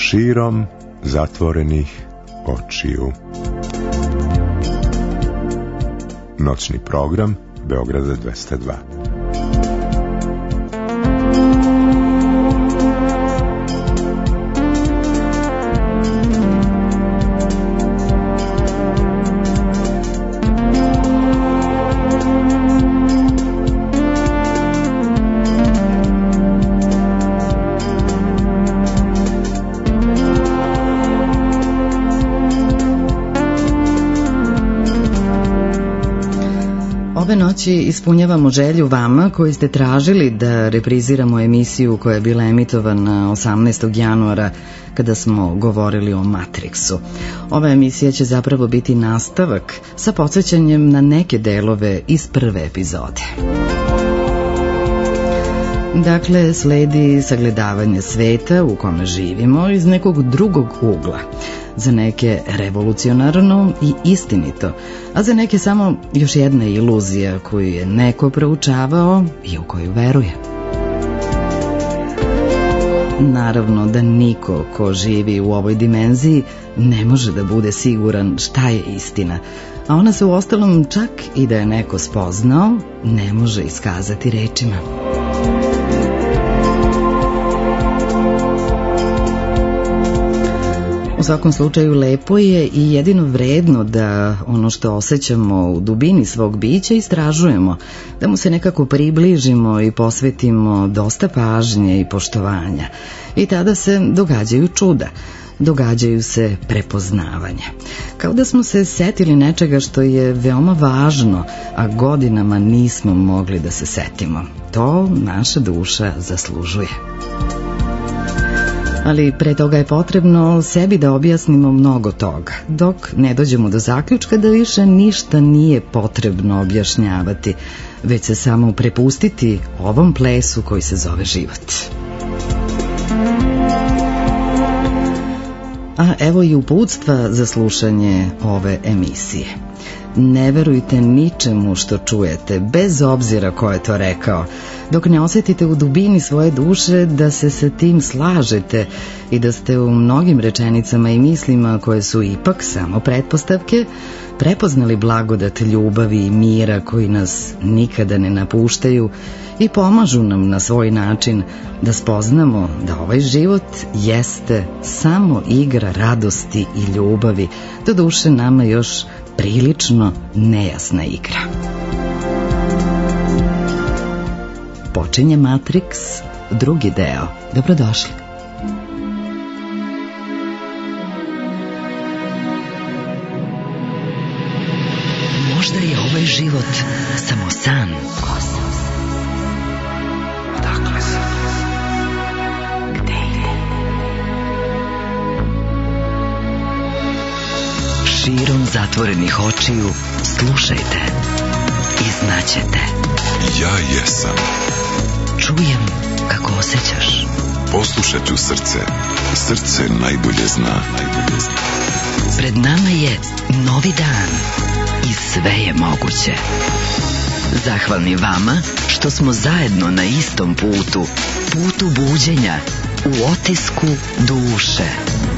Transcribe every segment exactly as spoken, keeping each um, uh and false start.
Širom zatvorenih očiju. Noćni program Beograda dvesta dva. Ove noći ispunjavamo želju vama koji ste tražili da repriziramo emisiju koja je bila emitovana osamnaestog januara kada smo govorili o Matrixu. Ova emisija će zapravo biti nastavak sa podsjećanjem na neke delove iz prve epizode. Dakle, sledi sagledavanje sveta u kome živimo iz nekog drugog ugla. Za neke revolucionarno i istinito, a za neke samo još jedna iluzija koju je neko proučavao i u koju veruje. Naravno da niko ko živi u ovoj dimenziji ne može da bude siguran šta je istina, a ona se uostalom čak i da je neko spoznao ne može iskazati rečima. U svakom slučaju lepo je i jedino vredno da ono što osjećamo u dubini svog bića istražujemo, da mu se nekako približimo i posvetimo dosta pažnje i poštovanja. I tada se događaju čuda, događaju se prepoznavanja. Kao da smo se setili nečega što je veoma važno, a godinama nismo mogli da se setimo. To naša duša zaslužuje. Ali pre toga je potrebno sebi da objasnimo mnogo toga, dok ne dođemo do zaključka da više ništa nije potrebno objašnjavati, već se samo prepustiti ovom plesu koji se zove život. A evo i uputstva za slušanje ove emisije. Ne verujte ničemu što čujete, bez obzira ko je to rekao, dok ne osjetite u dubini svoje duše da se sa tim slažete i da ste u mnogim rečenicama i mislima koje su ipak samo pretpostavke prepoznali blagodat ljubavi i mira koji nas nikada ne napuštaju i pomažu nam na svoj način da spoznamo da ovaj život jeste samo igra radosti i ljubavi, doduše nama još prilično nejasna igra. Počinje Matrix, drugi deo. Dobrodošli. Možda je ovaj život samo san. Odakle si? Gde ide? Širom zatvorenih očiju slušajte i znaćete. Ja jesam. Čujem kako osjećaš. Poslušat ću srce. Srce najbolje zna. Najbolje zna. Pred nama je novi dan i sve je moguće. Zahvalni vama što smo zajedno na istom putu, putu buđenja, u otisku duše.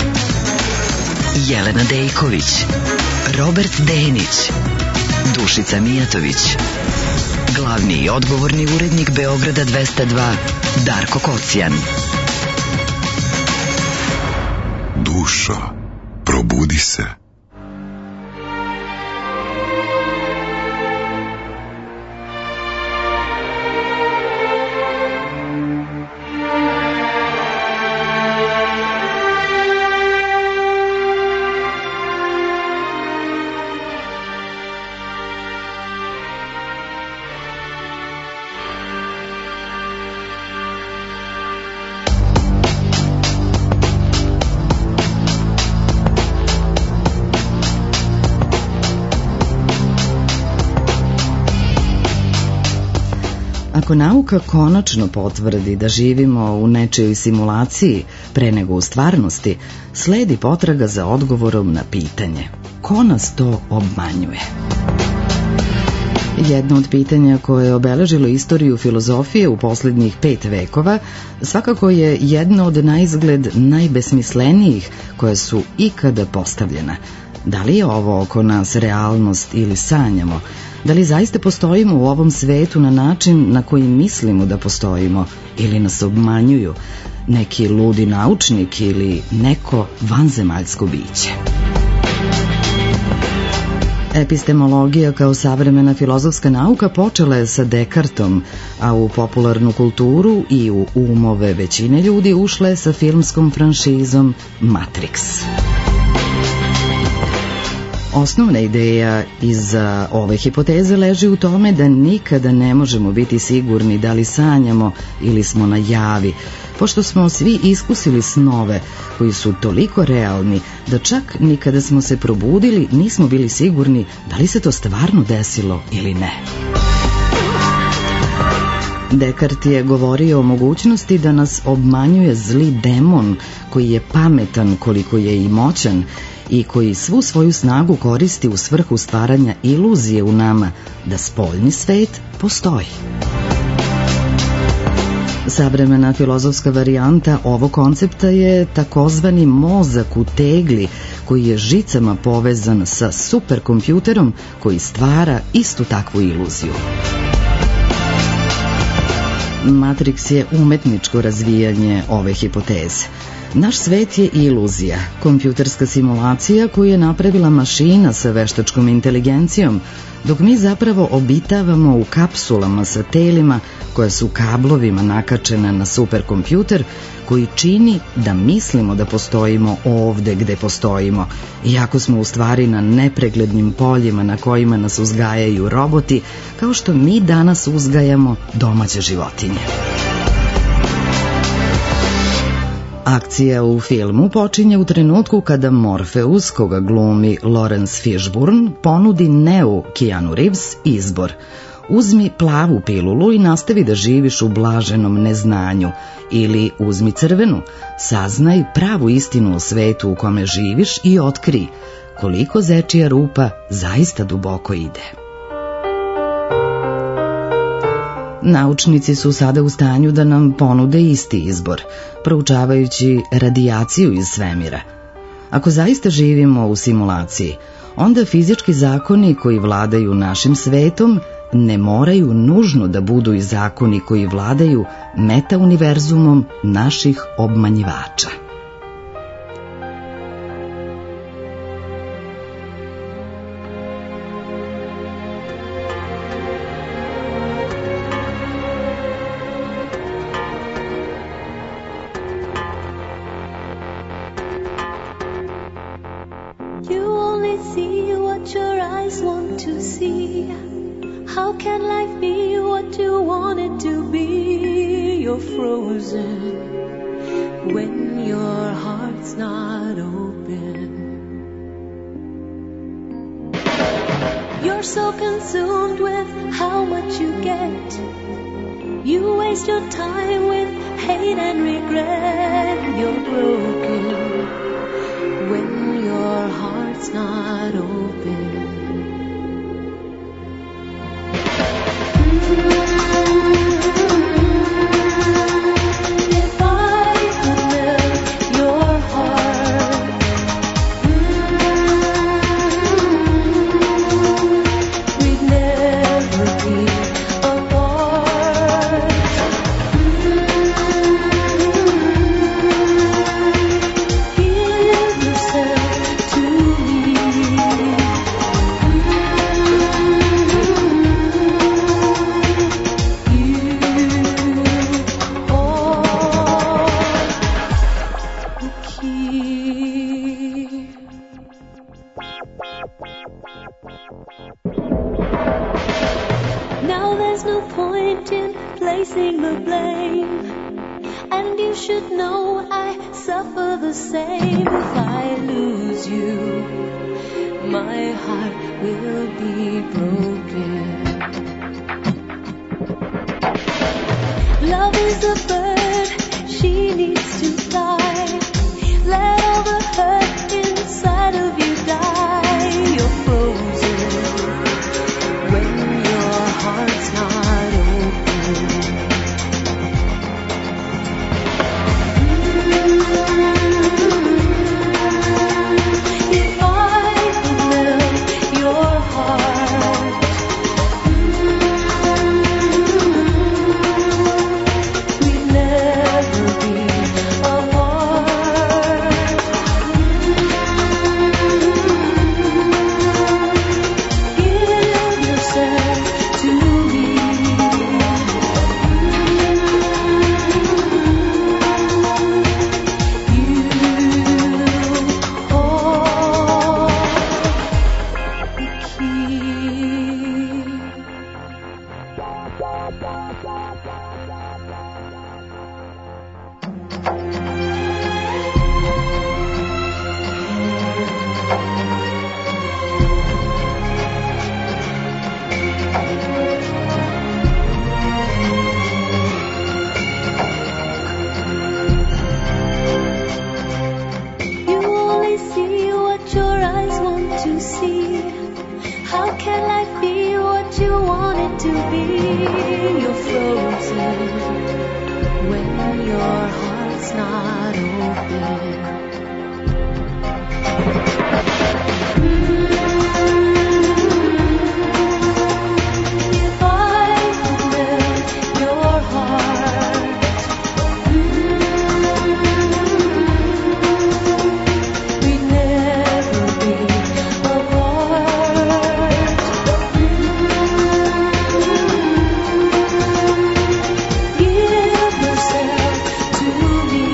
Jelena Dejković, Robert Denić, Dušica Mijatović, glavni i odgovorni urednik Beograda dvesta dva, Darko Kocijan. Dušo, probudi se. Ako nauka konačno potvrdi da živimo u nečijoj simulaciji pre nego u stvarnosti, sledi potraga za odgovorom na pitanje: ko nas to obmanjuje? Jedno od pitanja koje je obeležilo istoriju filozofije u posljednjih pet vekova svakako je jedno od naizgled najbesmislenijih koje su ikada postavljena. Da li je ovo oko nas realnost ili sanjamo? Da li zaista postojimo u ovom svetu na način na koji mislimo da postojimo ili nas obmanjuju neki ludi naučnik ili neko vanzemaljsko biće? Epistemologija kao savremena filozofska nauka počela je sa Dekartom, a u popularnu kulturu i u umove većine ljudi ušla je sa filmskom franšizom Matrix. Osnovna ideja iza ove hipoteze leži u tome da nikada ne možemo biti sigurni da li sanjamo ili smo na javi, pošto smo svi iskusili snove koji su toliko realni da čak ni kada smo se probudili nismo bili sigurni da li se to stvarno desilo ili ne. Dekart je govorio o mogućnosti da nas obmanjuje zli demon koji je pametan koliko je i moćan i koji svu svoju snagu koristi u svrhu stvaranja iluzije u nama da spoljni svet postoji. Savremena filozofska varijanta ovog koncepta je takozvani mozak u tegli koji je žicama povezan sa superkompjuterom koji stvara istu takvu iluziju. Matrix je umetničko razvijanje ove hipoteze. Naš svet je iluzija, kompjuterska simulacija koju je napravila mašina sa veštačkom inteligencijom, dok mi zapravo obitavamo u kapsulama sa telima koja su kablovima nakačena na superkompjuter koji čini da mislimo da postojimo ovde gde postojimo, iako smo u stvari na nepreglednim poljima na kojima nas uzgajaju roboti, kao što mi danas uzgajamo domaće životinje. Akcija u filmu počinje u trenutku kada Morpheus, koga glumi Lawrence Fishburne, ponudi Neu Keanu Reeves izbor. Uzmi plavu pilulu i nastavi da živiš u blaženom neznanju, ili uzmi crvenu, saznaj pravu istinu o svetu u kome živiš i otkri koliko zečija rupa zaista duboko ide. Naučnici su sada u stanju da nam ponude isti izbor, proučavajući radijaciju iz svemira. Ako zaista živimo u simulaciji, onda fizički zakoni koji vladaju našim svetom ne moraju nužno da budu i zakoni koji vladaju metauniverzumom naših obmanjivača. You're so consumed with how much you get. You waste your time with hate and regret. You're broken when your heart's not open. If I could melt your heart, we'd never be apart. Give yourself to me. Now there's no point in placing the blame, and you should know I suffer the same. If I lose you, my heart will be broken. Love is a bird, she needs to fly. Let all the hurt inside of you die. You're frozen when your be what you want it to be. You're frozen when your heart's not open. If I could melt your heart, we'd never be apart. Give yourself to me.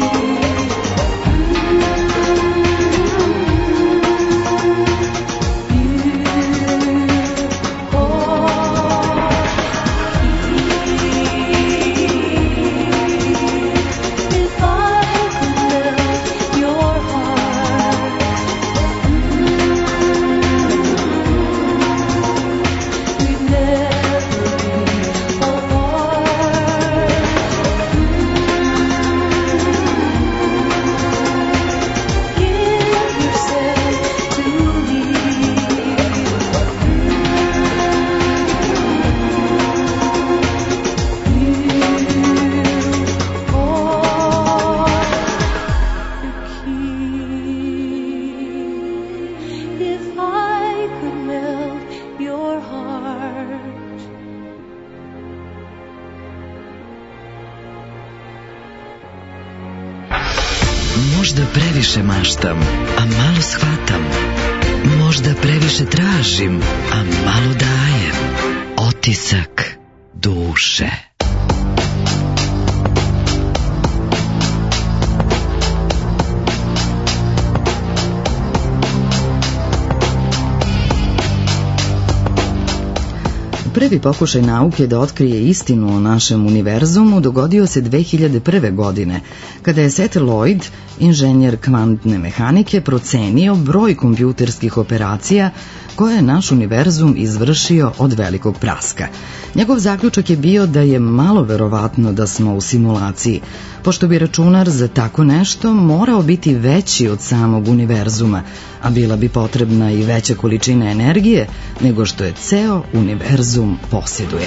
Možda previše maštam, a malo shvatam. Možda previše tražim, a malo dajem. Otisak duše. Prvi pokušaj nauke da otkrije istinu o našem univerzumu dogodio se dve hiljade prve. godine, kada je Seth Lloyd, inženjer kvantne mehanike, procenio broj kompjuterskih operacija koje je naš univerzum izvršio od velikog praska. Njegov zaključak je bio da je malo verovatno da smo u simulaciji, pošto bi računar za tako nešto morao biti veći od samog univerzuma, a bila bi potrebna i veća količina energije nego što je ceo univerzum posjeduje.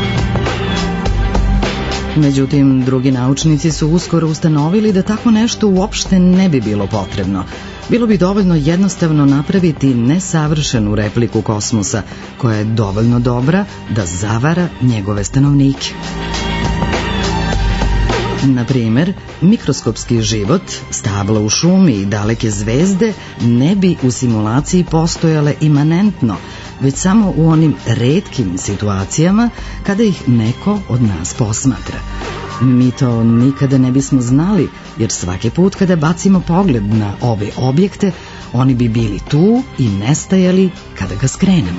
Međutim, drugi naučnici su uskoro ustanovili da tako nešto uopšte ne bi bilo potrebno. Bilo bi dovoljno jednostavno napraviti nesavršenu repliku kosmosa, koja je dovoljno dobra da zavara njegove stanovnike. Na primer, mikroskopski život, stabla u šumi i daleke zvezde ne bi u simulaciji postojale imanentno, već samo u onim retkim situacijama kada ih neko od nas posmatra. Mi to nikada ne bismo znali, jer svaki put kada bacimo pogled na ove objekte, oni bi bili tu i nestajali kada ga skrenemo.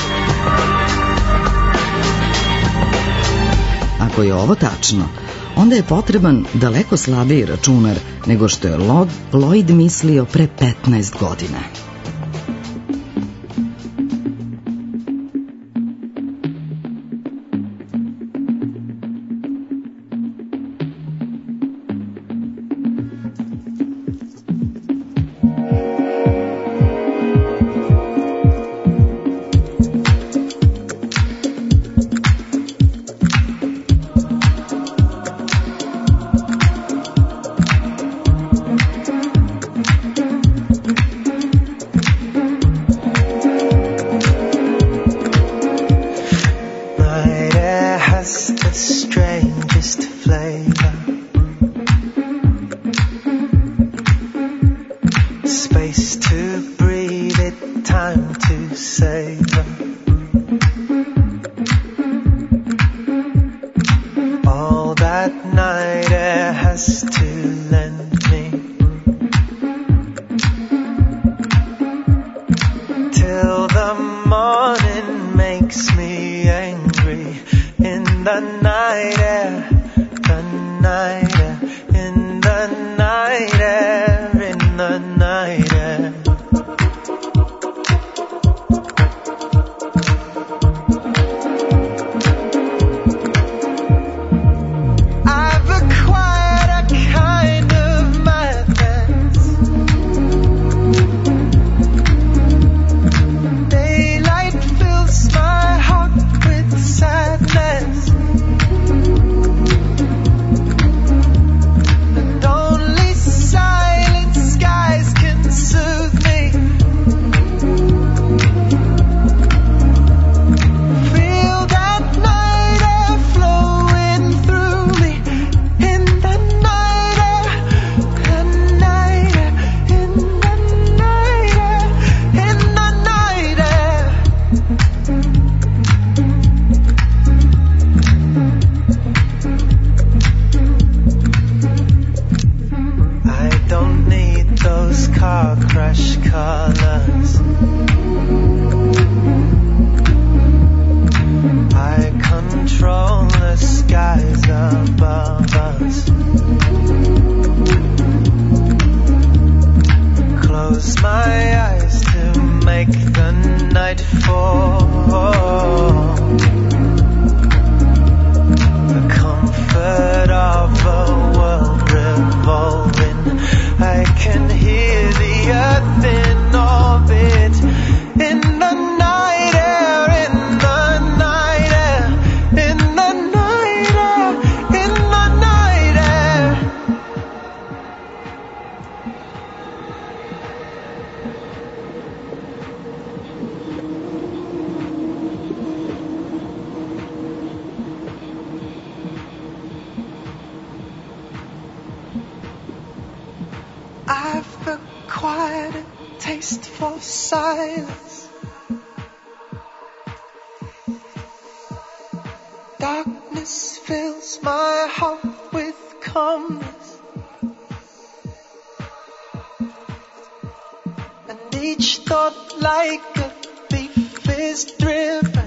Ako je ovo tačno, onda je potreban daleko slabiji računar nego što je Lloyd mislio pre petnaest godina. I've acquired a Car crash colors. I control the skies above us. Close my eyes to make the night fall. The comfort of a world revolving. I can hear the earth in orbit. In the night air, in the night air, in the night air, in the night air. I've acquired a taste for silence. Darkness fills my heart with calmness, and each thought like a thief is driven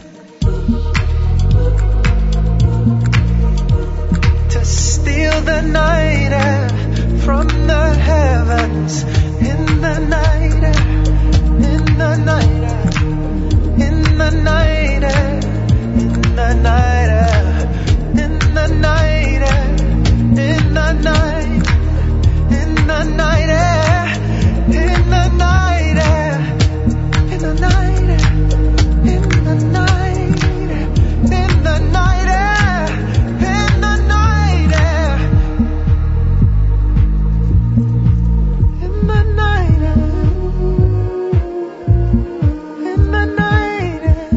to steal the night air from the heavens. In the night air, in the night air, in the night air, in the night air, in the night air, in the night, in the night air, in the night air, in the night air, in the night air, in the night air, in the night air. In the night air, in the night air.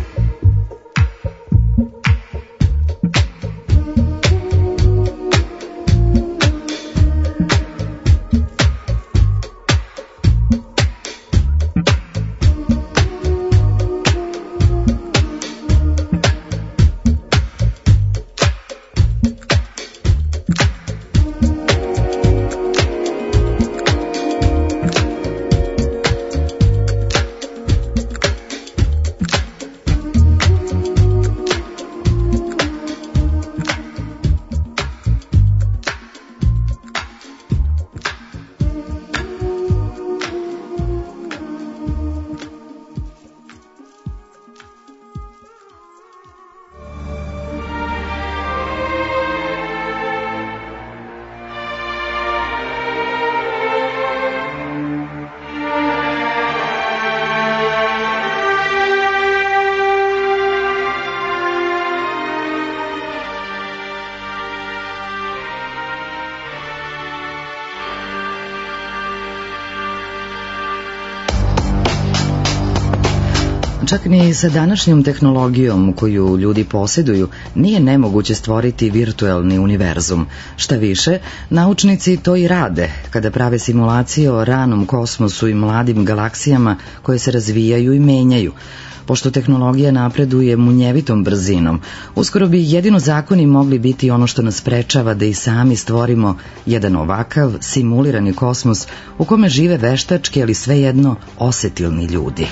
Čak ni sa današnjom tehnologijom koju ljudi posjeduju nije nemoguće stvoriti virtuelni univerzum. Šta više, naučnici to i rade kada prave simulacije o ranom kosmosu i mladim galaksijama koje se razvijaju i menjaju. Pošto tehnologija napreduje munjevitom brzinom, uskoro bi jedino zakoni mogli biti ono što nas sprečava da i sami stvorimo jedan ovakav simulirani kosmos u kome žive veštački, ali svejedno osetilni ljudi.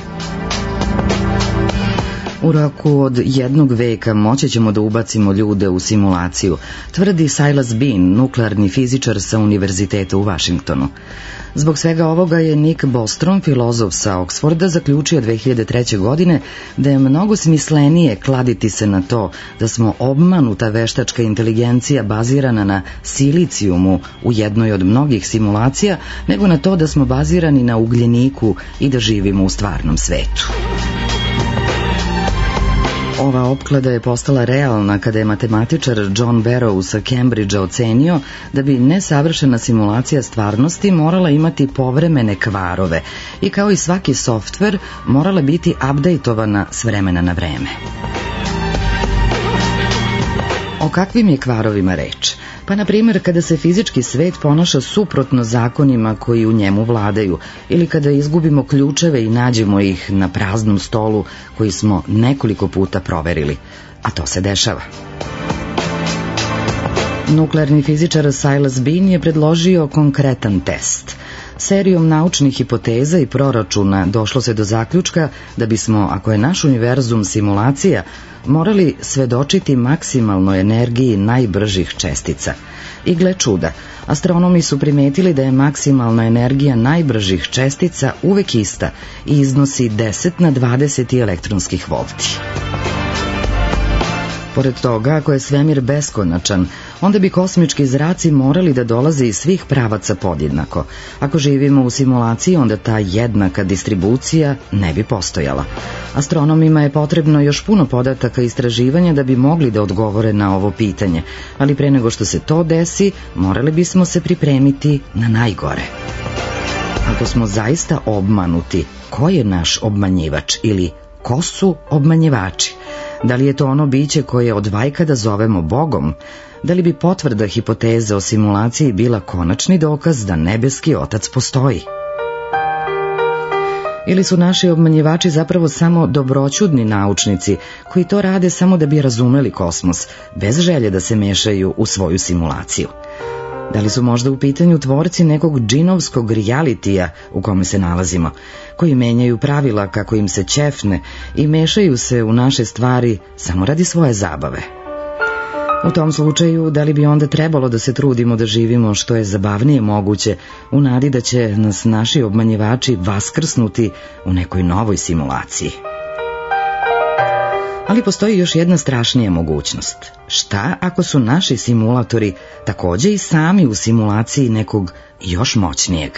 U roku od jednog veka moći ćemo da ubacimo ljude u simulaciju, tvrdi Silas Bean, nuklearni fizičar sa Univerziteta u Vašingtonu. Zbog svega ovoga je Nick Bostrom, filozof sa Oksforda, zaključio dve hiljade treće. godine da je mnogo smislenije kladiti se na to da smo obmanuta veštačka inteligencija bazirana na silicijumu u jednoj od mnogih simulacija, nego na to da smo bazirani na ugljeniku i da živimo u stvarnom svetu. Ova opklada je postala realna kada je matematičar John Barrow sa Cambridgea ocenio da bi nesavršena simulacija stvarnosti morala imati povremene kvarove i kao i svaki softver morala biti updateovana s vremena na vreme. O kakvim je kvarovima reč? Pa, na primjer, kada se fizički svet ponaša suprotno zakonima koji u njemu vladaju, ili kada izgubimo ključeve i nađemo ih na praznom stolu koji smo nekoliko puta proverili, a to se dešava. Nuklearni fizičar Silas Bean je predložio konkretan test. Serijom naučnih hipoteza i proračuna došlo se do zaključka da bismo, ako je naš univerzum simulacija, morali svedočiti maksimalnoj energiji najbržih čestica. I gle čuda, astronomi su primetili da je maksimalna energija najbržih čestica uvek ista i iznosi deset na dvadeset elektronskih volti. Pored toga, ako je svemir beskonačan, onda bi kosmički zraci morali da dolaze iz svih pravaca podjednako. Ako živimo u simulaciji, onda ta jednaka distribucija ne bi postojala. Astronomima je potrebno još puno podataka i istraživanja da bi mogli da odgovore na ovo pitanje, ali pre nego što se to desi, morali bismo se pripremiti na najgore. Ako smo zaista obmanuti, ko je naš obmanjivač ili ko su obmanjivači? Da li je to ono biće koje od vajkada zovemo Bogom? Da li bi potvrda hipoteze o simulaciji bila konačni dokaz da nebeski otac postoji? Ili su naši obmanjivači zapravo samo dobroćudni naučnici koji to rade samo da bi razumeli kosmos, bez želje da se mešaju u svoju simulaciju? Da li su možda u pitanju tvorci nekog džinovskog realitija u kome se nalazimo, koji menjaju pravila kako im se ćefne i mešaju se u naše stvari samo radi svoje zabave? U tom slučaju, da li bi onda trebalo da se trudimo da živimo što je zabavnije moguće, u nadi da će nas naši obmanjivači vaskrsnuti u nekoj novoj simulaciji? Ali postoji još jedna strašnija mogućnost. Šta ako su naši simulatori takođe i sami u simulaciji nekog još moćnijeg?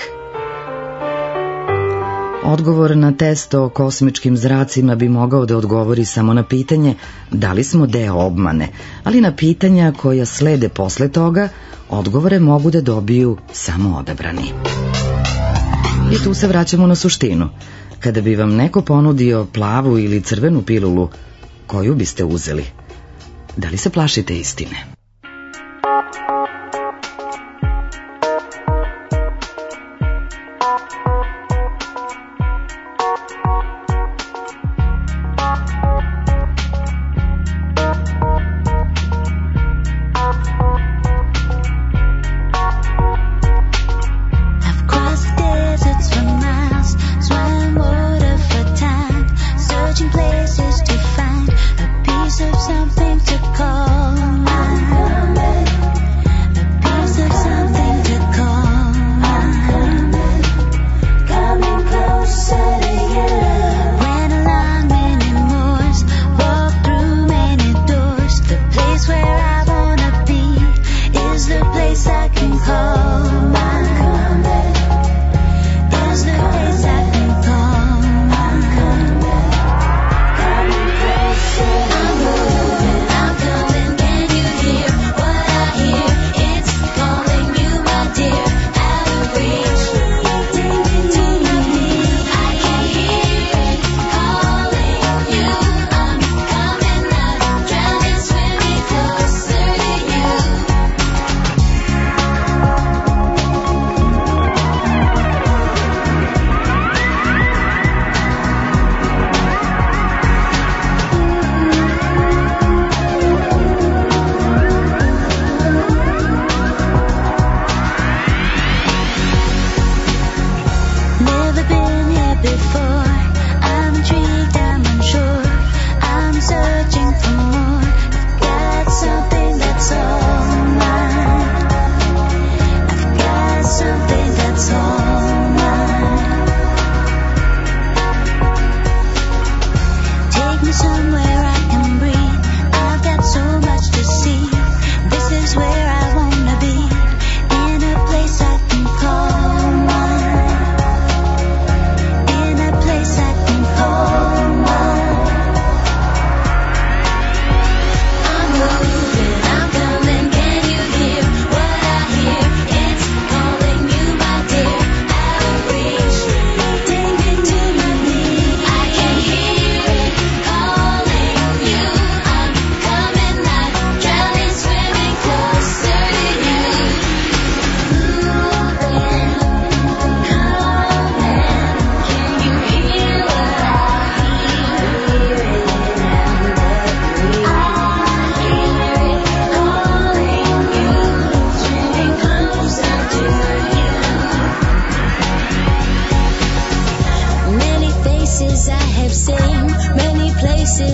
Odgovor na test o kosmičkim zracima bi mogao da odgovori samo na pitanje da li smo deo obmane, ali na pitanja koja slede posle toga, odgovore mogu da dobiju samo odabrani. I tu se vraćamo na suštinu. Kada bi vam neko ponudio plavu ili crvenu pilulu, koju biste uzeli? Da li se plašite istine? Places to find a piece of something to call mine.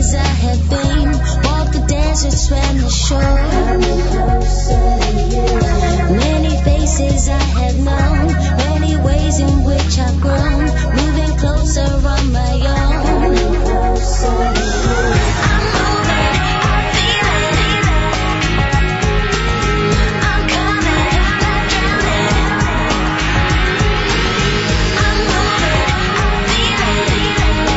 places I have been, walked the desert, swam the shore. Many faces I have known, many ways in which I've grown, moving closer on my own. I'm moving, I'm feeling, I'm coming, not drowning. I'm moving, I'm feeling,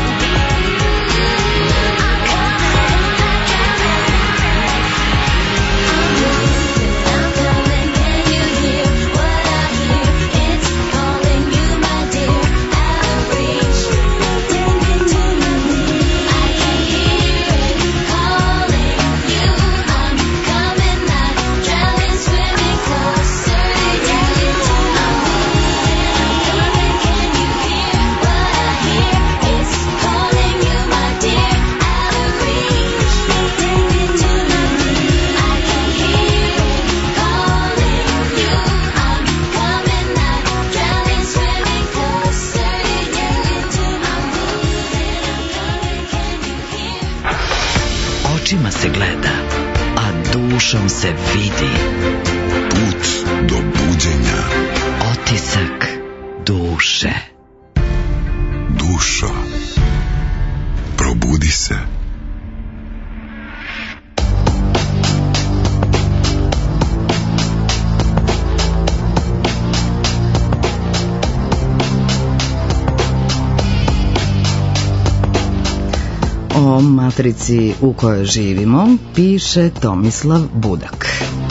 I'm coming, not drowning. I'm moving, I'm coming, can you hear what I hear? It's calling you, my dear, out of reach. Take me to my knees. I can hear it calling you. I'm coming, not drowning, swimming closer to you. I'm moving, I'm coming, can you hear what I hear? It's calling you, my dear, out of reach. Take me to my knees. I can hear it calling you. I'm coming, not drowning, swimming closer to you. I'm moving, I'm coming, can you hear? Očima se gleda, a dušom se vidi. Put do buđenja. Otisak duše. Dušo, probudi se. O matrici u kojoj živimo piše Tomislav Budak.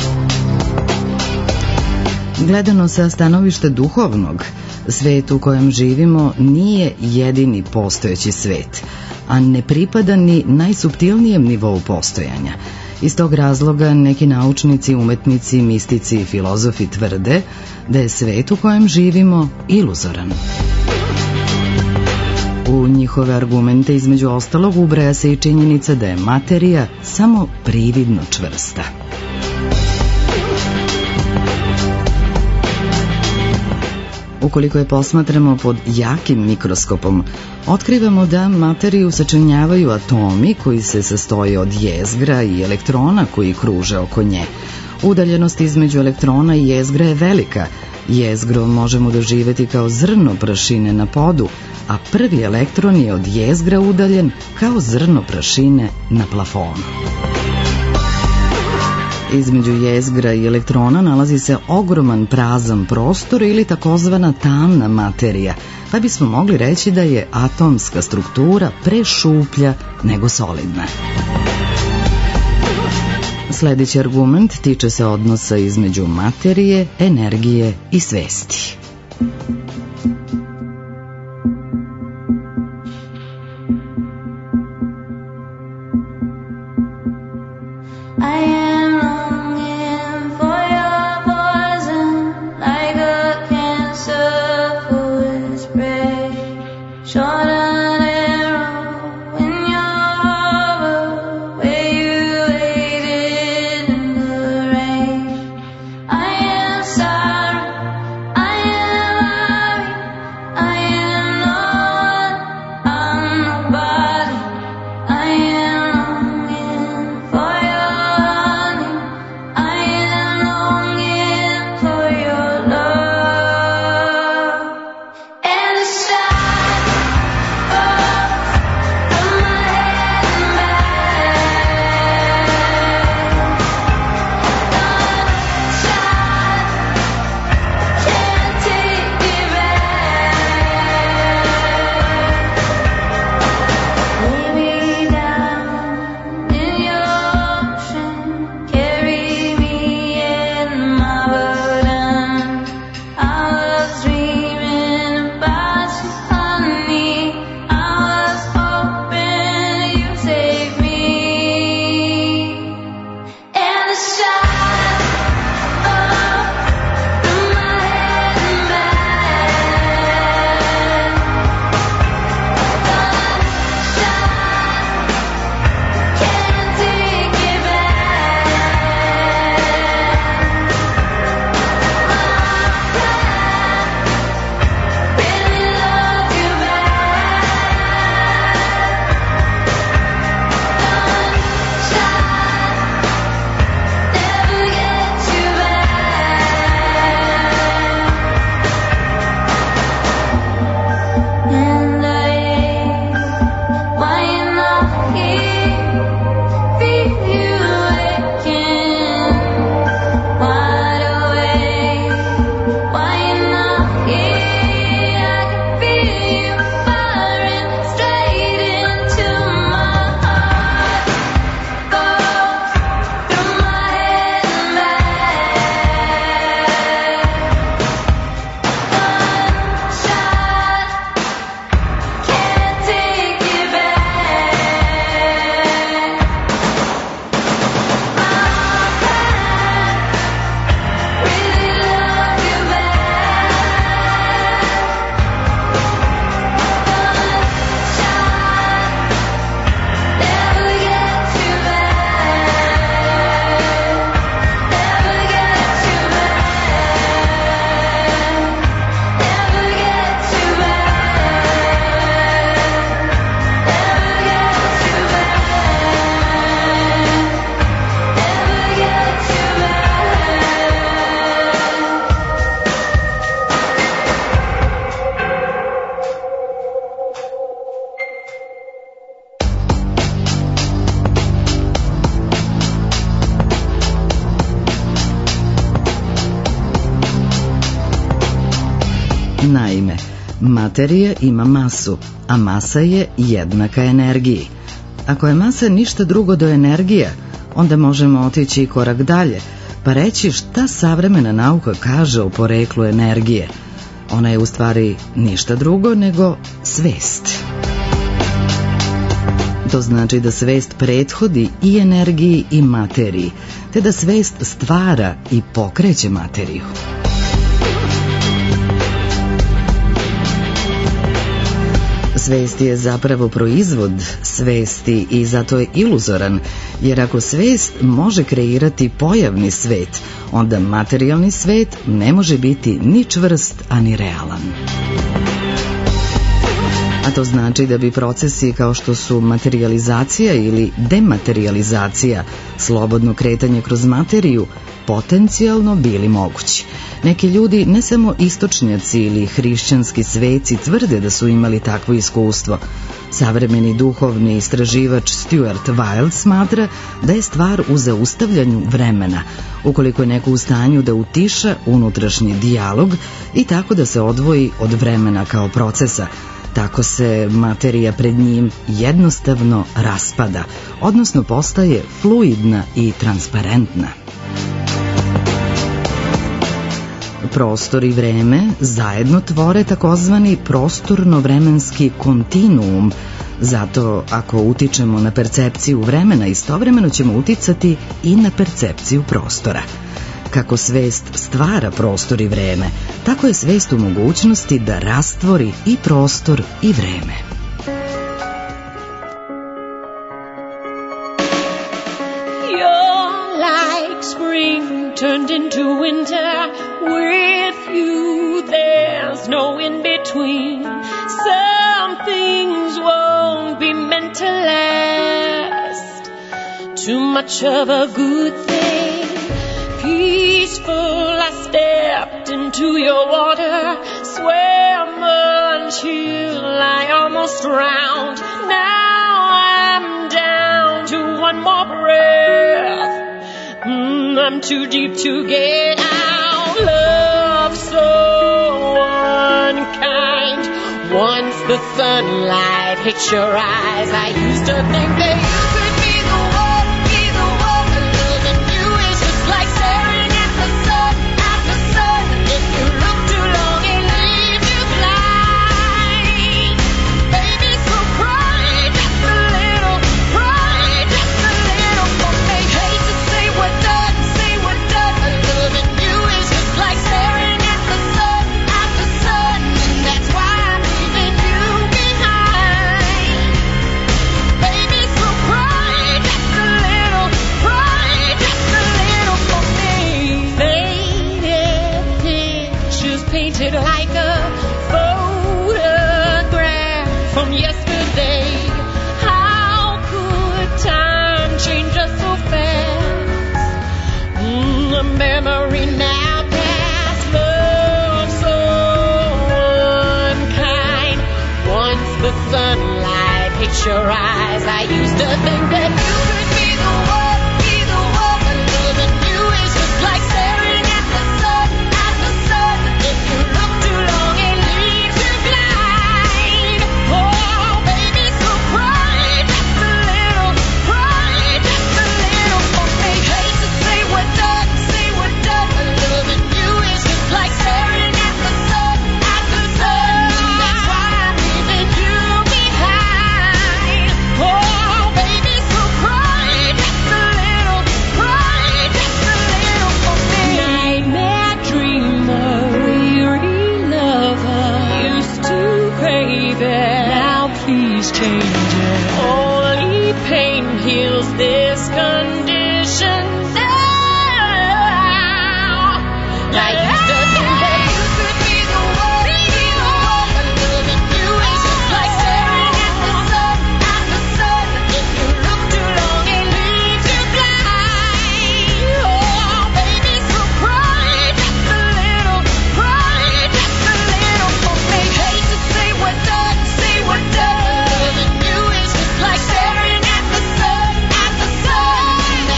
Gledano sa stanovišta duhovnog, svet u kojem živimo nije jedini postojeći svet, a ne pripada ni najsuptilnijem nivou postojanja. Iz tog razloga neki naučnici, umetnici, mistici i filozofi tvrde da je svet u kojem živimo iluzoran. U njihove argumente između ostalog ubraja se i činjenica da je materija samo prividno čvrsta. Ukoliko je posmatramo pod jakim mikroskopom, otkrivamo da materiju sačinjavaju atomi koji se sastoje od jezgra i elektrona koji kruže oko nje. Udaljenost između elektrona i jezgra je velika. Jezgro možemo doživeti kao zrno prašine na podu, a prvi elektron je od jezgra udaljen kao zrno prašine na plafonu. Između jezgra i elektrona nalazi se ogroman prazan prostor ili takozvana tamna materija, pa bismo mogli reći da je atomska struktura prešuplja nego solidna. Sljedeći argument tiče se odnosa između materije, energije i svesti. I am longing for your Naime, materija ima masu, a masa je jednaka energiji. Ako je masa ništa drugo do energija, onda možemo otići i korak dalje, pa reći šta savremena nauka kaže o poreklu energije. Ona je u stvari ništa drugo nego svest. To znači da svest prethodi i energiji i materiji, te da svest stvara i pokreće materiju. Svest je zapravo proizvod svesti i zato je iluzoran, jer ako svest može kreirati pojavni svet, onda materijalni svet ne može biti ni čvrst, a ni realan. A to znači da bi procesi kao što su materijalizacija ili dematerializacija, slobodno kretanje kroz materiju, potencijalno bili mogući. Neki ljudi, ne samo istočnjaci ili hrišćanski sveci, tvrde da su imali takvo iskustvo. Savremeni duhovni istraživač Stuart Wilde smatra da je stvar u zaustavljanju vremena, ukoliko je neko u stanju da utiša unutrašnji dijalog i tako da se odvoji od vremena kao procesa. Tako se materija pred njim jednostavno raspada, odnosno postaje fluidna i transparentna. Prostor i vreme zajedno tvore takozvani prostorno-vremenski kontinuum. Zato ako utičemo na percepciju vremena, istovremeno ćemo uticati i na percepciju prostora. Kako svest stvara prostor i vreme, tako je svest u mogućnosti da rastvori i prostor i vreme. You're like spring turned into winter. With you there's no in between. Some things won't be meant to last. Too much of a good thing. Peaceful, I stepped into your water, swam until I almost drowned. Now I'm down to one more breath. Mm, I'm too deep to get out. Love so unkind. Once the sunlight hits your eyes, I used to think that you could be the one, be the one. Loving you is just like staring at the sun, at the sun. If you look too long, it leaves you blind. Baby, so cry just a little, cry just a little for me. Hate to say we're done, say we're done. Loving you is just like staring at the sun, at the sun. And that's why I'm leaving you behind. Baby, so cry just a little, cry just a little for me. Faded pictures painted like a photograph from yesterday. How could time change us so fast? Mm, a memory now past. Love so unkind. Once the sunlight hits your eyes, I used to think that you could be the one, be the one. Loving you is just like staring at the sun, at the sun. If you look too long, it leaves you blind. Oh, baby, so cry just a little, cry just a little for me. Hate to say we're done, say we're done. Loving you is just like staring at the sun, at the sun. That's why I'm leaving you behind. Oh, baby, so cry just a little, cry just a little for me. Nightmare dreamer, weary lover, used to crave it. Now please change it. Only pain heals this condition now. I used to think that you could be the one, be the one. Loving you is just like staring at the sun, at the sun. If you look too long, it leaves you blind. Oh, baby, so cry just a little, cry just a little for me. Hate to say we're done, say we're done. Loving you is just like staring at the sun, at the sun.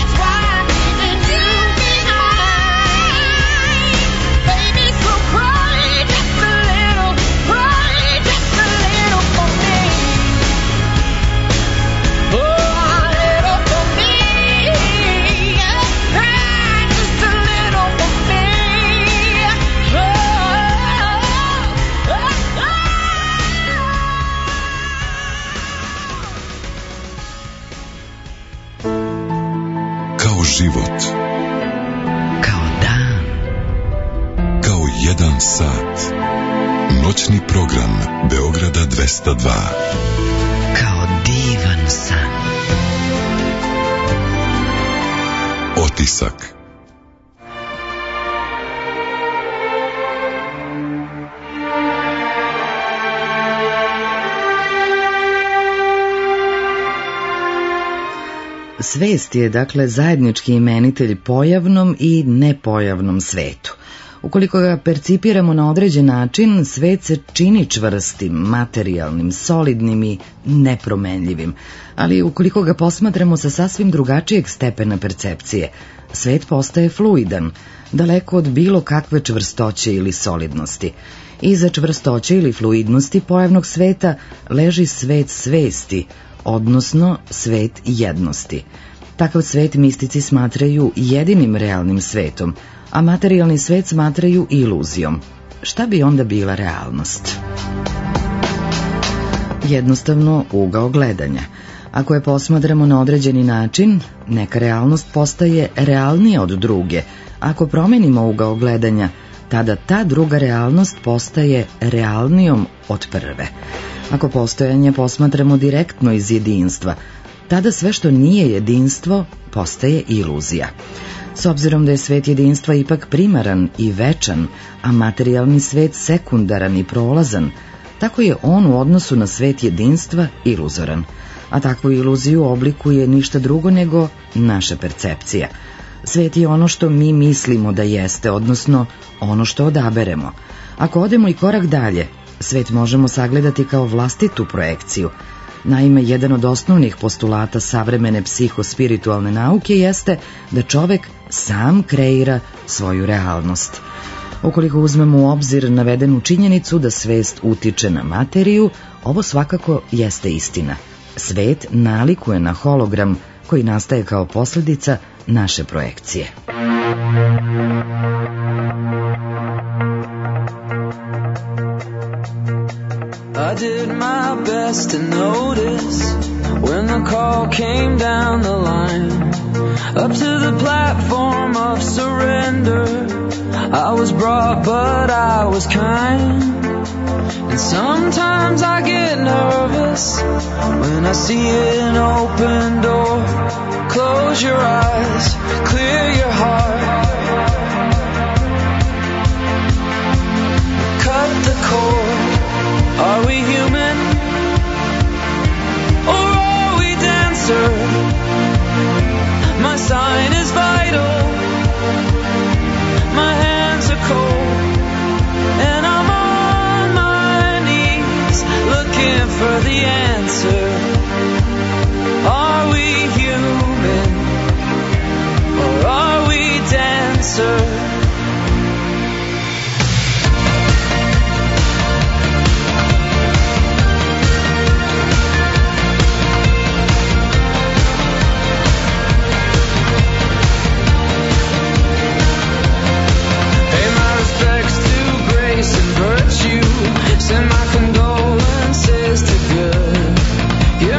život. Kao dan. Kao jedan sat. Noćni program Beograda dvesta dva. Kao divan san. Otisak. Svest je, dakle, zajednički imenitelj pojavnom i nepojavnom svetu. Ukoliko ga percipiramo na određen način, svet se čini čvrstim, materijalnim, solidnim i nepromenljivim. Ali ukoliko ga posmatramo sa sasvim drugačijeg stepena percepcije, svet postaje fluidan, daleko od bilo kakve čvrstoće ili solidnosti. Iza čvrstoće ili fluidnosti pojavnog sveta leži svet svesti, odnosno svet jednosti. Takav svet mistici smatraju jedinim realnim svetom, a materijalni svet smatraju iluzijom. Šta bi onda bila realnost? Jednostavno ugao gledanja. Ako je posmatramo na određeni način, neka realnost postaje realnija od druge. Ako promenimo ugao gledanja, tada ta druga realnost postaje realnijom od prve. Ako postojanje posmatramo direktno iz jedinstva, tada sve što nije jedinstvo postaje iluzija. S obzirom da je svet jedinstva ipak primaran i večan, a materijalni svet sekundaran i prolazan, tako je on u odnosu na svet jedinstva iluzoran. A takvu iluziju oblikuje ništa drugo nego naša percepcija. Svet je ono što mi mislimo da jeste, odnosno ono što odaberemo. Ako odemo i korak dalje, svet možemo sagledati kao vlastitu projekciju. Naime, jedan od osnovnih postulata savremene psihospiritualne nauke jeste da čovek sam kreira svoju realnost. Ukoliko uzmemo u obzir navedenu činjenicu da svest utiče na materiju, ovo svakako jeste istina. Svet nalikuje na hologram koji nastaje kao posljedica naše projekcije. I did my best to notice when the call came down the line. Up to the platform of surrender, I was brought but I was kind. And sometimes I get nervous when I see an open door. Close your eyes, clear your heart. Cut the cord. Are we human? Or are we dancer? My sign is vital. My hands are cold. And I'm on my knees looking for the answer. Are we human? Or are we dancer? Send my condolences to good. You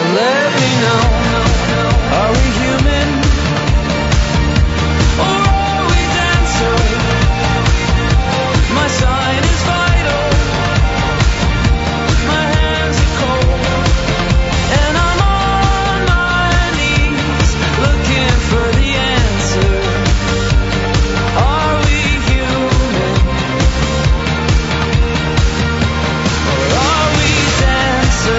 let me know. Are we human? Or are we dancer? My sign is vital. My hands are cold. And I'm on my knees looking for the answer. Are we human? Or are we dancer?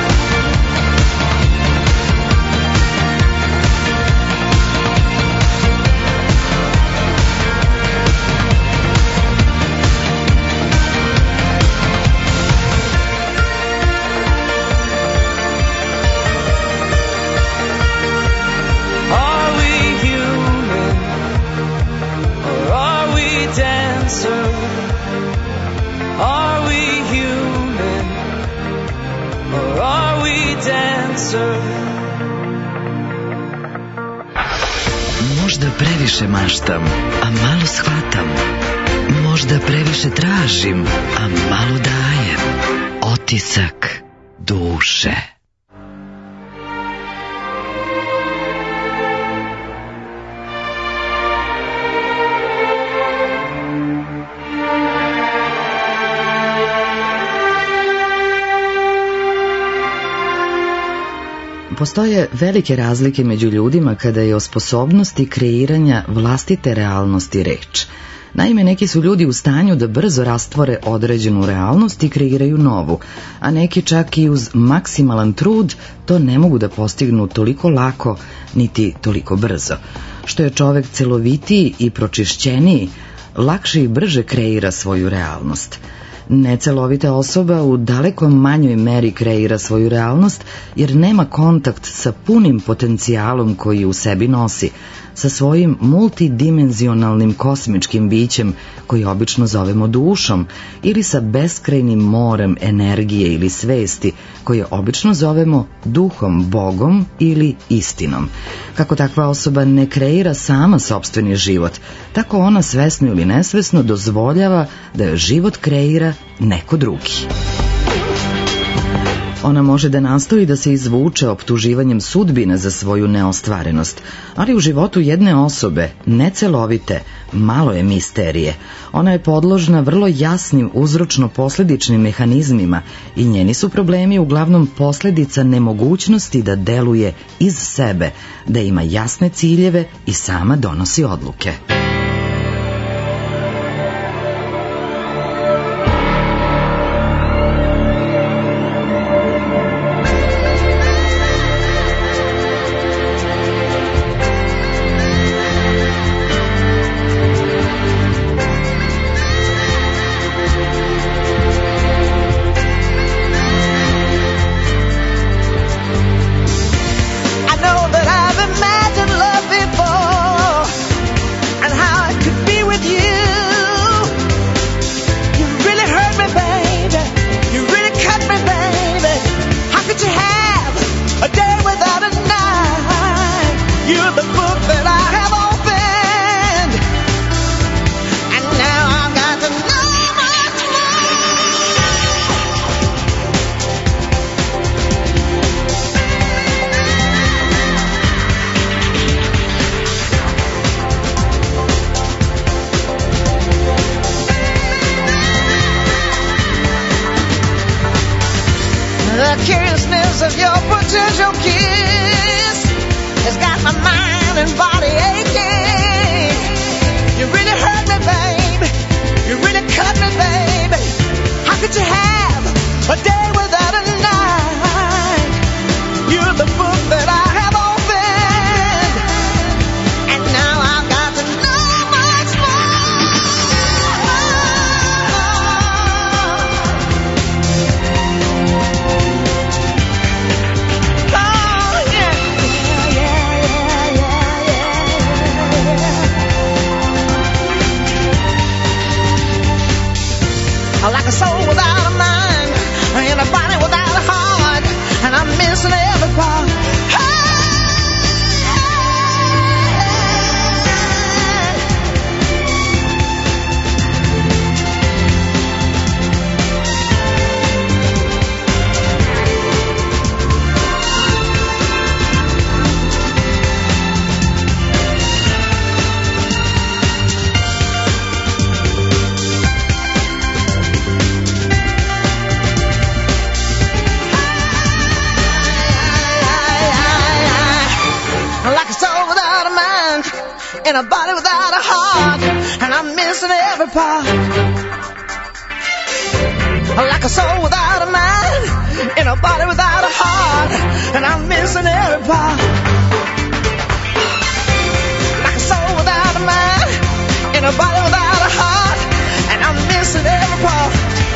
Are we human? Or are we dancer? Are we human? Or are we dancer? Možda previše maštam, a malo shvatam. Možda previše tražim, a malo dajem. Otisak duše. Postoje velike razlike među ljudima kada je o sposobnosti kreiranja vlastite realnosti reč. Naime, neki su ljudi u stanju da brzo rastvore određenu realnost i kreiraju novu, a neki čak i uz maksimalan trud to ne mogu da postignu toliko lako niti toliko brzo. Što je čovek celovitiji i pročišćeniji, lakše i brže kreira svoju realnost. Necelovita osoba u daleko manjoj meri kreira svoju realnost jer nema kontakt sa punim potencijalom koji u sebi nosi, sa svojim multidimenzionalnim kosmičkim bićem koji obično zovemo dušom ili sa beskrajnim morem energije ili svesti koje obično zovemo duhom, Bogom ili istinom. Kako takva osoba ne kreira sama sopstveni život, tako ona svesno ili nesvesno dozvoljava da joj život kreira neko drugi. Ona može da nastoji da se izvuče optuživanjem sudbine za svoju neostvarenost, ali u životu jedne osobe, necelovite, malo je misterije. Ona je podložna vrlo jasnim uzročno-posledičnim mehanizmima i njeni su problemi uglavnom posljedica nemogućnosti da deluje iz sebe, da ima jasne ciljeve i sama donosi odluke. I know that I've imagined love before, and how it could be with you. You really hurt me, baby. You really cut me, baby. How could you have a day without a night? You're the book that I have opened, and now I've got to know much The curiousness of your potential kiss has got my mind and body aching. You really hurt me, babe. You really cut me, baby. How could you have a day without a night? You're the book that I have opened, and now I've got to know much more. Oh, yeah, yeah, yeah, yeah, yeah, yeah. Like a soul without a mind, and a body without a heart, and I'm missing every part. in a body without a heart, and I'm missing every part. Like a soul without a mind, in a body without a heart, and I'm missing every part. Like a soul without a mind, in a body without a heart, and I'm missing every part.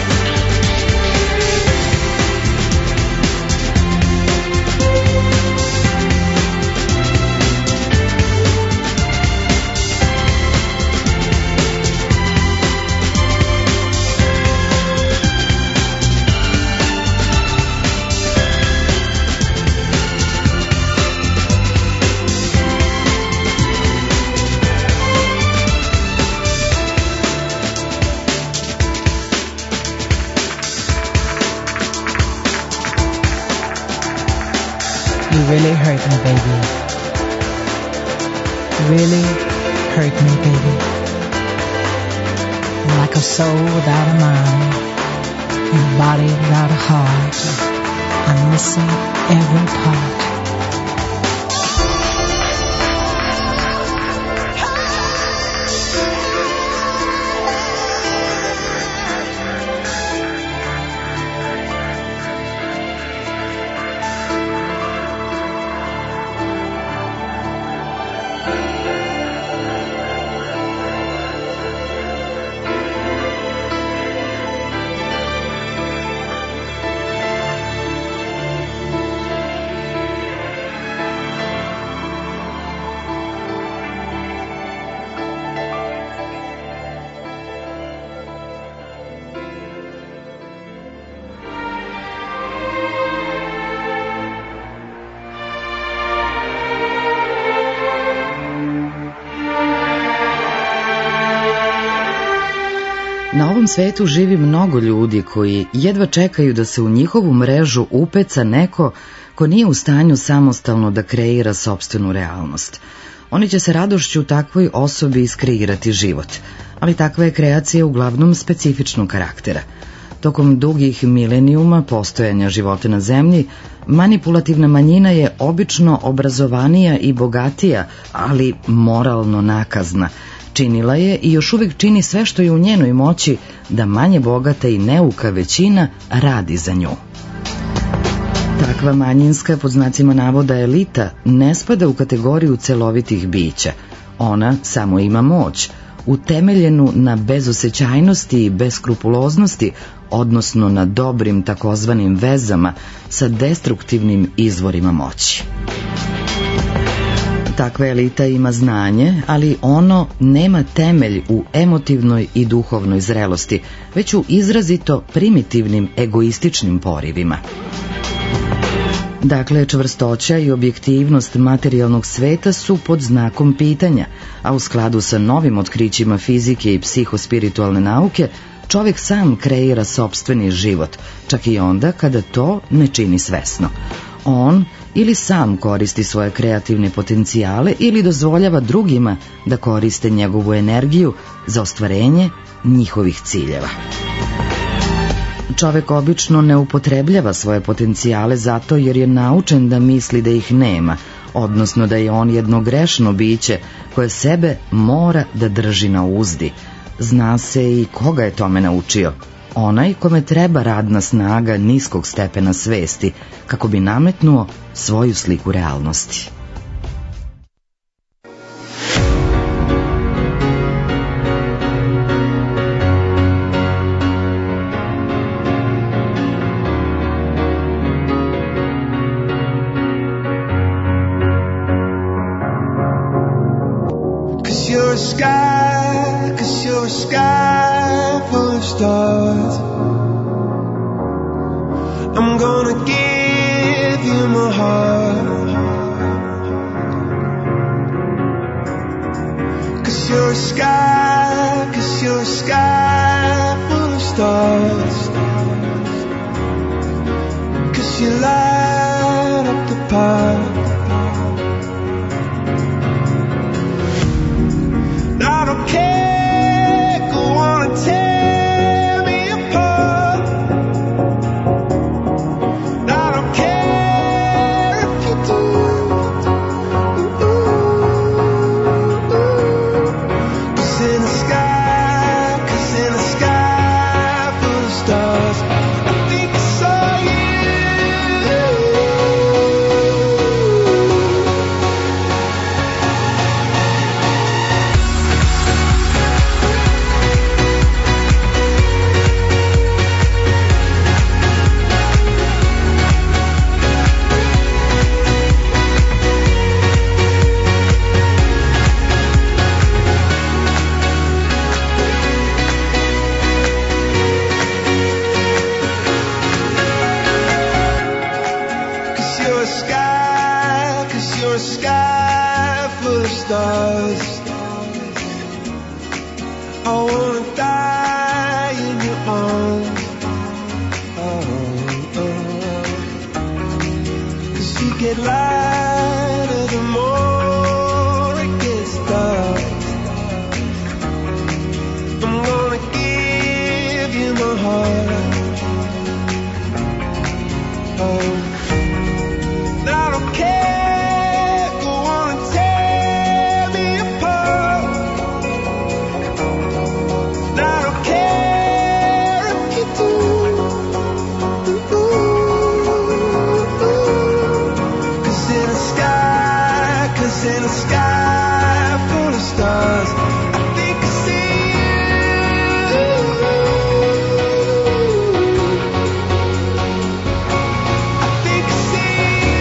You really hurt me, baby. Really hurt me, baby. Like a soul without a mind, and a body without a heart. I'm missing every part. Na ovom svetu živi mnogo ljudi koji jedva čekaju da se u njihovu mrežu upeca neko ko nije u stanju samostalno da kreira sopstvenu realnost. Oni će se radošću takvoj osobi iskreirati život, ali takva je kreacija uglavnom specifičnog karaktera. Tokom dugih milenijuma postojanja života na zemlji, manipulativna manjina je obično obrazovanija i bogatija, ali moralno nakazna. Činila je i još uvijek čini sve što je u njenoj moći da manje bogata i neuka većina radi za nju. Takva manjinska, pod znacima navoda, elita ne spada u kategoriju celovitih bića. Ona samo ima moć, utemeljenu na bezosećajnosti i beskrupuloznosti, odnosno na dobrim takozvanim vezama sa destruktivnim izvorima moći. Takva elita ima znanje, ali ono nema temelj u emotivnoj i duhovnoj zrelosti, već u izrazito primitivnim egoističnim porivima. Dakle, čvrstoća i objektivnost materijalnog sveta su pod znakom pitanja, a u skladu sa novim otkrićima fizike i psihospiritualne nauke, čovjek sam kreira sopstveni život, čak i onda kada to ne čini svesno. On ili sam koristi svoje kreativne potencijale ili dozvoljava drugima da koriste njegovu energiju za ostvarenje njihovih ciljeva. Čovjek obično ne upotrebljava svoje potencijale zato jer je naučen da misli da ih nema, odnosno da je on jedno grešno biće koje sebe mora da drži na uzdi. Zna se i koga je tome naučio. Onaj kome treba radna snaga niskog stepena svesti kako bi nametnuo svoju sliku realnosti. Cause you're a sky, cause you're a sky full of stars. I'm gonna give you my heart. Cause you're a sky, cause you're a sky full of stars. Cause you light up the path. I don't care, go on and tear me apart. I don't care if you do. Ooh, ooh, ooh. sky, 'cause you're a sky full of stars. I wanna die in your arms. Oh, oh. 'Cause you get lighter the more it gets dark. I'm gonna give you my heart. Oh, I don't care, go on and tear me apart. I don't care if you do. Cause in a sky, cause in a sky full of stars, I think I see you. I think I see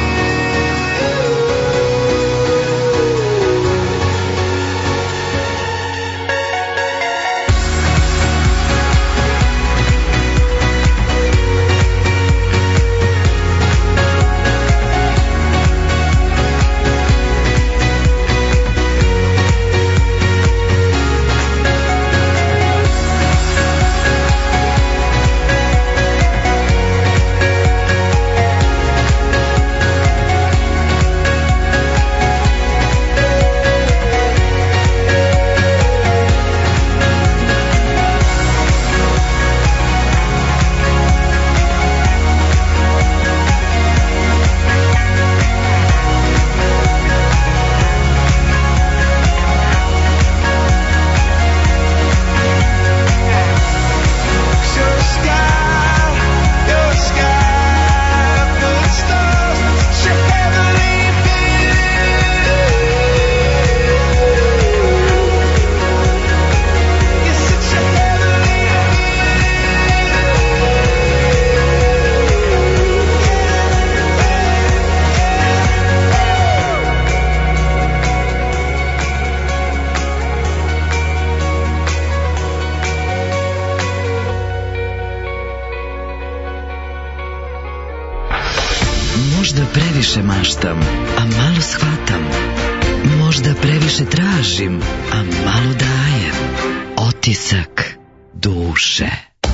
Možda previše maštam, a malo shvatam. Možda previše tražim, a malo dajem. Otisak duše.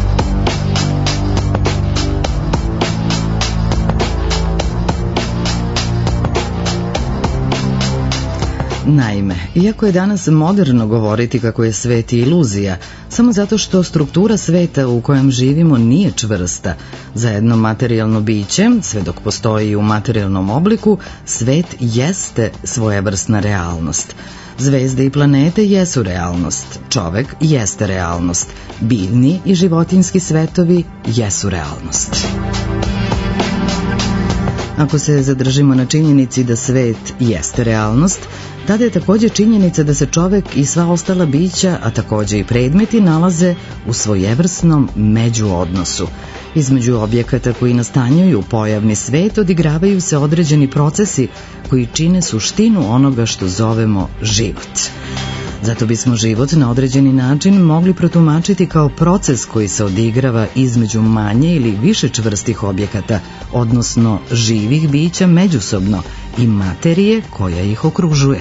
Naime, iako je danas moderno govoriti kako je svet iluzija, samo zato što struktura sveta u kojem živimo nije čvrsta, za jedno materijalno biće, sve dok postoji u materijalnom obliku, svet jeste svojevrsna realnost. Zvezde i planete jesu realnost, čovek jeste realnost, biljni i životinjski svetovi jesu realnost. Ako se zadržimo na činjenici da svet jeste realnost, tada je takođe činjenica da se čovek i sva ostala bića, a takođe i predmeti, nalaze u svojevrsnom međuodnosu. Između objekata koji nastanjuju pojavni svet odigravaju se određeni procesi koji čine suštinu onoga što zovemo život. Zato bismo život na određeni način mogli protumačiti kao proces koji se odigrava između manje ili više čvrstih objekata, odnosno živih bića međusobno i materije koja ih okružuje.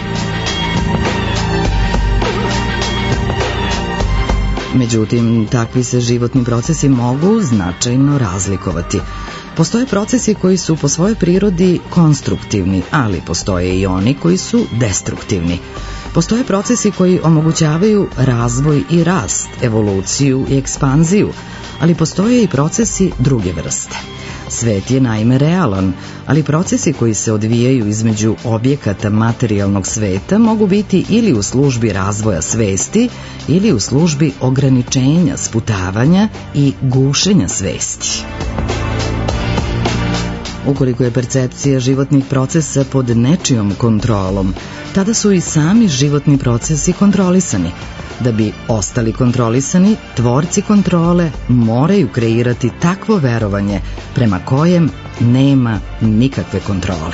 Međutim, takvi se životni procesi mogu značajno razlikovati. Postoje procesi koji su po svojoj prirodi konstruktivni, ali postoje i oni koji su destruktivni. Postoje procesi koji omogućavaju razvoj i rast, evoluciju i ekspanziju, ali postoje i procesi druge vrste. Svet je naime realan, ali procesi koji se odvijaju između objekata materijalnog sveta mogu biti ili u službi razvoja svesti ili u službi ograničenja, sputavanja i gušenja svesti. Ukoliko je percepcija životnih procesa pod nečijom kontrolom, tada su i sami životni procesi kontrolisani. Da bi ostali kontrolisani, tvorci kontrole moraju kreirati takvo verovanje prema kojem nema nikakve kontrole.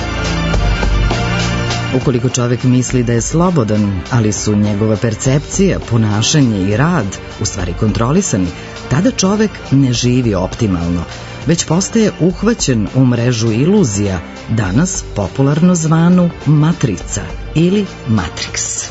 Ukoliko čovek misli da je slobodan, ali su njegova percepcija, ponašanje i rad u stvari kontrolisani, tada čovek ne živi optimalno. već postaje uhvaćen u mrežu iluzija, danas popularno zvanu matrica ili Matrix.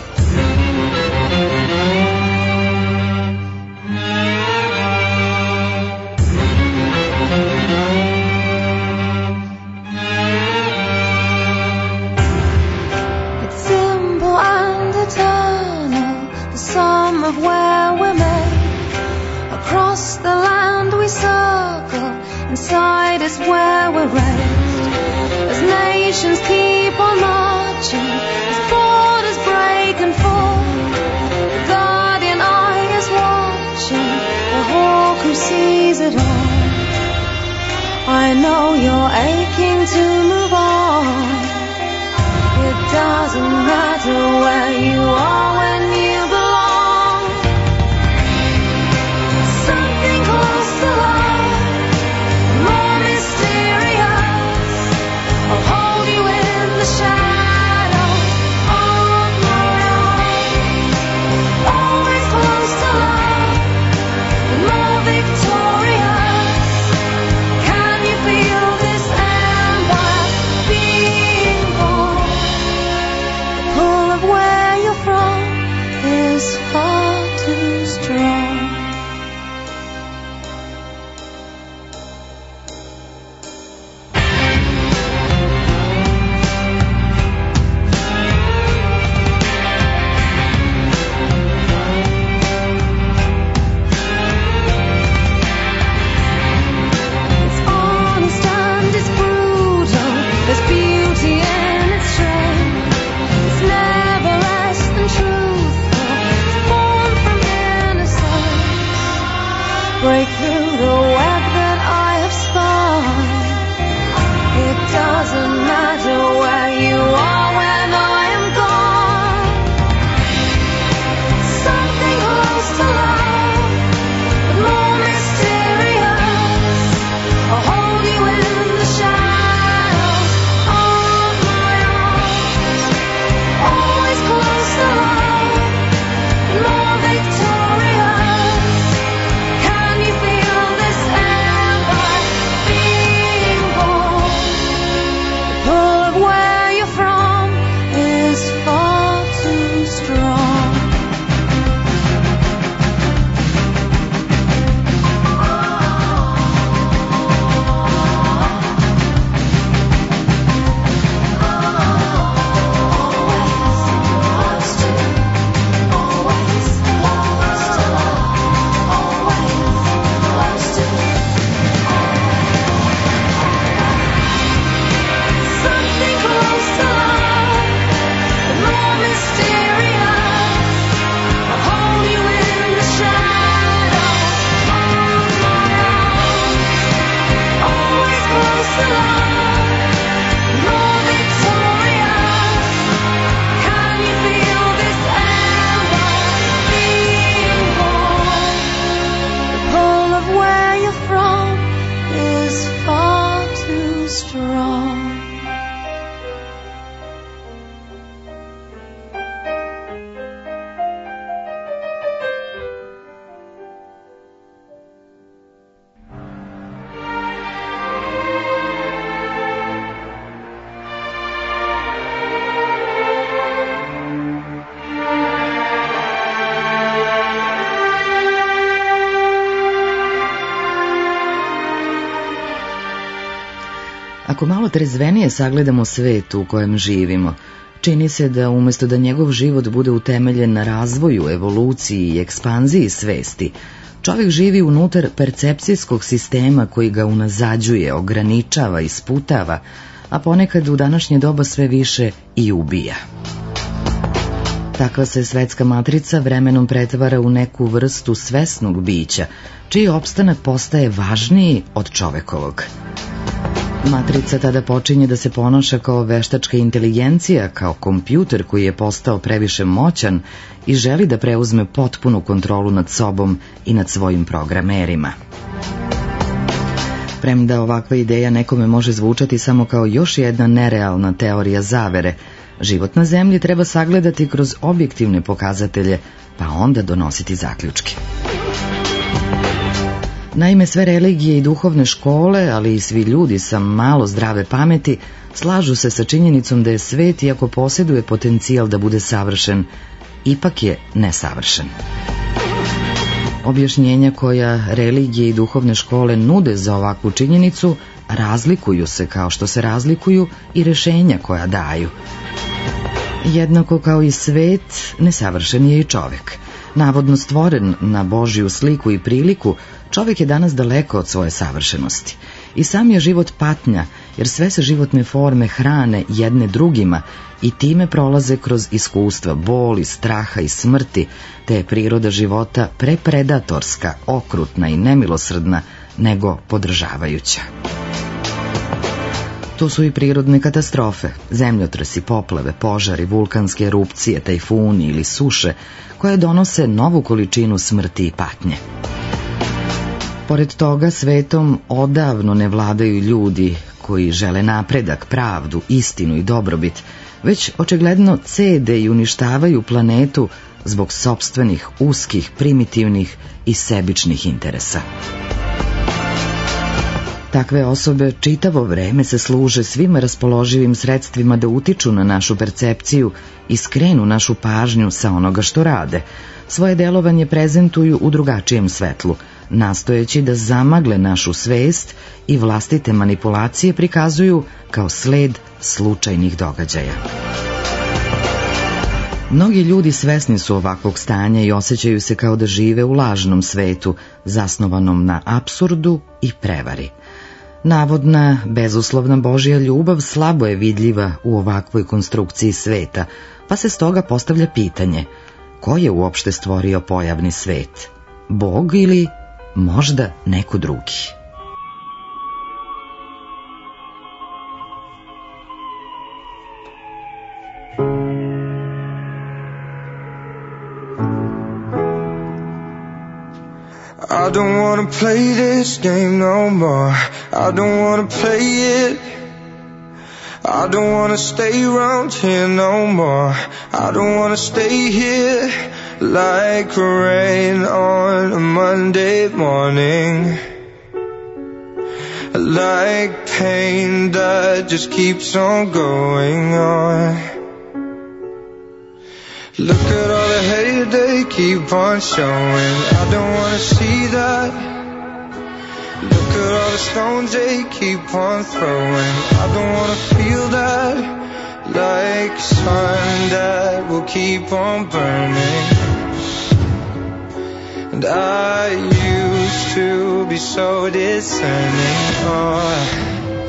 Of where we're made, across the land we circle, inside is where we're raised. As nations keep on marching, as borders break and fall, the guardian eye is watching, the hawk who sees it all. I know you're aching to move on. It doesn't matter where you are when you belong. Break through the web that I have spun. It doesn't matter where you are when I am gone. Something close to love, but more mysterious. I'll hold you in the shadows of my arms. Always close to love, but more victorious. Ako malo trezvenije sagledamo svet u kojem živimo, čini se da umesto da njegov život bude utemeljen na razvoju, evoluciji i ekspanziji svesti, čovjek živi unutar percepcijskog sistema koji ga unazađuje, ograničava i sputava, a ponekad u današnje doba sve više i ubija. Takva se svetska matrica vremenom pretvara u neku vrstu svesnog bića, čiji opstanak postaje važniji od čovekovog. Matrica tada počinje da se ponaša kao veštačka inteligencija, kao kompjuter koji je postao previše moćan i želi da preuzme potpunu kontrolu nad sobom i nad svojim programerima. Premda ovakva ideja nekome može zvučati samo kao još jedna nerealna teorija zavere, život na zemlji treba sagledati kroz objektivne pokazatelje, pa onda donositi zaključke. Naime, sve religije i duhovne škole, ali i svi ljudi sa malo zdrave pameti, slažu se sa činjenicom da je svet, iako posjeduje potencijal da bude savršen, ipak je nesavršen. Objašnjenja koja religije i duhovne škole nude za ovakvu činjenicu razlikuju se kao što se razlikuju i rešenja koja daju. Jednako kao i svet, nesavršen je i čovek. Navodno stvoren na Božju sliku i priliku, čovek je danas daleko od svoje savršenosti. I sam je život patnja, jer sve se životne forme hrane jedne drugima i time prolaze kroz iskustva boli, straha i smrti, te je priroda života prepredatorska, okrutna i nemilosrdna, nego podržavajuća. To su i prirodne katastrofe, zemljotresi, poplave, požari, vulkanske erupcije, tajfuni ili suše, koje donose novu količinu smrti i patnje. Pored toga, svetom odavno ne vladaju ljudi koji žele napredak, pravdu, istinu i dobrobit, već očigledno cede i uništavaju planetu zbog sopstvenih, uskih, primitivnih i sebičnih interesa. Takve osobe čitavo vreme se služe svim raspoloživim sredstvima da utiču na našu percepciju i skrenu našu pažnju sa onoga što rade. Svoje delovanje prezentuju u drugačijem svetlu, nastojeći da zamagle našu svest i vlastite manipulacije prikazuju kao sled slučajnih događaja. Mnogi ljudi svesni su ovakvog stanja i osjećaju se kao da žive u lažnom svetu, zasnovanom na apsurdu i prevari. Navodna, bezuslovna Božja ljubav slabo je vidljiva u ovakvoj konstrukciji sveta, pa se stoga postavlja pitanje: ko je uopšte stvorio pojavni svet? Bog ili možda neko drugi? I don't wanna play this game no more. I don't wanna play it. I don't wanna stay around here no more. I don't wanna stay here like rain on a Monday morning, like pain that just keeps on going on. Look at all the hate they keep on showing. I don't wanna see that. Look at all the stones they keep on throwing. I don't wanna feel that. Like sun that will keep on burning. And I used to be so discerning. Oh.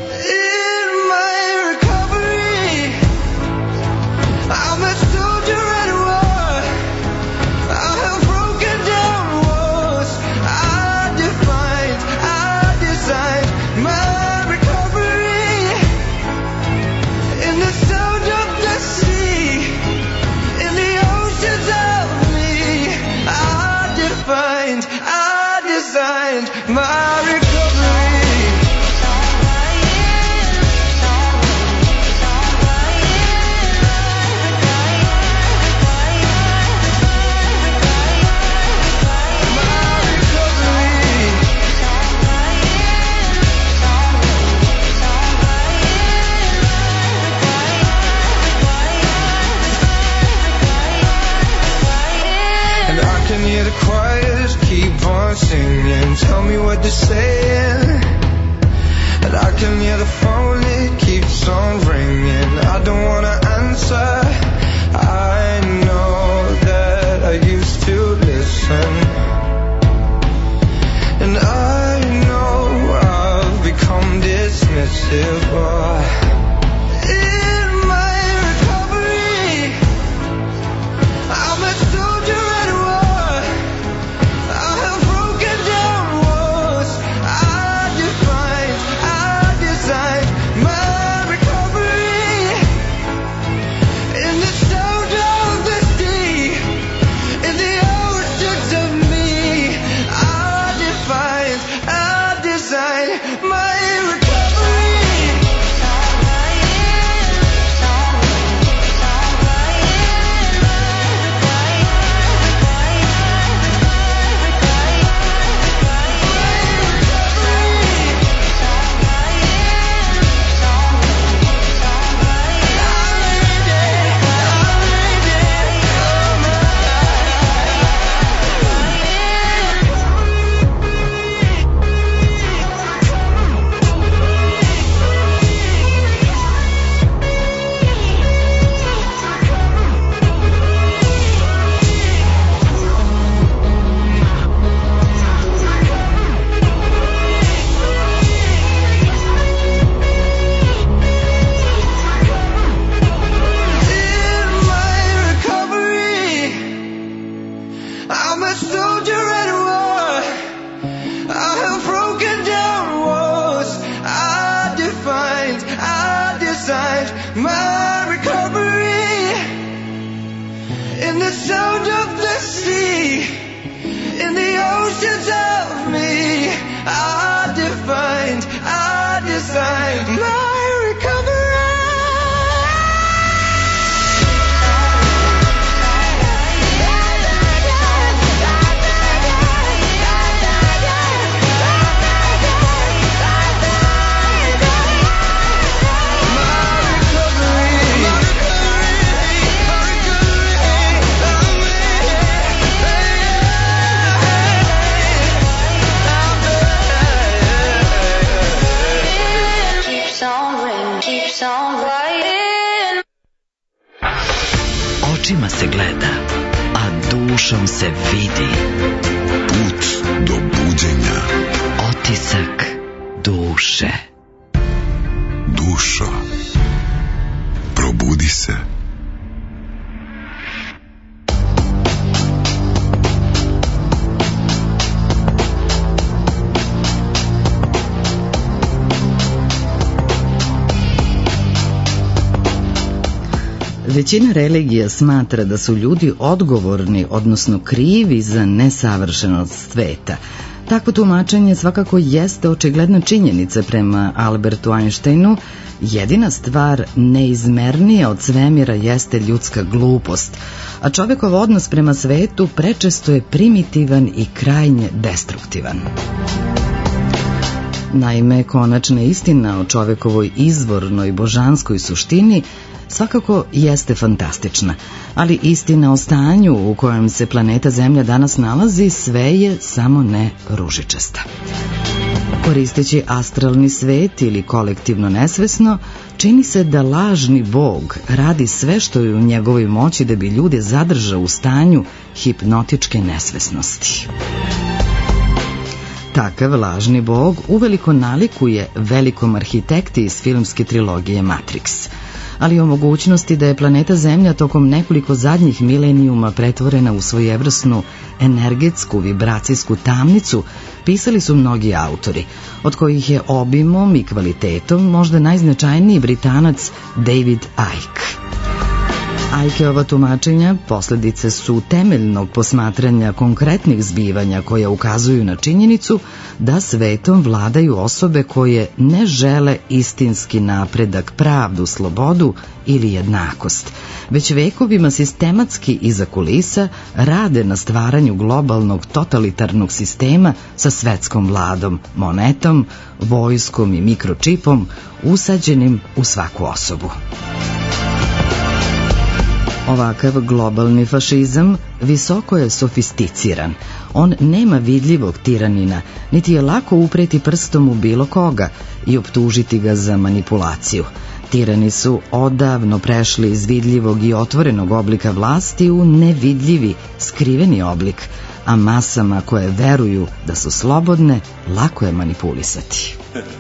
Singing, tell me what they're saying. And I can hear the phone, it keeps on ringing. I don't wanna answer. I know that I used to listen, and I know I've become dismissive. Oh. My recovery. visions of me are defined, are designed. My recovery. Očima se gleda, a dušom se vidi. Put do buđenja. Otisak duše. Dušo, probudi se. Većina religija smatra da su ljudi odgovorni, odnosno krivi za nesavršenost sveta. Takvo tumačenje svakako jeste očigledna činjenica prema Albertu Einsteinu. Jedina stvar neizmernija od svemira jeste ljudska glupost, a čovekov odnos prema svetu prečesto je primitivan i krajnje destruktivan. Naime, konačna istina o čovekovoj izvornoj božanskoj suštini svakako jeste fantastična, ali istina o stanju u kojem se planeta Zemlja danas nalazi sve je samo ne ružičasta. Koristeći astralni svet ili kolektivno nesvesno, čini se da lažni bog radi sve što je u njegovoj moći da bi ljude zadržao u stanju hipnotičke nesvesnosti. Takav lažni bog uveliko nalikuje velikom arhitekti iz filmske trilogije Matrix, ali o mogućnosti da je planeta Zemlja tokom nekoliko zadnjih milenijuma pretvorena u svojevrsnu energetsku vibracijsku tamnicu pisali su mnogi autori, od kojih je obimom i kvalitetom možda najznačajniji Britanac David Icke. Ickeova tumačenja posledice su temeljnog posmatranja konkretnih zbivanja koja ukazuju na činjenicu da svetom vladaju osobe koje ne žele istinski napredak, pravdu, slobodu ili jednakost, već vekovima sistematski iza kulisa rade na stvaranju globalnog totalitarnog sistema sa svetskom vladom, monetom, vojskom i mikročipom usađenim u svaku osobu. Ovakav globalni fašizam visoko je sofisticiran. On nema vidljivog tiranina, niti je lako upreti prstom u bilo koga i optužiti ga za manipulaciju. Tirani su odavno prešli iz vidljivog i otvorenog oblika vlasti u nevidljivi, skriveni oblik, a masama koje veruju da su slobodne, lako je manipulisati.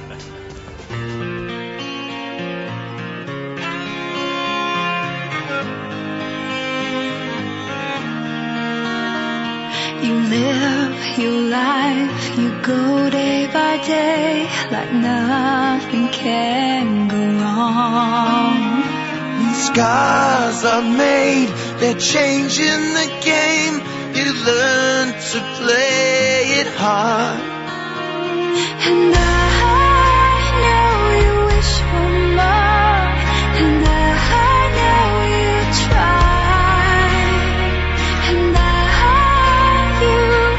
You live your life, you go day by day like nothing can go wrong. These scars are made, they're changing the game. You learn to play it hard. And I know you wish for more, and I know you try, and I you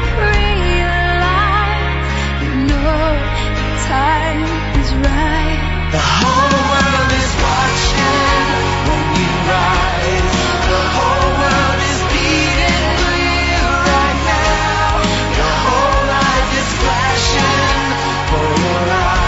realize you know the time is right. The whole world is watching when you rise. The whole world is beating for you right now. Your whole life is flashing for your eyes.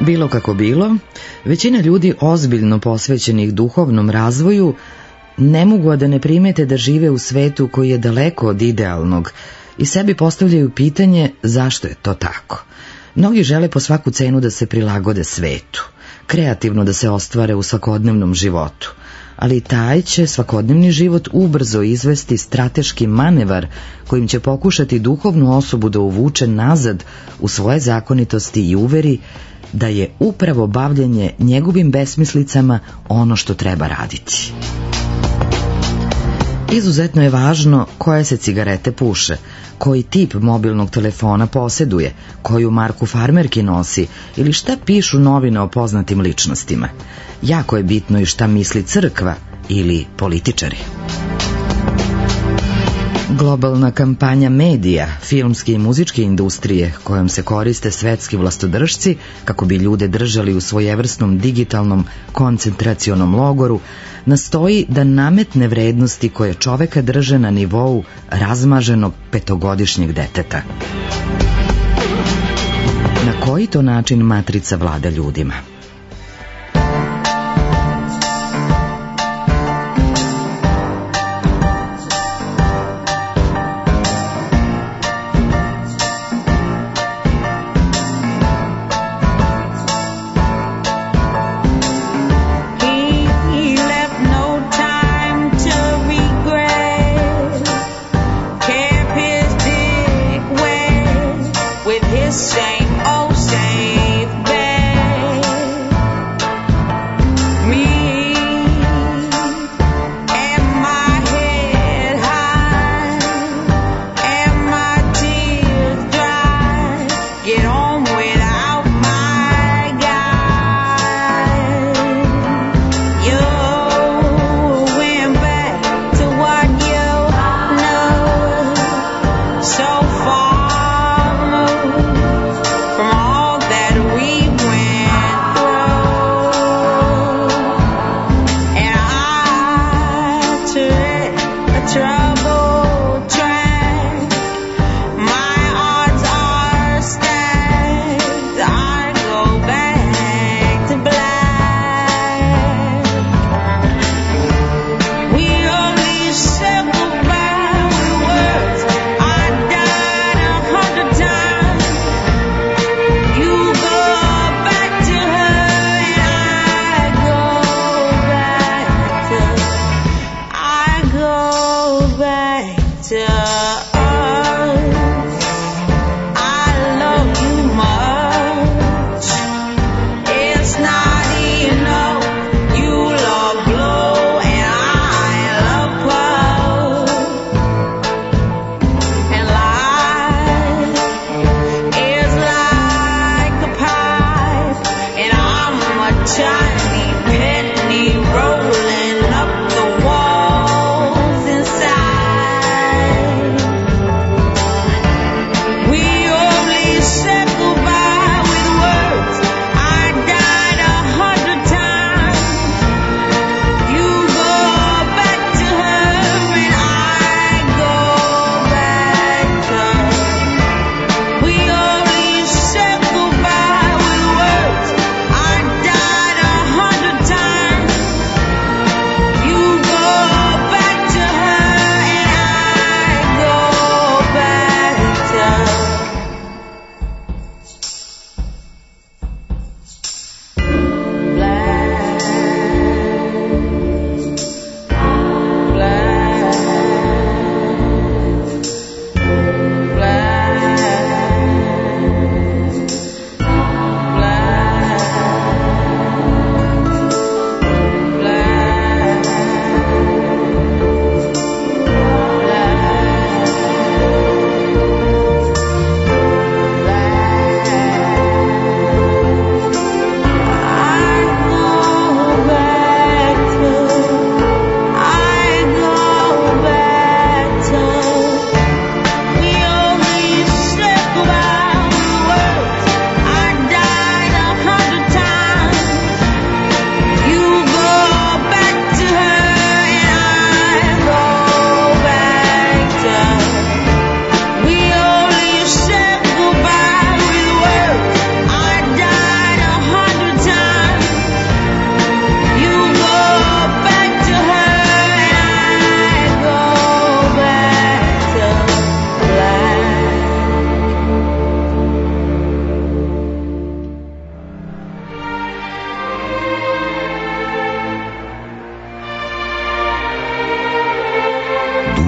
Bilo kako bilo, većina ljudi ozbiljno posvećenih duhovnom razvoju ne mogu a da ne primete da žive u svetu koji je daleko od idealnog i sebi postavljaju pitanje zašto je to tako. Mnogi žele po svaku cenu da se prilagode svetu, kreativno da se ostvare u svakodnevnom životu, ali taj će svakodnevni život ubrzo izvesti strateški manevar kojim će pokušati duhovnu osobu da uvuče nazad u svoje zakonitosti i uveri da je upravo bavljenje njegovim besmislicama ono što treba raditi. Izuzetno je važno koje se cigarete puše, koji tip mobilnog telefona poseduje, koju marku farmerki nosi ili šta pišu novine o poznatim ličnostima. Jako je bitno i šta misli crkva ili političari. Globalna kampanja medija, filmske i muzičke industrije kojom se koriste svetski vlastodržci kako bi ljude držali u svojevrsnom digitalnom koncentracionom logoru, nastoji da nametne vrednosti koje čoveka drže na nivou razmaženog petogodišnjeg deteta. Na koji to način matrica vlada ljudima? Same old same bed.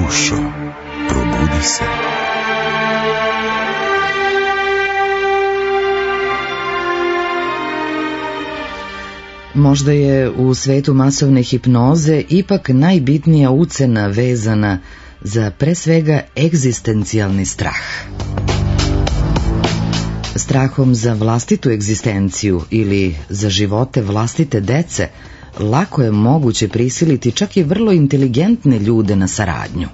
dušo, probudi se. Možda je u svetu masovne hipnoze ipak najbitnija ucena vezana za pre svega egzistencijalni strah. Strahom za vlastitu egzistenciju ili za živote vlastite dece lako je moguće prisiliti čak i vrlo inteligentne ljude na saradnju.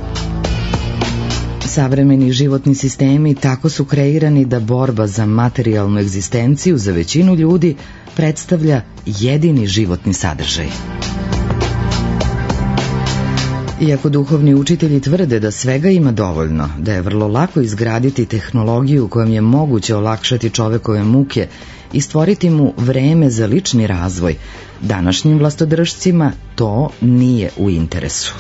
Savremeni životni sistemi tako su kreirani da borba za materijalnu egzistenciju za većinu ljudi predstavlja jedini životni sadržaj. Iako duhovni učitelji tvrde da svega ima dovoljno, da je vrlo lako izgraditi tehnologiju kojom je moguće olakšati čovekove muke i stvoriti mu vreme za lični razvoj, današnjim vlastodržcima to nije u interesu.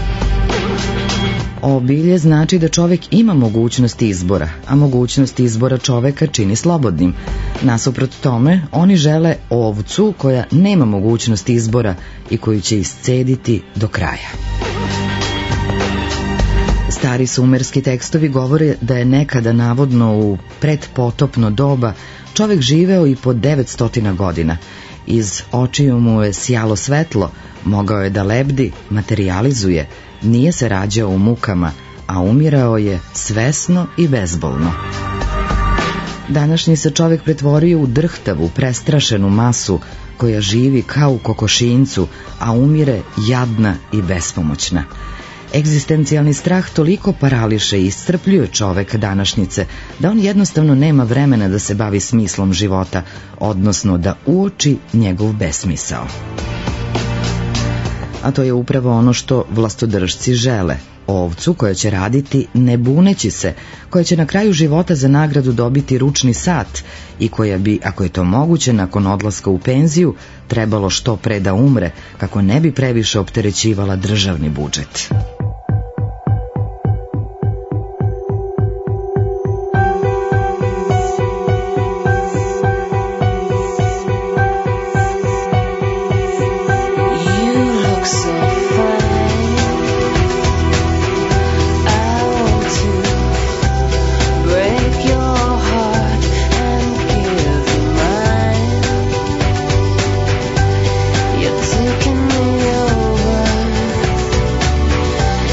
Obilje znači da čovek ima mogućnost izbora, a mogućnost izbora čoveka čini slobodnim. Nasuprot tome, oni žele ovcu koja nema mogućnost izbora i koju će iscediti do kraja. Stari sumerski tekstovi govore da je nekada navodno u predpotopno doba čovek živeo i po devetsto godina. Iz očiju mu je sjalo svetlo, mogao je da lebdi, materijalizuje, nije se rađao u mukama, a umirao je svesno i bezbolno. Današnji se čovek pretvorio u drhtavu, prestrašenu masu koja živi kao u kokošincu, a umire jadna i bespomoćna. Egzistencijalni strah toliko parališe i iscrpljuje čoveka današnjice da on jednostavno nema vremena da se bavi smislom života, odnosno da uoči njegov besmisao. A to je upravo ono što vlastodržci žele, ovcu koja će raditi ne buneći se, koja će na kraju života za nagradu dobiti ručni sat i koja bi, ako je to moguće, nakon odlaska u penziju, trebalo što pre da umre, kako ne bi previše opterećivala državni budžet. Taking me over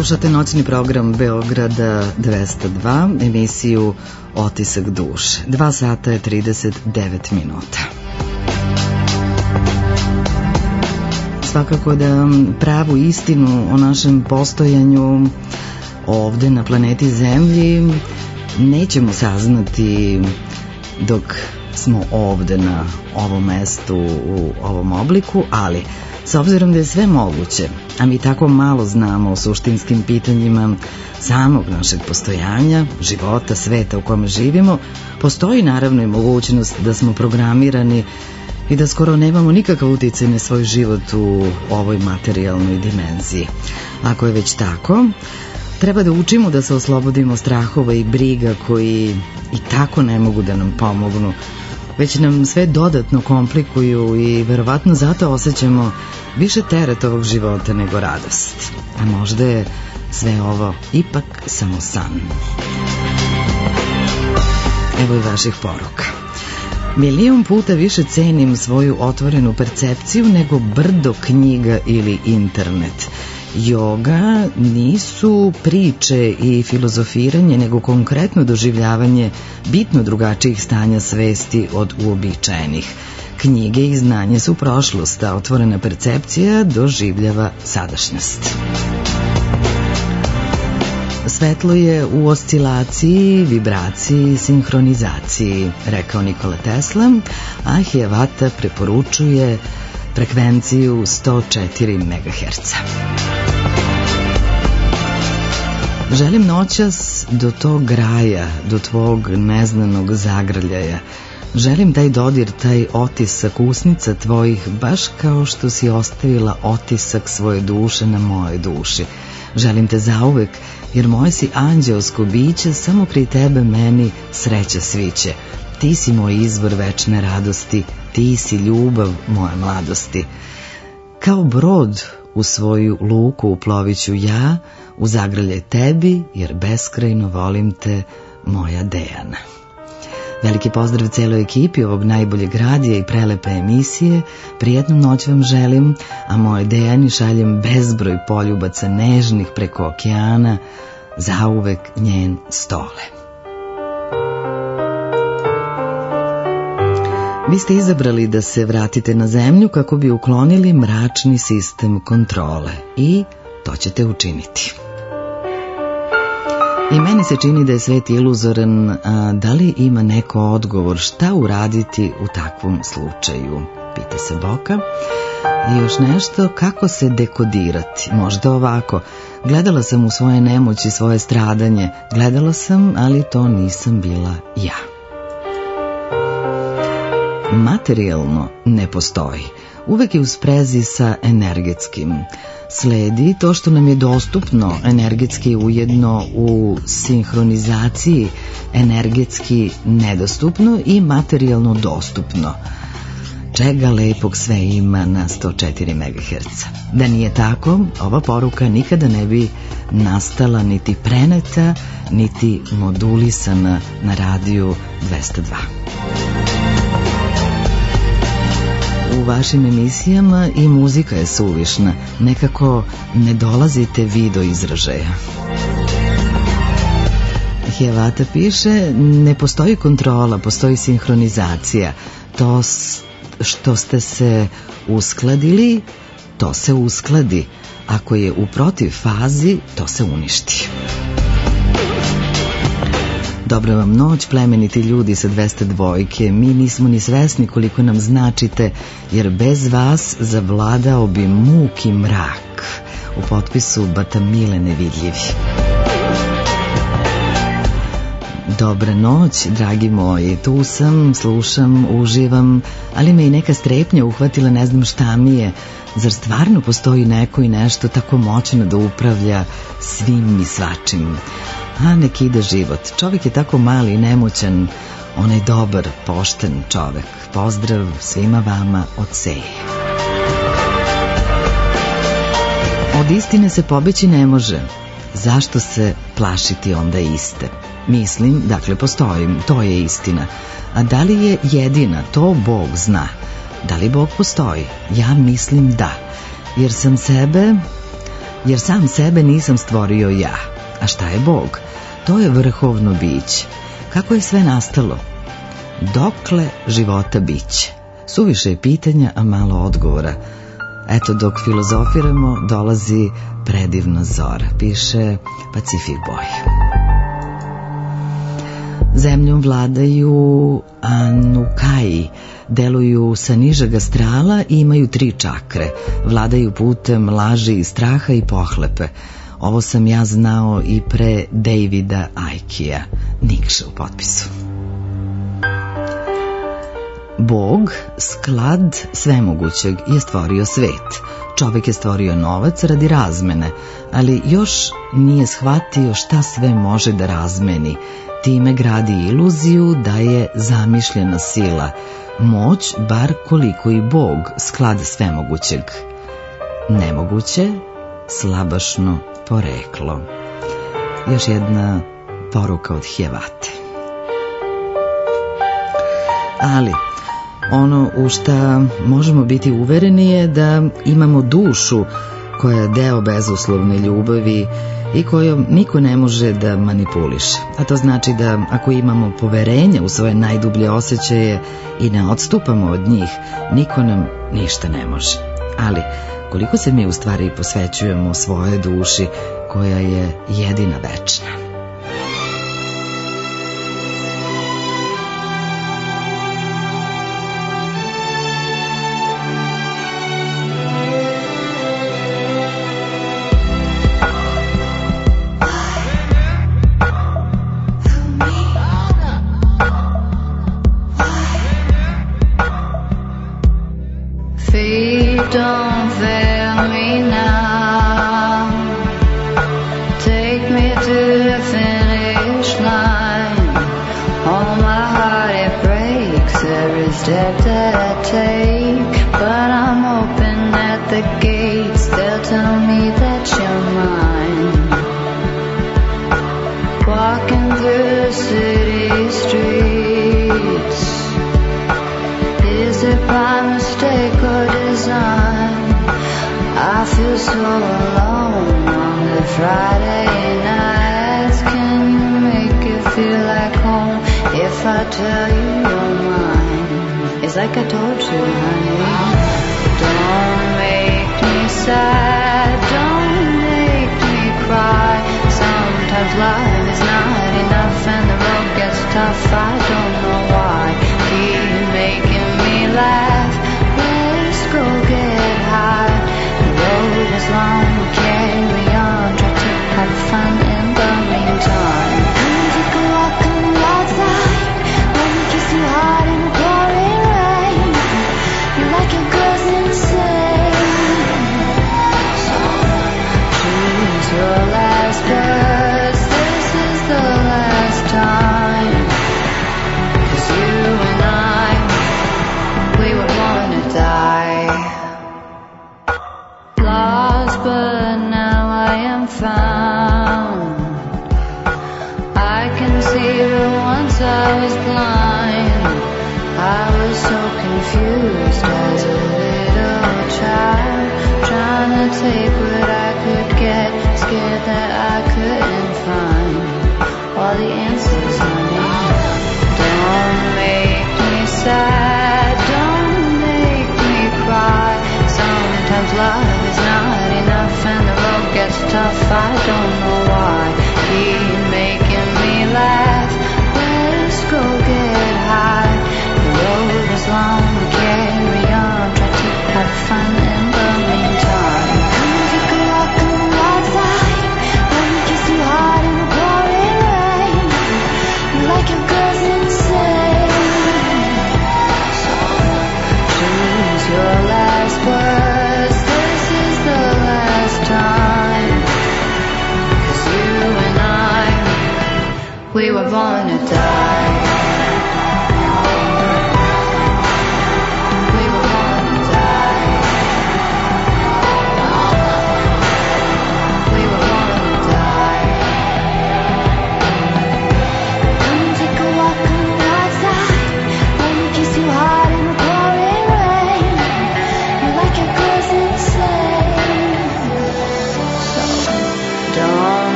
Slušate noćni program Beograda dvesta dva, emisiju Otisak duše. Dva sata je trideset devet minuta. Svakako da pravu istinu o našem postojanju ovde na planeti Zemlji nećemo saznati dok smo ovde na ovom mestu u ovom obliku, ali s obzirom da je sve moguće, a mi tako malo znamo o suštinskim pitanjima samog našeg postojanja, života, sveta u kome živimo, postoji naravno i mogućnost da smo programirani i da skoro nemamo nikakav uticaj na svoj život u ovoj materijalnoj dimenziji. Ako je već tako, treba da učimo da se oslobodimo strahova i briga koji i tako ne mogu da nam pomognu, već nam sve dodatno komplikuju i verovatno zato osjećamo više teret ovog života nego radost. A možda je sve ovo ipak samo san. Evo i vaših poruka. Milion puta više cenim svoju otvorenu percepciju nego brdo knjiga ili internet. Joga nisu priče i filozofiranje, nego konkretno doživljavanje bitno drugačijih stanja svesti od uobičajenih. Knjige i znanje su prošlost, a otvorena percepcija doživljava sadašnjost. Svetlo je u oscilaciji, vibraciji, sinhronizaciji, rekao Nikola Tesla, a Hijavata preporučuje frekvenciju sto četiri megaherca. Želim noćas do tog graja, do tvog neznanog zagrljaja. Želim taj dodir, taj otisak usnica tvojih, baš kao što si ostavila otisak svoje duše na mojoj duši. Želim te zauvek, jer moje si anđelsko biće, samo kraj tebe meni sreća sviće. Ti si moj izvor večne radosti, ti si ljubav moje mladosti. Kao brod u svoju luku uploviću ja, u zagrljaj tebi, jer beskrajno volim te, moja Dejana. Veliki pozdrav celoj ekipi ovog najboljeg radija i prelepe emisije. Prijetnu noć vam želim, a moje Dejani šaljem bezbroj poljubaca nežnih preko okeana, zauvek njen Stole. Vi ste izabrali da se vratite na zemlju kako bi uklonili mračni sistem kontrole i to ćete učiniti. I meni se čini da je svet iluzoran, a da li ima neko odgovor šta uraditi u takvom slučaju? Pita se Boka. I još nešto, kako se dekodirati? Možda ovako, gledala sam u svoje nemoći, svoje stradanje, gledala sam, ali to nisam bila ja. Materijalno ne postoji, uvek je u sprezi sa energetskim. Sledi to što nam je dostupno, energetski ujedno u sinhronizaciji, energetski nedostupno i materijalno dostupno. Čega lepog sve ima na sto četiri megaherca. Da nije tako, ova poruka nikada ne bi nastala niti preneta, niti modulisana na radiju dvesta dva. U vašim emisijama i muzika je suvišna, nekako ne dolazite vi do izražaja. Hijavata piše, ne postoji kontrola, postoji sinhronizacija. To što ste se uskladili, to se uskladi. Ako je u protiv fazi, to se uništi. Dobra vam noć, plemeniti ljudi sa dvesta dvojke. Mi nismo ni svesni koliko nam značite, jer bez vas zavladao bi muk i mrak. U potpisu Batamile nevidljivi. Dobra noć, dragi moji, tu sam, slušam, uživam, ali me i neka strepnja uhvatila, ne znam šta mi je. Zar stvarno postoji neko i nešto tako moćno da upravlja svim i svačim? A nek ide život. Čovjek je tako mali i nemoćan, on je dobar, pošten čovjek. Pozdrav svima vama od Seje. Od istine se pobeći ne može. Zašto se plašiti onda iste? Mislim, dakle, postoji, to je istina. A da li je jedina, to Bog zna. Da li Bog postoji? Ja mislim da. Jer sam sebe jer sam sebe nisam stvorio ja. A šta je Bog? To je vrhovno biće. Kako je sve nastalo? Dokle života biće? Suviše je pitanja, a malo odgovora. Eto, dok filozofiramo, dolazi predivna zora, piše Pacific Boy. Zemljom vladaju Anukai, deluju sa nižeg astrala i imaju tri čakre. Vladaju putem laži i straha i pohlepe. Ovo sam ja znao i pre Davida Aikija. Nikša u potpisu. Bog, sklad svemogućeg, je stvorio svet. Čovjek je stvorio novac radi razmene, ali još nije shvatio šta sve može da razmeni. Time gradi iluziju da je zamišljena sila, moć bar koliko i Bog, sklad svemogućeg. Nemoguće, slabašno poreklo. Još jedna poruka od Hjevate. Ali ono u šta možemo biti uvereni je da imamo dušu koja je deo bezuslovne ljubavi i kojom niko ne može da manipuliše. A to znači da ako imamo poverenja u svoje najdublje osjećaje i ne odstupamo od njih, niko nam ništa ne može. Ali koliko se mi u stvari posvećujemo svojoj duši koja je jedina večna. Don't fail me now. Take me to the finish line. All my heart it breaks every step that I take, but I'm hoping at the gates they'll tell me that you're mine. Walking through the city streets, is it by mistake or design? I feel so alone on the Friday nights. Can you make it feel like home if I tell you you're mine? It's like I told you, honey. Don't make me sad, don't make me cry. Sometimes life is not enough and the road gets tough. I don't know why. Keep making me laugh. Let's go get high. The road is long, carry on. Try to have fun in the meantime. Come take a walk on the outside. Let me kiss you hard in the pouring rain. You like your girls insane. So choose your last words. This is the last time. 'Cause you and I, we were born to die. Lost, but now I am found. I can see that once I was blind. I was so confused as a little child, trying to take what I could get, scared that I couldn't find all the answers, honey. Don't make me sad, don't make me cry. Sometimes love is not enough and the road gets tough. I don't know why. Keep making me laugh. Let's go get high. The road is long, carry on. Try to have fun in the meantime. Come take a walk on the outside. Let me kiss you hard in the pouring rain. You like your girls insane. So choose your last words. This is the last time. 'Cause you and I, we were born to die. We were born to die. We were born to die. Come take a walk on the outside. Let me kiss you hard in the pouring rain. You like your girls insane. So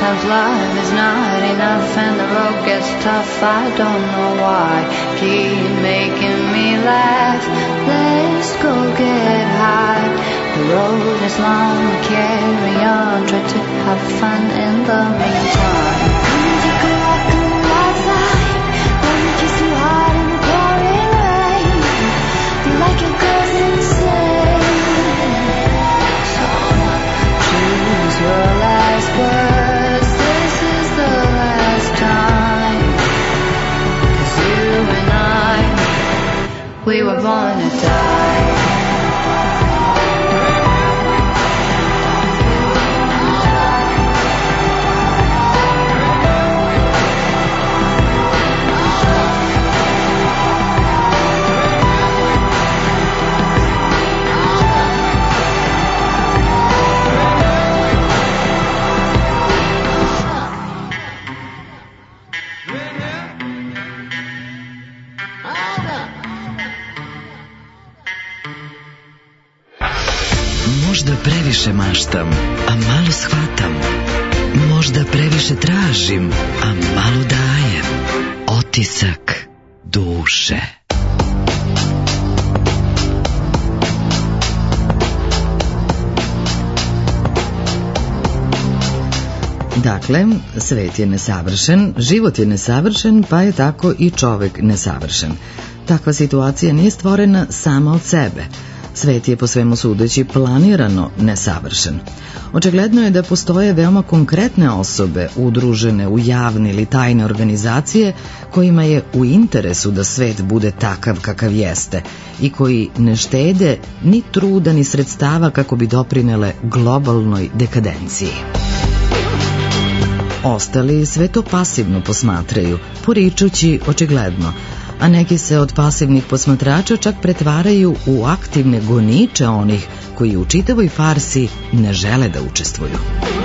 Sometimes love is not enough and the road gets tough. I don't know why. Keep making me laugh. Let's go get high. The road is long, carry on. Try to have fun in the meantime. Come take a walk on the outside. Let me kiss you hard in the pouring rain. You like your girls insane. So choose your last words. This is the last time. 'Cause you and I, we were born to die. Možda previše maštam, a malo shvatam. Možda previše tražim, a malo dajem. Otisak duše. Dakle, svet je nesavršen, život je nesavršen, pa je tako i čovek nesavršen. Takva situacija nije stvorena sama od sebe. Svet je po svemu sudeći planirano nesavršen. Očigledno je da postoje veoma konkretne osobe udružene u javne ili tajne organizacije kojima je u interesu da svet bude takav kakav jeste i koji ne štede ni truda ni sredstava kako bi doprinele globalnoj dekadenciji. Ostali sve to pasivno posmatraju, poričući očigledno, a neki se od pasivnih posmatrača čak pretvaraju u aktivne goniče onih koji u čitavoj farsi ne žele da učestvuju.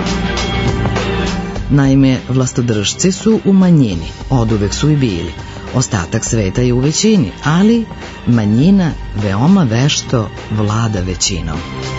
Naime, vlastodržci su u manjini, oduvek su i bili. Ostatak sveta je u većini, ali manjina veoma vešto vlada većinom.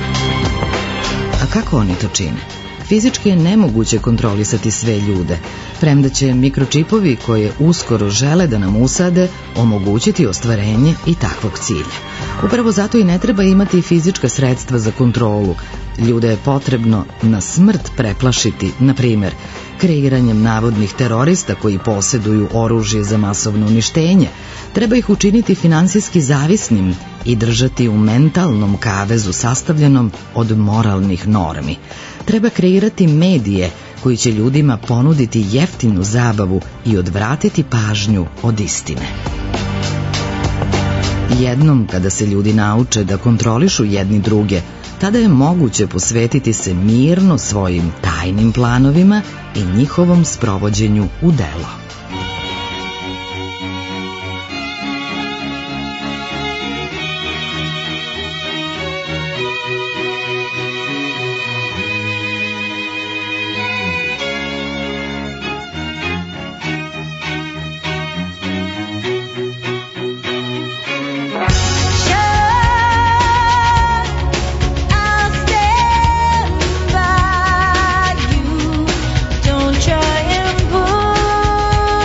A kako oni to čine? Fizički je nemoguće kontrolisati sve ljude, premda će mikročipovi koje uskoro žele da nam usade omogućiti ostvarenje i takvog cilja. Upravo zato i ne treba imati fizička sredstva za kontrolu. Ljude je potrebno na smrt preplašiti, na primjer, kreiranjem navodnih terorista koji posjeduju oružje za masovno uništenje. Treba ih učiniti finansijski zavisnim i držati u mentalnom kavezu sastavljenom od moralnih normi. Treba kreirati medije koji će ljudima ponuditi jeftinu zabavu i odvratiti pažnju od istine. Jednom kada se ljudi nauče da kontrolišu jedni druge, tada je moguće posvetiti se mirno svojim tajnim planovima i njihovom sprovođenju u delo. Don't try and pull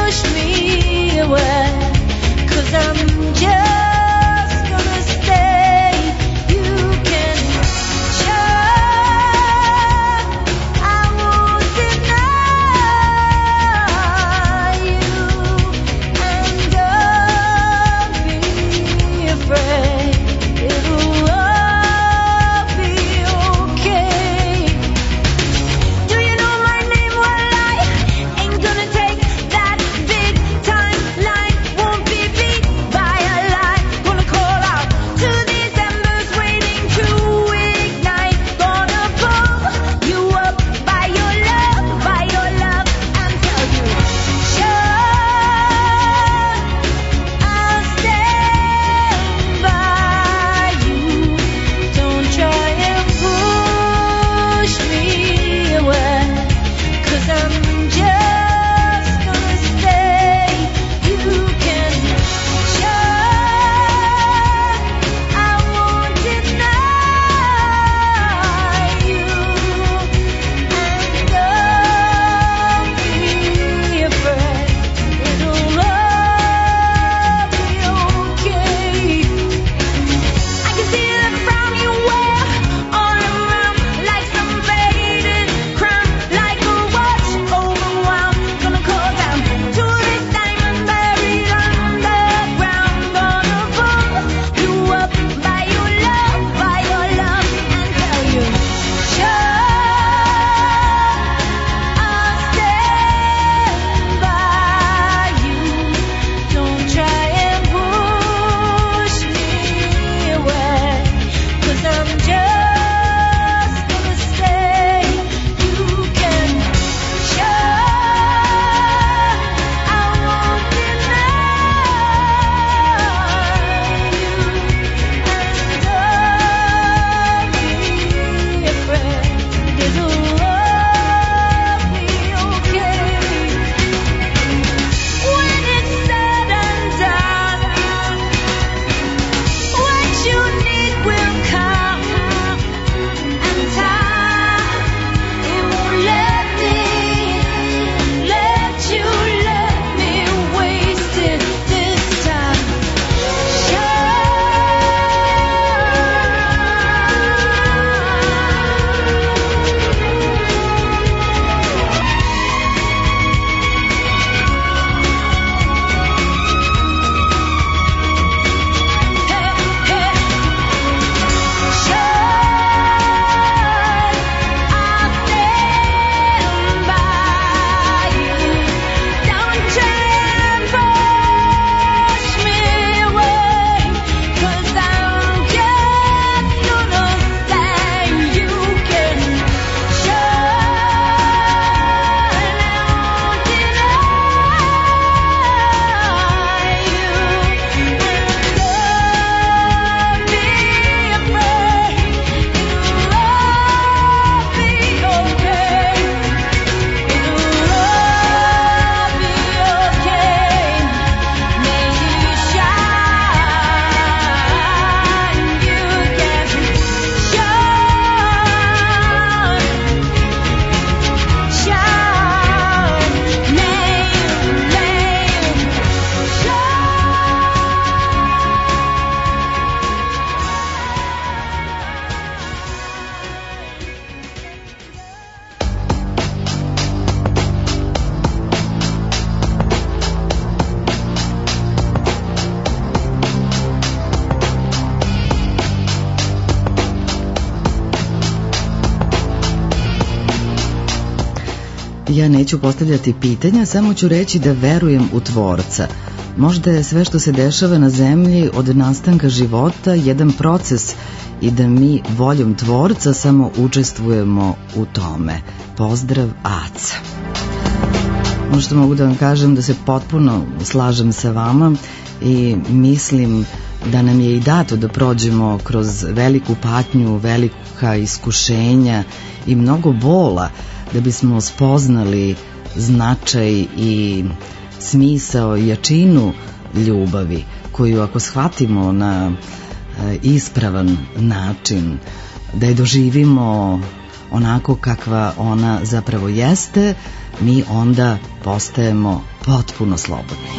Ja neću postavljati pitanja, samo ću reći da verujem u Tvorca. Možda je sve što se dešava na zemlji od nastanka života jedan proces i da mi voljom Tvorca samo učestvujemo u tome. Pozdrav, Aca. Ono što mogu da vam kažem da se potpuno slažem sa vama i mislim da nam je i dato da prođemo kroz veliku patnju, velika iskušenja i mnogo bola da bismo spoznali značaj i smisao i jačinu ljubavi koju ako shvatimo na ispravan način, da je doživimo onako kakva ona zapravo jeste, mi onda postajemo potpuno slobodni.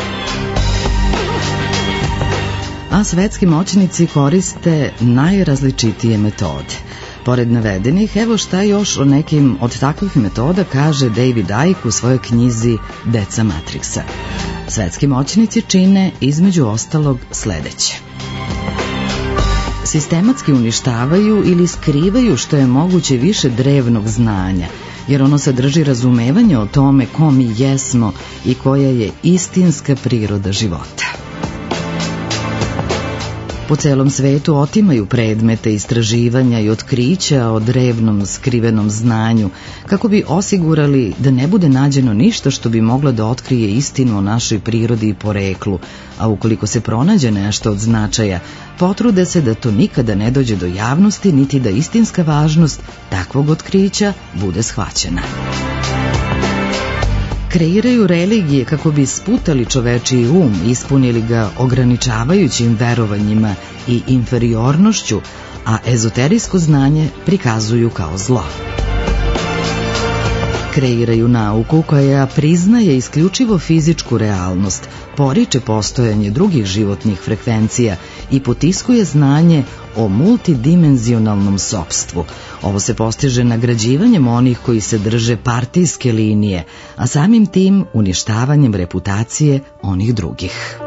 A svetski moćnici koriste najrazličitije metode. Pored navedenih, evo šta još o nekim od takvih metoda kaže David Icke u svojoj knjizi Deca Matrixa. Svetski moćnici čine između ostalog sledeće. Sistematski uništavaju ili skrivaju što je moguće više drevnog znanja, jer ono sadrži razumevanje o tome ko mi jesmo i koja je istinska priroda života. Po celom svetu otimaju predmete istraživanja i otkrića o drevnom skrivenom znanju kako bi osigurali da ne bude nađeno ništa što bi moglo da otkrije istinu o našoj prirodi i poreklu, a ukoliko se pronađe nešto od značaja, potrude se da to nikada ne dođe do javnosti niti da istinska važnost takvog otkrića bude shvaćena. Kreiraju religije kako bi sputali čovečiji um, ispunili ga ograničavajućim verovanjima i inferiornošću, a ezoterijsko znanje prikazuju kao zlo. Kreiraju nauku koja priznaje isključivo fizičku realnost, poriče postojanje drugih životnih frekvencija i potiskuje znanje o multidimenzionalnom sopstvu. Ovo se postiže nagrađivanjem onih koji se drže partijske linije, a samim tim uništavanjem reputacije onih drugih.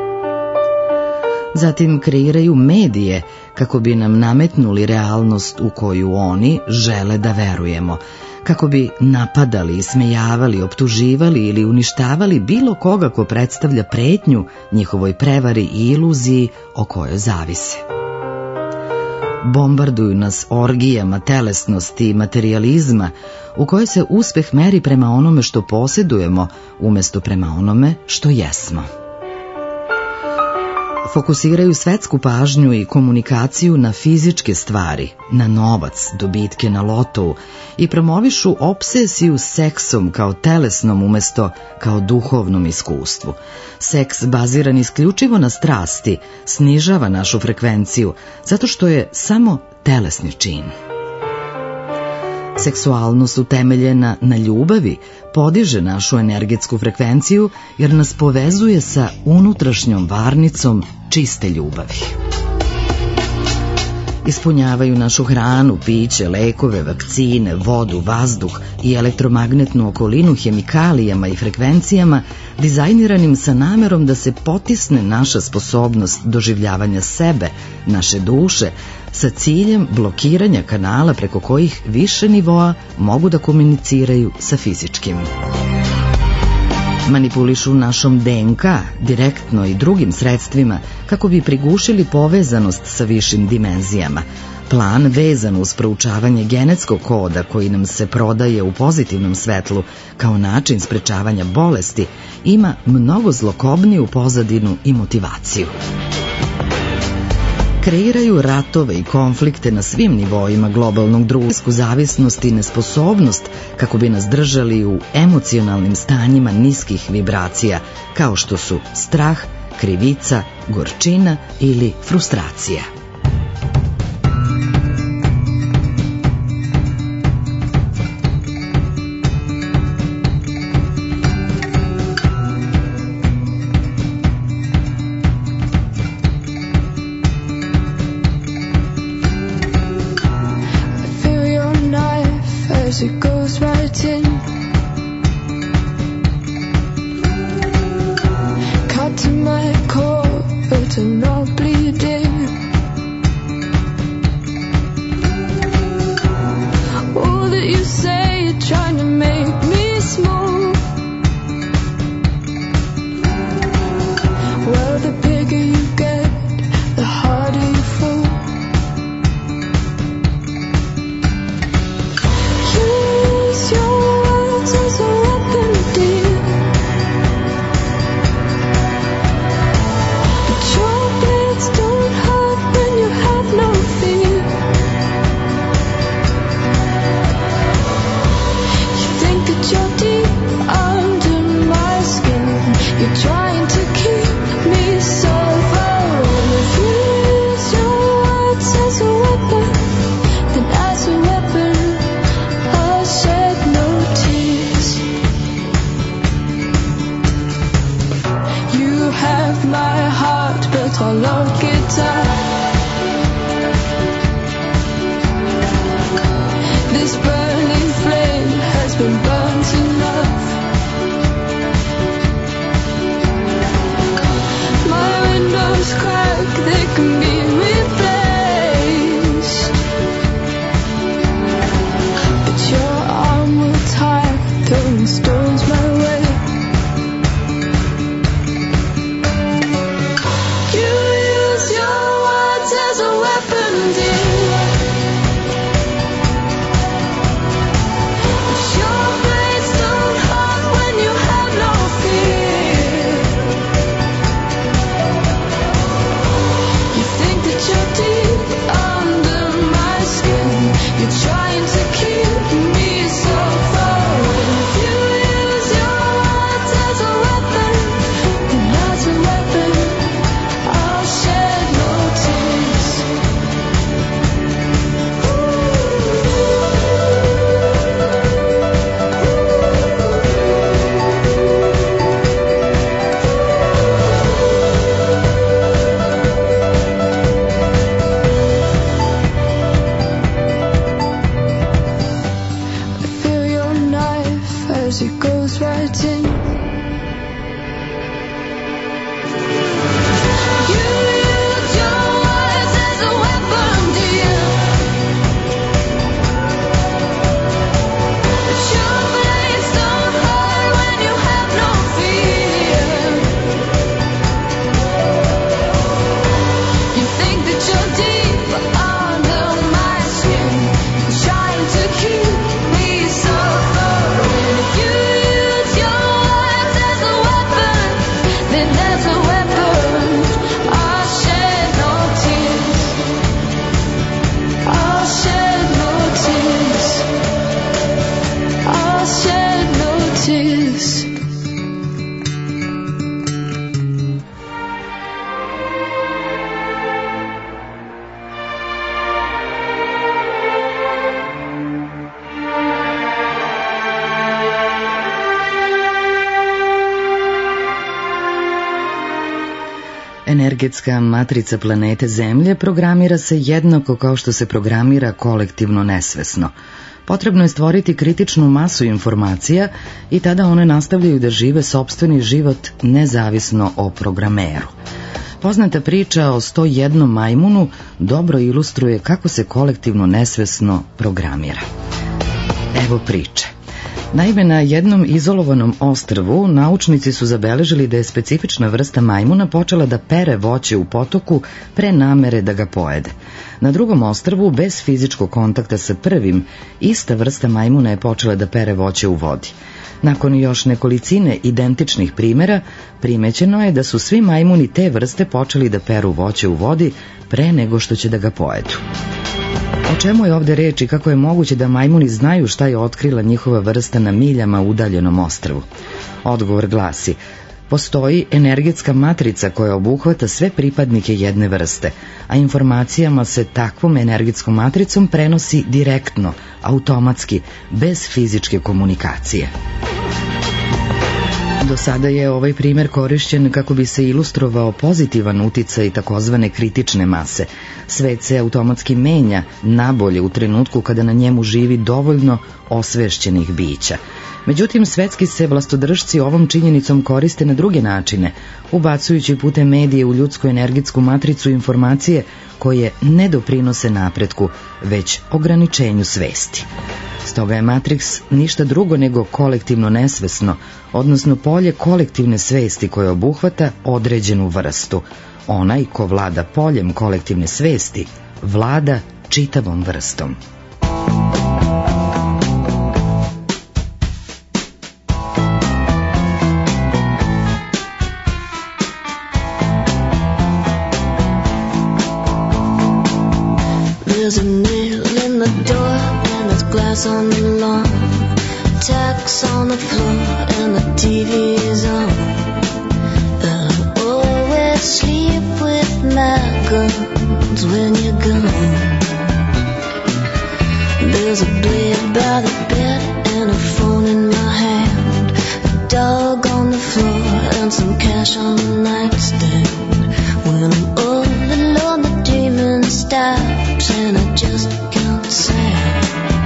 Zatim kreiraju medije kako bi nam nametnuli realnost u koju oni žele da verujemo, kako bi napadali, ismejavali, optuživali ili uništavali bilo koga ko predstavlja pretnju njihovoj prevari i iluziji o kojoj zavise. Bombarduju nas orgijama telesnosti i materijalizma u kojoj se uspeh meri prema onome što posjedujemo umesto prema onome što jesmo. Fokusiraju svetsku pažnju i komunikaciju na fizičke stvari, na novac, dobitke na lotou i promovišu obsesiju seksom kao telesnom umesto kao duhovnom iskustvu. Seks baziran isključivo na strasti snižava našu frekvenciju zato što je samo telesni čin. Seksualnost utemeljena na ljubavi podiže našu energetsku frekvenciju jer nas povezuje sa unutrašnjom varnicom čiste ljubavi. Ispunjavaju našu hranu, piće, lekove, vakcine, vodu, vazduh i elektromagnetnu okolinu hemikalijama i frekvencijama dizajniranim sa namerom da se potisne naša sposobnost doživljavanja sebe, naše duše, sa ciljem blokiranja kanala preko kojih više nivoa mogu da komuniciraju sa fizičkim. Manipulišu našom D N K direktno i drugim sredstvima kako bi prigušili povezanost sa višim dimenzijama. Plan vezan uz proučavanje genetskog koda koji nam se prodaje u pozitivnom svetlu kao način sprečavanja bolesti ima mnogo zlokobniju pozadinu i motivaciju. Kreiraju ratove i konflikte na svim nivoima globalnog društva, zavisnost i nesposobnost kako bi nas držali u emocionalnim stanjima niskih vibracija, kao što su strah, krivica, gorčina ili frustracija. It goes right in, cut to my core, but I'm not bleeding. All that you say, you're trying to make me Energetska matrica planete Zemlje programira se jednako kao što se programira kolektivno nesvesno. Potrebno je stvoriti kritičnu masu informacija i tada one nastavljaju da žive sopstveni život nezavisno o programeru. Poznata priča o sto jednom majmunu dobro ilustruje kako se kolektivno nesvesno programira. Evo priče. Naime, na jednom izolovanom ostrvu naučnici su zabeležili da je specifična vrsta majmuna počela da pere voće u potoku pre namere da ga pojede. Na drugom ostrvu, bez fizičkog kontakta sa prvim, ista vrsta majmuna je počela da pere voće u vodi. Nakon još nekolicine identičnih primera, primećeno je da su svi majmuni te vrste počeli da peru voće u vodi pre nego što će da ga pojedu. O čemu je ovde reč i kako je moguće da majmuni znaju šta je otkrila njihova vrsta na miljama udaljenom ostrvu? Odgovor glasi: postoji energetska matrica koja obuhvata sve pripadnike jedne vrste, a informacijama se takvom energetskom matricom prenosi direktno, automatski, bez fizičke komunikacije. Do sada je ovaj primer korišćen kako bi se ilustrovao pozitivan uticaj takozvane kritične mase. Svet se automatski menja nabolje u trenutku kada na njemu živi dovoljno osvešćenih bića. Međutim, svetski se vlastodržci ovom činjenicom koriste na druge načine, ubacujući putem medije u ljudsku energetsku matricu informacije koje ne doprinose napretku, već ograničenju svesti. Stoga je Matrix ništa drugo nego kolektivno nesvesno, odnosno polje kolektivne svesti koje obuhvata određenu vrstu. Onaj ko vlada poljem kolektivne svesti, vlada čitavom vrstom. There's a nail in the door and there's glass on the lawn, tacks on the floor and the T V is on. I always sleep with my guns when you're gone. There's a blade by the bed and a phone in my hand, a dog on the floor and some cash on the nightstand. When I'm all alone the dreaming stops and I just can't stand.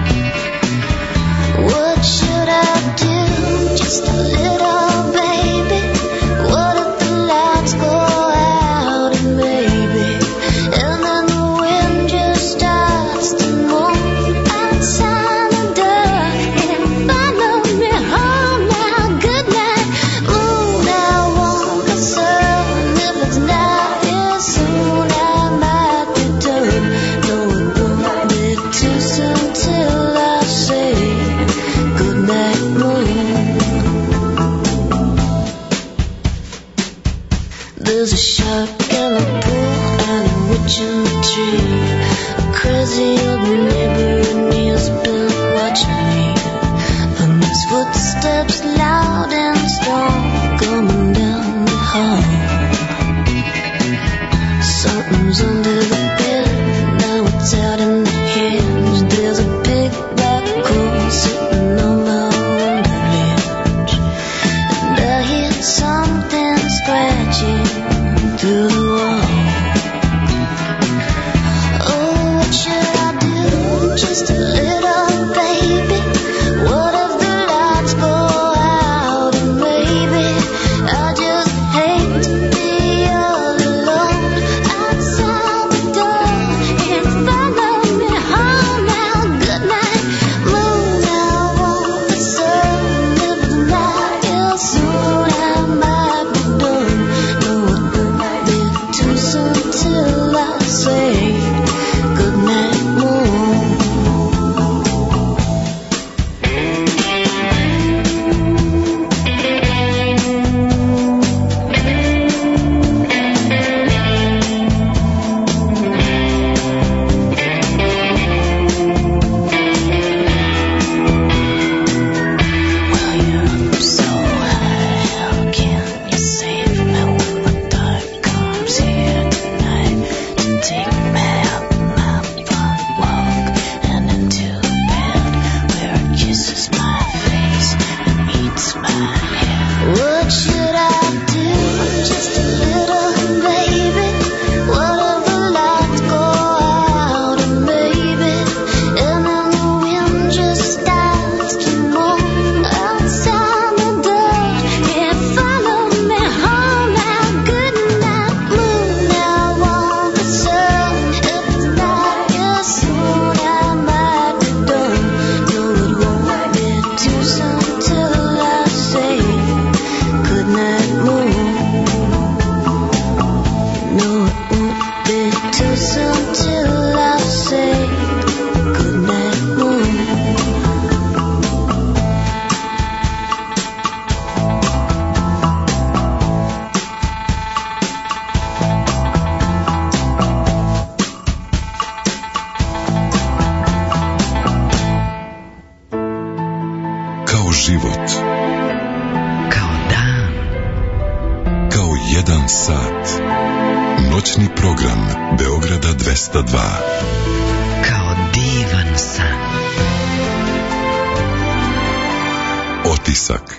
What should I do? Just a little baby. What if the lights go out and maybe, and then the wind just starts to move outside the door and follow me home now. Good night, moon. I want the sun. If it's not here soon, I might return. No, it won't be too soon till I say good night, moon. There's a shark in the pool and a witch in the tree. A crazy old neighbor and he has been watching me. And his footsteps loud and strong coming down the hall. Something's under the bed, now it's out in the hinge. There's a big black hole sitting on my window ledge, and I hear something scratching through the wall. Oh, what should I do? Just a little baby. What if the lights go out and život. Kao dan. Kao jedan sat. Noćni program Beograda dvesta dva. Kao divan san. Otisak.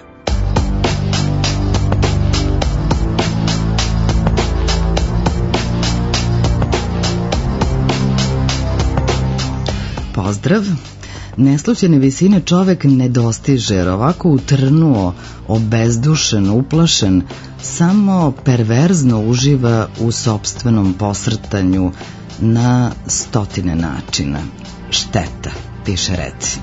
Pozdrav. Neslućene visine čovek ne dostiže, jer ovako utrnuo, obezdušen, uplašen, samo perverzno uživa u sopstvenom posrtanju na stotine načina. Šteta, piše Reci.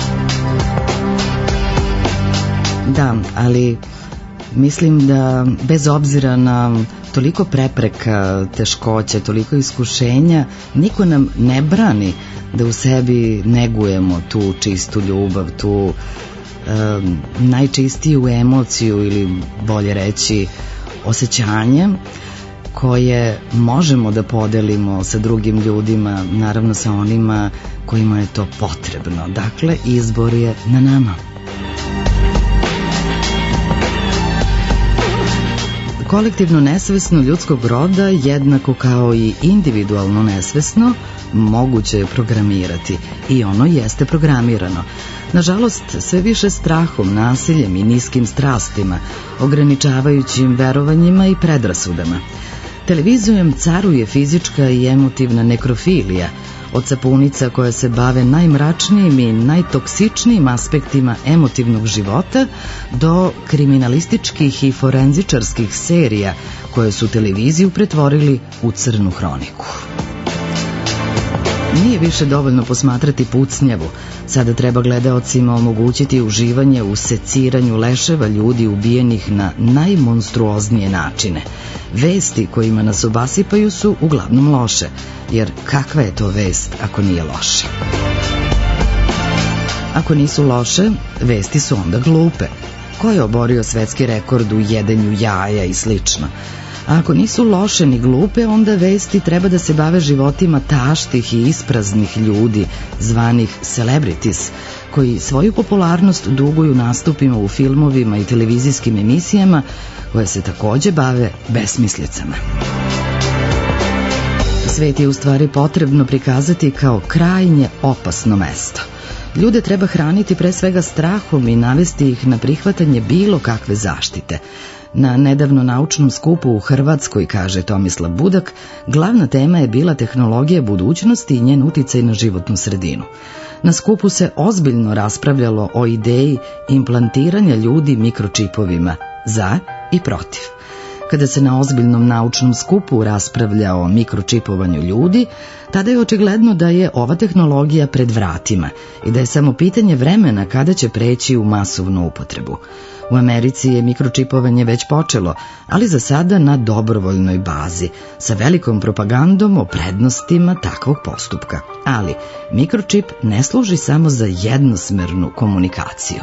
Da, ali mislim da bez obzira na toliko prepreka, teškoća, toliko iskušenja, niko nam ne brani da u sebi negujemo tu čistu ljubav, tu um, najčistiju emociju ili bolje reći osjećanje koje možemo da podelimo sa drugim ljudima, naravno sa onima kojima je to potrebno. Dakle, izbor je na nama. Kolektivno nesvesno ljudskog roda, jednako kao i individualno nesvesno, moguće je programirati i ono jeste programirano. Nažalost, sve više strahom, nasiljem i niskim strastima, ograničavajućim verovanjima i predrasudama. Televizijom caruje fizička i emotivna nekrofilija, od sapunica koje se bave najmračnijim i najtoksičnijim aspektima emotivnog života do kriminalističkih i forenzičarskih serija koje su televiziju pretvorili u crnu hroniku. Nije više dovoljno posmatrati pucnjavu, sada treba gledaocima omogućiti uživanje u seciranju leševa ljudi ubijenih na najmonstruoznije načine. Vesti kojima nas obasipaju su uglavnom loše, jer kakva je to vest ako nije loša? Ako nisu loše, vesti su onda glupe. Ko je oborio svetski rekord u jedenju jaja i slično? A ako nisu loše ni glupe, onda vesti treba da se bave životima taštih i ispraznih ljudi, zvanih celebrities, koji svoju popularnost duguju nastupima u filmovima i televizijskim emisijama koje se takođe bave besmislicama. Svet je u stvari potrebno prikazati kao krajnje opasno mesto. Ljude treba hraniti pre svega strahom i navesti ih na prihvatanje bilo kakve zaštite. Na nedavno naučnom skupu u Hrvatskoj, kaže Tomislav Budak, glavna tema je bila tehnologija budućnosti i njen uticaj na životnu sredinu. Na skupu se ozbiljno raspravljalo o ideji implantiranja ljudi mikročipovima, za i protiv. Kada se na ozbiljnom naučnom skupu raspravlja o mikročipovanju ljudi, tada je očigledno da je ova tehnologija pred vratima i da je samo pitanje vremena kada će preći u masovnu upotrebu. U Americi je mikročipovanje već počelo, ali za sada na dobrovoljnoj bazi, sa velikom propagandom o prednostima takvog postupka. Ali mikročip ne služi samo za jednosmernu komunikaciju.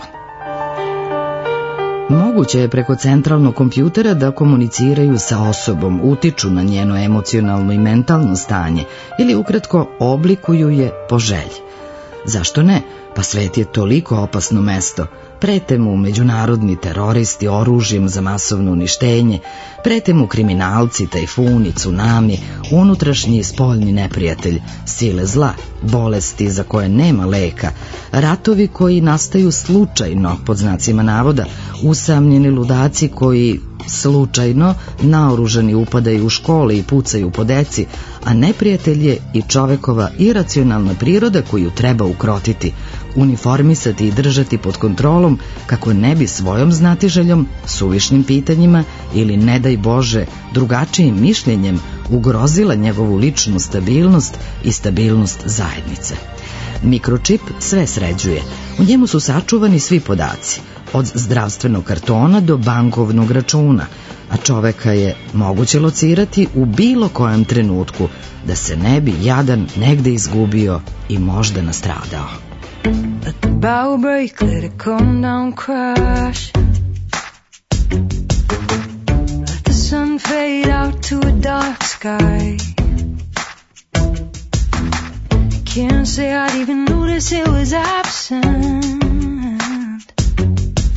Moguće je preko centralnog kompjutera da komuniciraju sa osobom, utiču na njeno emocionalno i mentalno stanje ili ukratko oblikuju je po želji. Zašto ne? Pa svet je toliko opasno mesto. Prete mu međunarodni teroristi oružjem za masovno uništenje, prete mu kriminalci, tajfuni, tsunami, unutrašnji i spoljni neprijatelj, sile zla, bolesti za koje nema leka, ratovi koji nastaju slučajno, pod znacima navoda, usamljeni ludaci koji slučajno naoružani upadaju u škole i pucaju po deci, a neprijatelj je i čovekova iracionalna priroda koju treba ukrotiti, uniformisati i držati pod kontrolom kako ne bi svojom znatiželjom, suvišnim pitanjima ili, ne daj Bože, drugačijim mišljenjem ugrozila njegovu ličnu stabilnost i stabilnost zajednice. Mikročip sve sređuje. U njemu su sačuvani svi podaci, od zdravstvenog kartona do bankovnog računa, a čoveka je moguće locirati u bilo kojem trenutku, da se ne bi jadan negde izgubio i možda nastradao. Let the bow break, let it come down, crash. Let the sun fade out to a dark sky. Can't say I'd even notice it was absent.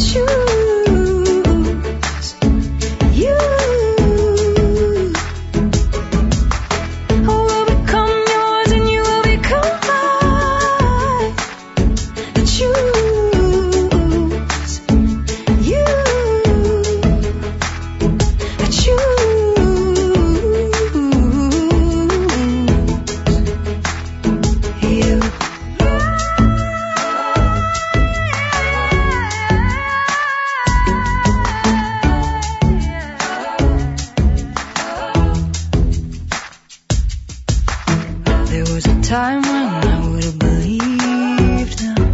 time when I would have believed them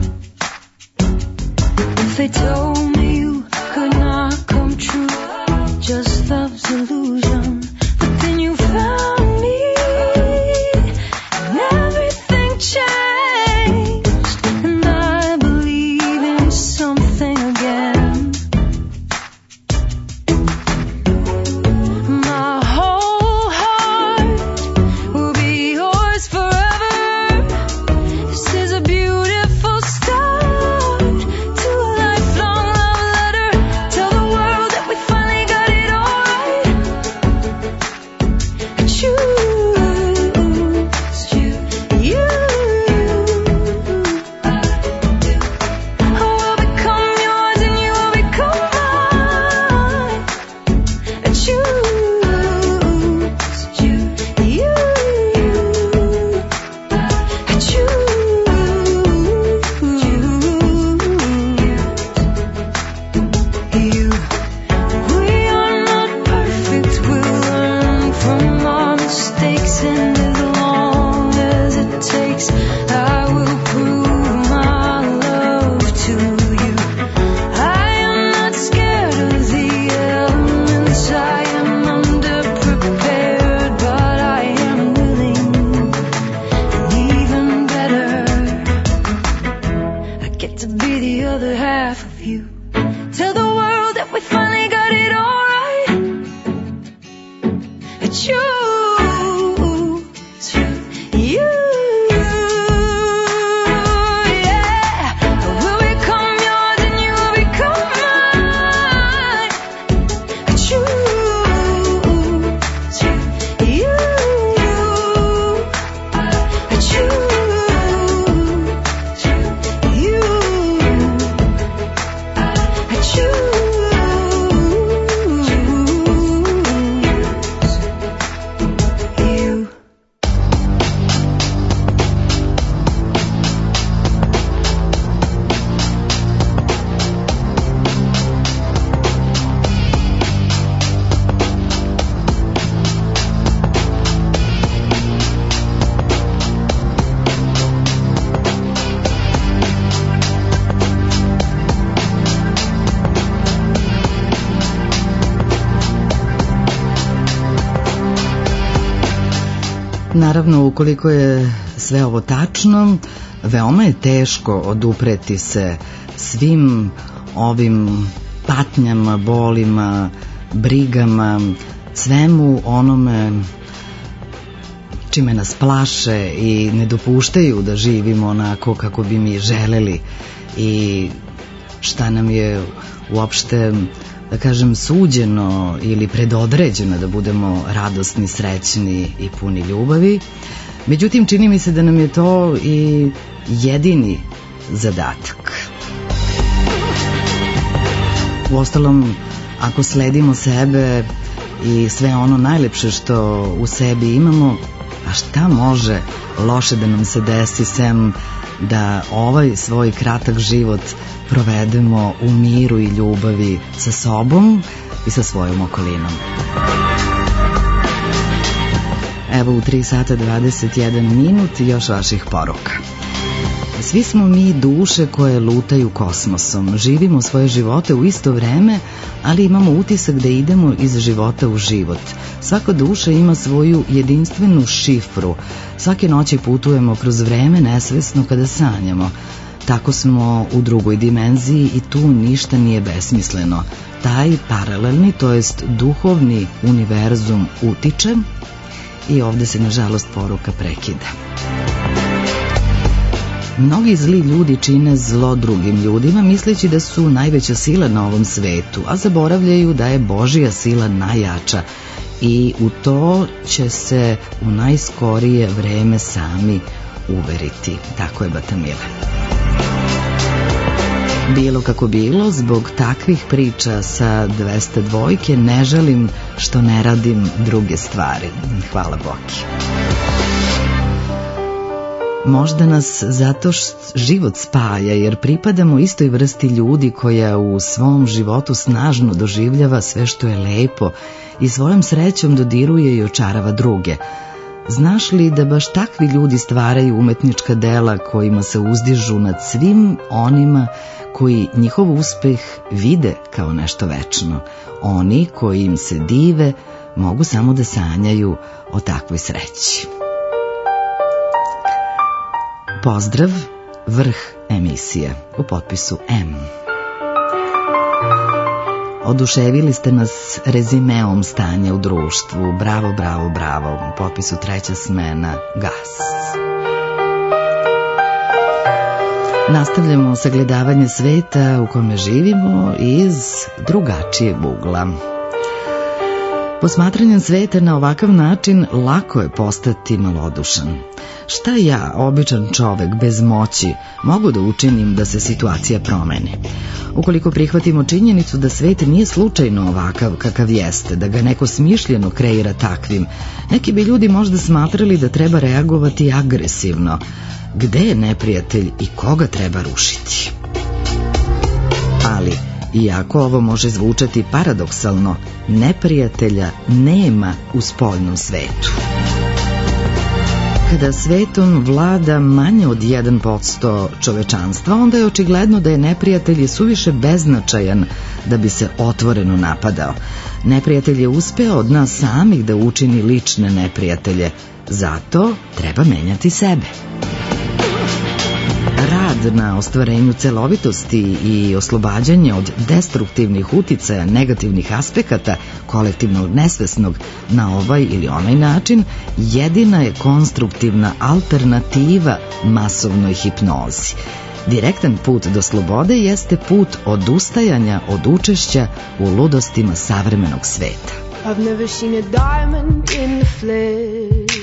if they told me you could not come true, just love's illusion. But then you found me and everything changed, and I believe in something again. My whole heart will be yours forever. This is a beautiful start to a lifelong love letter. Tell the world that we finally got it all right. I choose you. I will become yours and you will become mine. I choose you. I choose you. We are not perfect, we'll learn from our mistakes, and as long as it takes, I will prove my love to you. I am not scared of the elements, I am underprepared, but I am willing, and even better, I get to be the other half of you. Tell the world that we finally got it all right. I choose you. Yeah, I will become yours and you will become mine. I choose you. I choose you. I choose you. Naravno, ukoliko je sve ovo tačno, veoma je teško odupreti se svim ovim patnjama, bolima, brigama, svemu onome čime nas plaše i ne dopuštaju da živimo onako kako bi mi želeli i šta nam je uopšte, da kažem, suđeno ili predodređeno da budemo radosni, srećni i puni ljubavi. Međutim, čini mi se da nam je to i jedini zadatak. Uostalom, ako sledimo sebe i sve ono najlepše što u sebi imamo, a šta može loše da nam se desi sem da ovaj svoj kratak život provedemo u miru i ljubavi sa sobom i sa svojom okolinom. Evo u tri sata dvadeset jedan minut još vaših poruka. Svi smo mi duše koje lutaju kosmosom, živimo svoje živote u isto vreme, ali imamo utisak da idemo iz života u život. Svaka duša ima svoju jedinstvenu šifru. Svake noći putujemo kroz vreme nesvesno kada sanjamo. Tako smo u drugoj dimenziji i tu ništa nije besmisleno. Taj paralelni, to jest duhovni univerzum utiče i ovde se nažalost poruka prekida. Mnogi zli ljudi čine zlo drugim ljudima misleći da su najveća sila na ovom svetu, a zaboravljaju da je Božja sila najjača i u to će se u najskorije vreme sami uveriti. Tako je Batamile. Bilo kako bilo, zbog takvih priča sa dvesta dvojke ne želim što ne radim druge stvari. Hvala Boki. Možda nas zato što život spaja, jer pripadamo istoj vrsti ljudi koja u svom životu snažno doživljava sve što je lepo i svojom srećom dodiruje i očarava druge. Znaš li da baš takvi ljudi stvaraju umetnička dela kojima se uzdižu nad svim onima koji njihov uspeh vide kao nešto večno? Oni koji im se dive mogu samo da sanjaju o takvoj sreći. Pozdrav, vrh emisije, u potpisu M. Oduševili ste nas rezimeom stanja u društvu. Bravo, bravo, bravo. U potpisu treća smena, Gas. Nastavljamo sagledavanje sveta u kome živimo iz drugačijeg ugla. Posmatranjem sveta na ovakav način lako je postati malodušan. Šta ja, običan čovek bez moći, mogu da učinim da se situacija promeni? Ukoliko prihvatimo činjenicu da svet nije slučajno ovakav kakav jeste, da ga neko smišljeno kreira takvim, neki bi ljudi možda smatrali da treba reagovati agresivno. Gde je neprijatelj i koga treba rušiti? Ali, iako ovo može zvučati paradoksalno, neprijatelja nema u spoljnom svetu. Kada svetom vlada manje od jedan posto čovečanstva, onda je očigledno da je neprijatelj suviše beznačajan da bi se otvoreno napadao. Neprijatelj je uspeo od nas samih da učini lične neprijatelje. Zato treba menjati sebe. Rad na ostvarenju celovitosti i oslobađanje od destruktivnih uticaja negativnih aspekata kolektivnog nesvesnog na ovaj ili onaj način jedina je konstruktivna alternativa masovnoj hipnozi. Direktan put do slobode jeste put odustajanja od učešća u ludostima savremenog sveta. I've never seen a diamond in the flesh.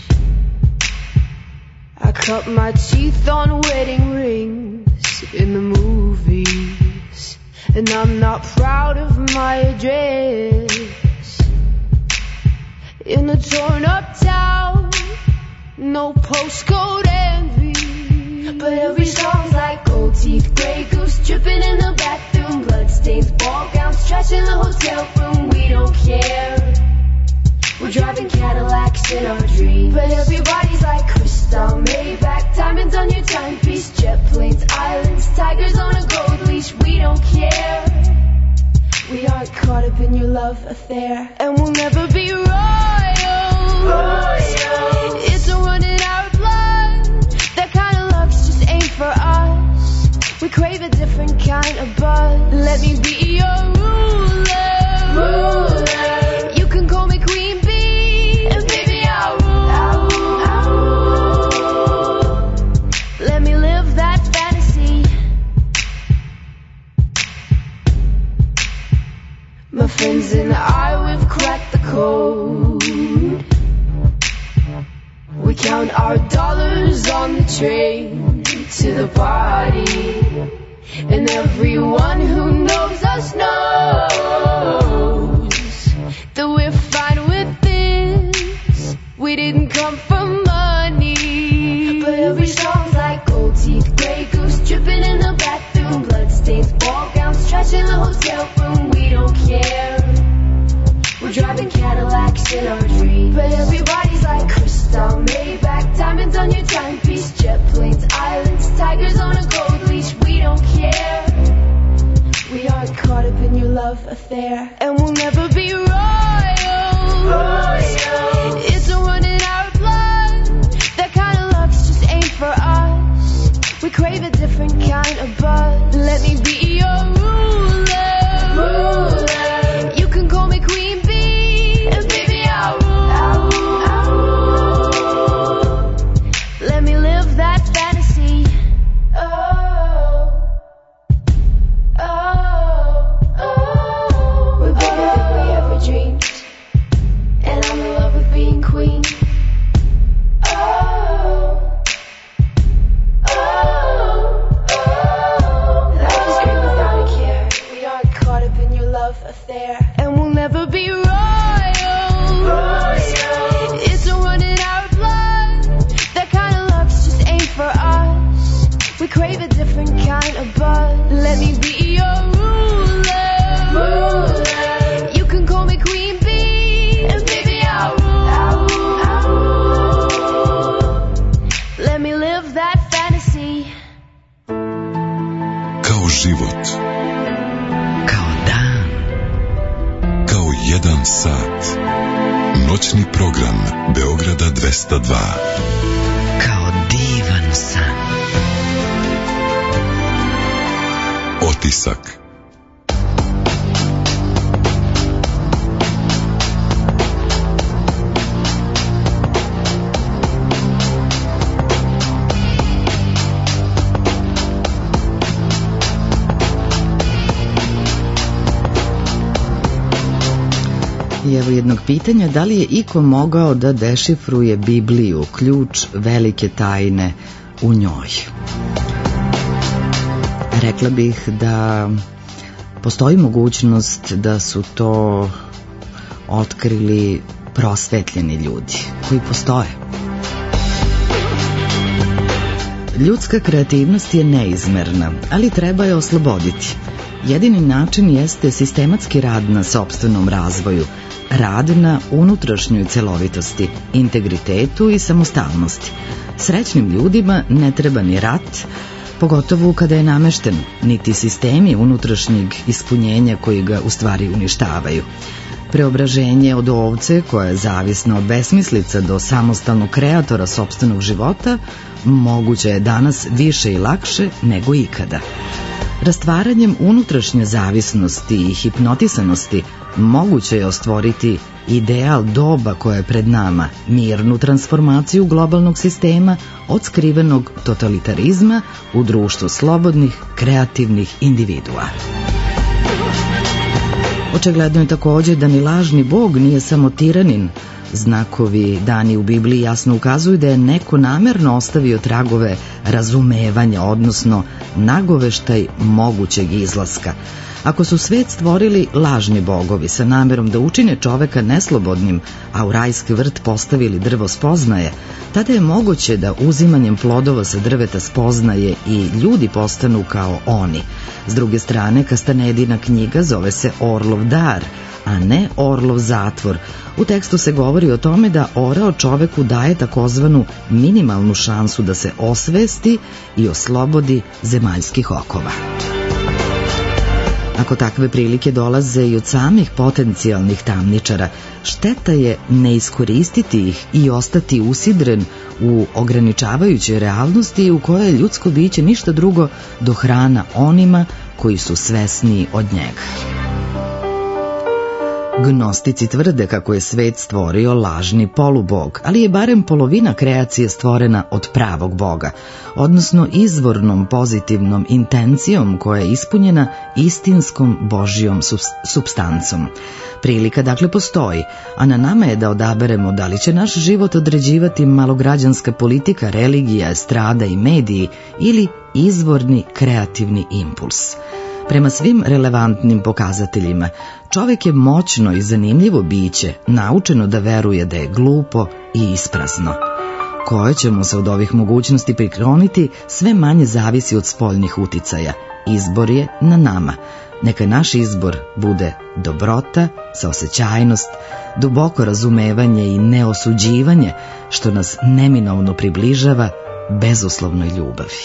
I cut my teeth on wedding rings in the movies, and I'm not proud of my address. In a torn up town, no postcode envy, but every song's like gold teeth, grey goose dripping in the bathroom, bloodstains, ball gowns, trash in the hotel room. We don't care. We're driving Cadillacs in our dreams, but everybody's like crystal, Maybach, diamonds on your timepiece, jet planes, islands, tigers on a gold leash. We don't care. We aren't caught up in your love affair, and we'll never be royal. Royal. It's a run in our blood. That kind of luck's just ain't for us. We crave a different kind of buzz. Let me be your ruler. Ruler. You can call me queen. My friends and I, we've cracked the code. We count our dollars on the train to the party, and everyone who knows us knows that we're fine with this. We didn't come for money, but every song's like gold teeth, grey goose dripping in the bathroom, bloodstains, ball gowns, trash in the hotel room. We don't care. We're driving Cadillacs in our dreams, but everybody's like crystal, Maybach, diamonds on your timepiece, jet planes, islands, tigers on a gold leash. We don't care. We aren't caught up in your love affair, and we'll never be royal. Royal. It's a run in our blood. That kind of luck's just ain't for us. We crave a different kind of buzz. Let me be your ruler. Ruler. You can call me queen bee, and baby I'll rule. I'll rule. I'll rule. Let me live that fantasy. love affair, and we'll never be royals. It's a run in our blood. That kind of luck's just ain't for us. We crave a different kind of buzz. Let me be your ruler. ruler. You can call me Queen Bee, and baby I'll rule. I'll rule. I'll rule. Let me live that fantasy. Kao život. Kao dan. Kao jedan sat. Noćni program Beograda dvesta dva. Kao divan san. Otisak. I evo jednog pitanja, da li je iko mogao da dešifruje Bibliju, ključ velike tajne u njoj? Rekla bih da postoji mogućnost da su to otkrili prosvetljeni ljudi koji postoje. Ljudska kreativnost je neizmerna, ali treba je osloboditi. Jedini način jeste sistematski rad na sopstvenom razvoju, rad na unutrašnjoj celovitosti, integritetu i samostalnosti. Srećnim ljudima ne treba ni rat, pogotovo kada je namešten, niti sistemi unutrašnjeg ispunjenja koji ga u stvari uništavaju. Preobraženje od ovce, koja je zavisna od besmislica, do samostalnog kreatora sopstvenog života, moguće je danas više i lakše nego ikada. Rastvaranjem unutrašnje zavisnosti i hipnotisanosti moguće je ostvoriti ideal doba koje je pred nama, mirnu transformaciju globalnog sistema od skrivenog totalitarizma u društvo slobodnih, kreativnih individua. Očigledno je također da ni lažni Bog nije samo tiranin. Znakovi dani u Bibliji jasno ukazuju da je neko namerno ostavio tragove razumevanja, odnosno nagoveštaj mogućeg izlaska. Ako su svet stvorili lažni bogovi sa namerom da učine čoveka neslobodnim, a u rajski vrt postavili drvo spoznaje, tada je moguće da uzimanjem plodova sa drveta spoznaje i ljudi postanu kao oni. S druge strane, Kastanedina knjiga zove se Orlov dar, a ne Orlov zatvor. U tekstu se govori o tome da orao čoveku daje takozvanu minimalnu šansu da se osvesti i oslobodi zemaljskih okova. Ako takve prilike dolaze i od samih potencijalnih tamničara, šteta je ne iskoristiti ih i ostati usidren u ograničavajućoj realnosti u kojoj je ljudsko biće ništa drugo do hrana onima koji su svesniji od njega. Gnostici tvrde kako je svet stvorio lažni polubog, ali je barem polovina kreacije stvorena od pravog Boga, odnosno izvornom pozitivnom intencijom koja je ispunjena istinskom Božjom supstancom. Prilika dakle postoji, a na nama je da odaberemo da li će naš život određivati malograđanska politika, religija, estrada i mediji ili izvorni kreativni impuls. Prema svim relevantnim pokazateljima, čovjek je moćno i zanimljivo biće, naučeno da veruje da je glupo i isprazno. Koje ćemo se od ovih mogućnosti prikloniti, sve manje zavisi od spoljnih uticaja. Izbor je na nama. Neka naš izbor bude dobrota, saosećajnost, duboko razumevanje i neosuđivanje, što nas neminovno približava bezuslovnoj ljubavi.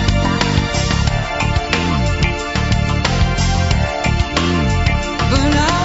But I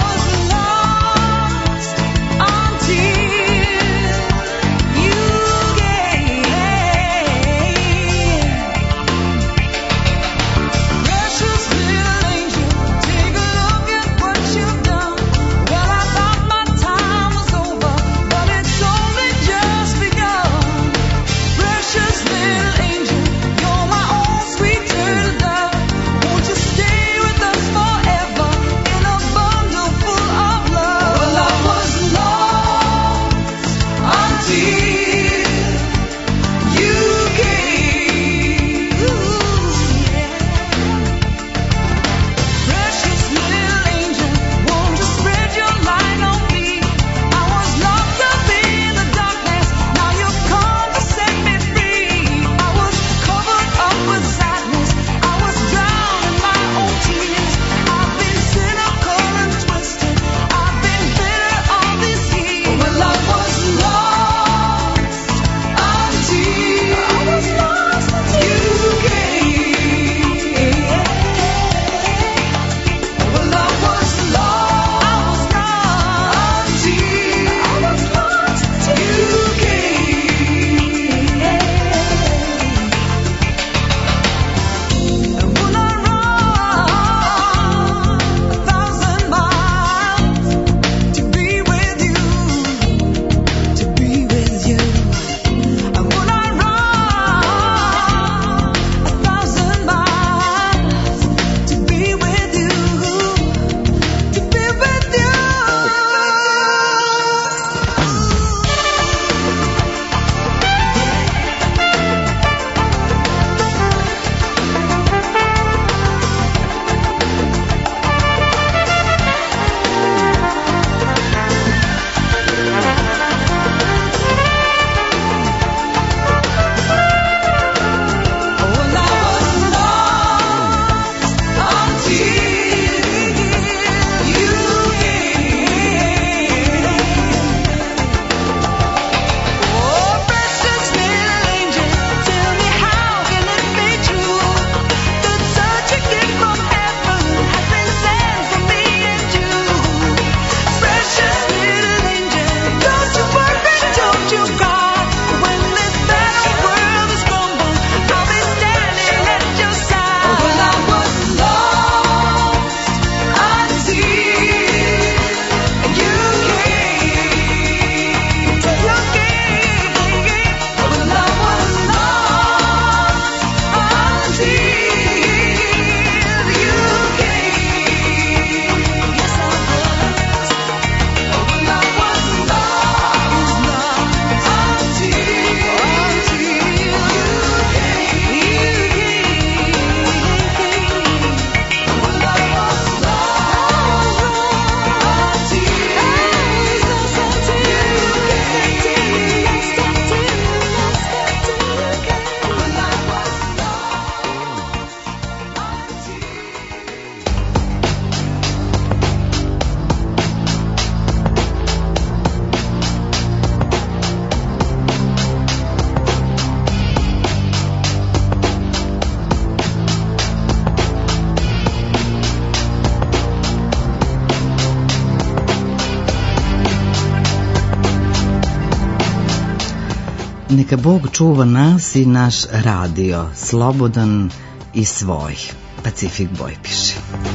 Neka Bog čuva nas i naš radio, slobodan i svoj. Pacifik Boj piše.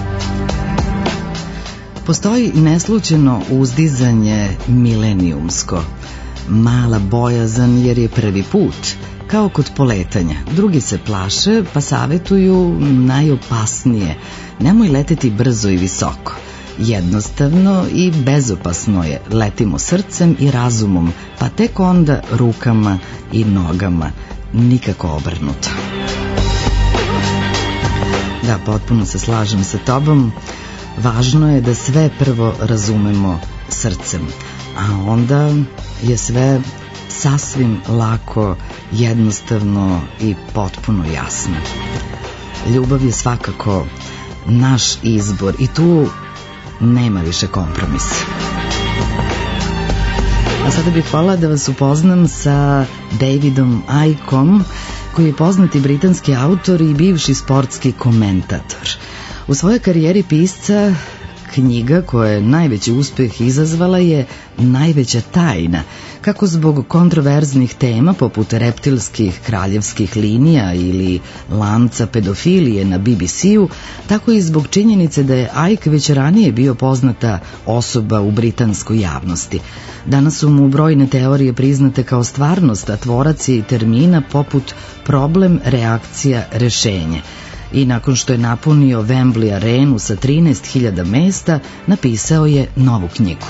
Postoji neslućeno uzdizanje milenijumsko. Mala bojazan jer je prvi put, kao kod poletanja. Drugi se plaše pa savetuju najopasnije. Nemoj leteti brzo i visoko. Jednostavno i bezopasno je. Letimo srcem i razumom, pa tek onda rukama i nogama. Nikako obrnuto. Da, potpuno se slažem sa tobom. Važno je da sve prvo razumemo srcem, a onda je sve sasvim lako, jednostavno i potpuno jasno. Ljubav je svakako naš izbor i tu nema više kompromisa. A sada bih hvala da vas upoznam sa Davidom Ickeom, koji je poznati britanski autor i bivši sportski komentator. U svojoj karijeri pisca knjiga koja je najveći uspeh izazvala je Najveća tajna, kako zbog kontroverznih tema poput reptilskih kraljevskih linija ili lanca pedofilije na B B C-u, tako i zbog činjenice da je Icke već ranije bio poznata osoba u britanskoj javnosti. Danas su mu brojne teorije priznate kao stvarnost, a tvorac je i termina poput problem, reakcija, rešenje. I nakon što je napunio Wembley arenu sa trinaest hiljada mesta, napisao je novu knjigu.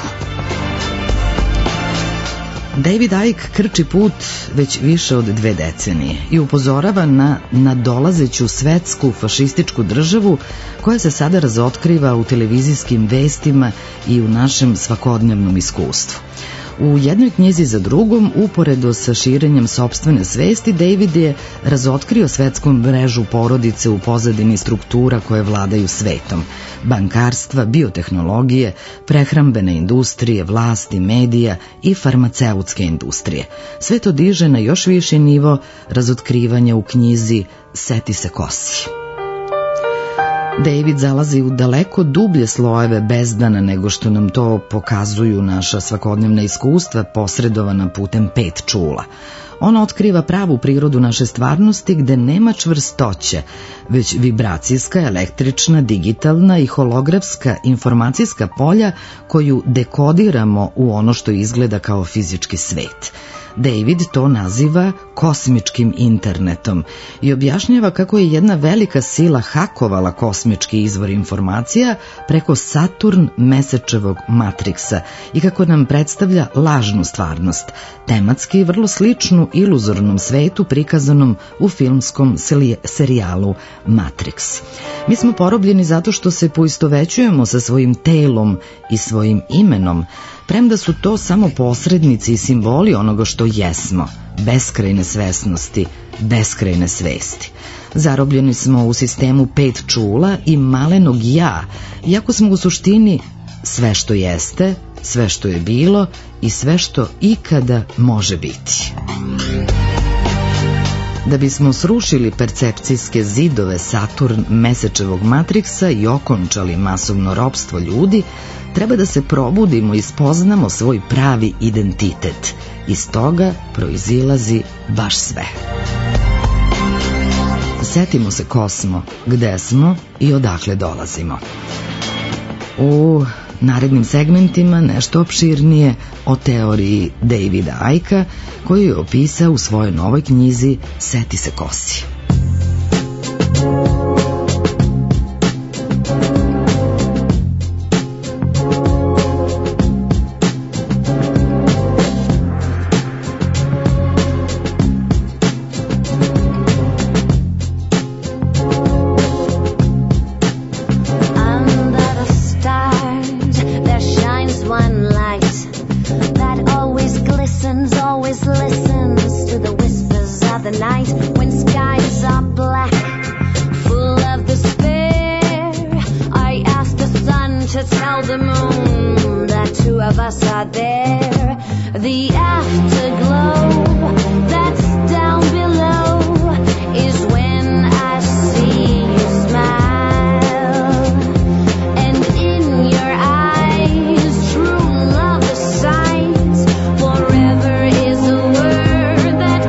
David Icke krči put već više od dve decenije i upozorava na nadolazeću svetsku fašističku državu koja se sada razotkriva u televizijskim vestima i u našem svakodnevnom iskustvu. U jednoj knjizi za drugom, uporedo sa širenjem sopstvene svesti, David je razotkrio svetsku mrežu porodice u pozadini struktura koje vladaju svetom: bankarstva, biotehnologije, prehrambene industrije, vlasti, medija i farmaceutske industrije. Sve to diže na još viši nivo razotkrivanja u knjizi Seti se kosi. David zalazi u daleko dublje slojeve bezdana nego što nam to pokazuju naša svakodnevna iskustva posredovana putem pet čula. On otkriva pravu prirodu naše stvarnosti gde nema čvrstoće, već vibracijska, električna, digitalna i holografska informacijska polja koju dekodiramo u ono što izgleda kao fizički svet. David to naziva kosmičkim internetom i objašnjava kako je jedna velika sila hakovala kosmički izvor informacija preko Saturn mesečevog matriksa i kako nam predstavlja lažnu stvarnost, tematski vrlo sličnu iluzornom svetu prikazanom u filmskom serijalu Matrix. Mi smo porobljeni zato što se poistovećujemo sa svojim telom i svojim imenom, premda su to samo posrednici i simboli onoga što jesmo, beskrajne svesnosti, beskrajne svesti. Zarobljeni smo u sistemu pet čula i malenog ja, iako smo u suštini sve što jeste, sve što je bilo i sve što ikada može biti. Da bismo srušili percepcijske zidove Saturn mesečevog matriksa i okončali masovno ropstvo ljudi, treba da se probudimo i spoznamo svoj pravi identitet. Iz toga proizilazi baš sve. Setimo se ko smo, gde smo i odakle dolazimo. U narednim segmentima nešto opširnije o teoriji Davida Ickea, koju je opisao u svojoj novoj knjizi Seti se kosi. Forever is a word that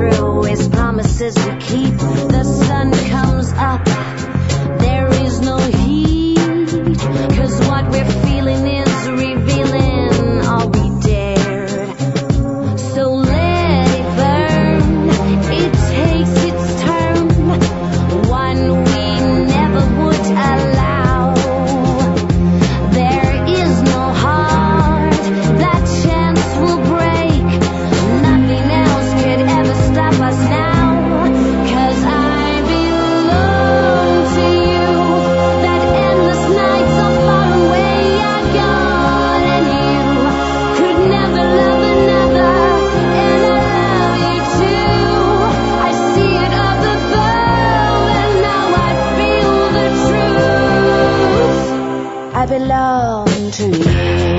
through is promises we keep. The sun comes up, there is no heat, 'cause what we're feeling is revealing all we dared. So let it burn, it takes its turn, one we never would allow. There is no heart that chance will break, nothing else could ever stop us now, 'cause I belong to you. That endless nights so far away are gone, and you could never love another, and I love you too. I see it up above, and now I feel the truth. I belong to you.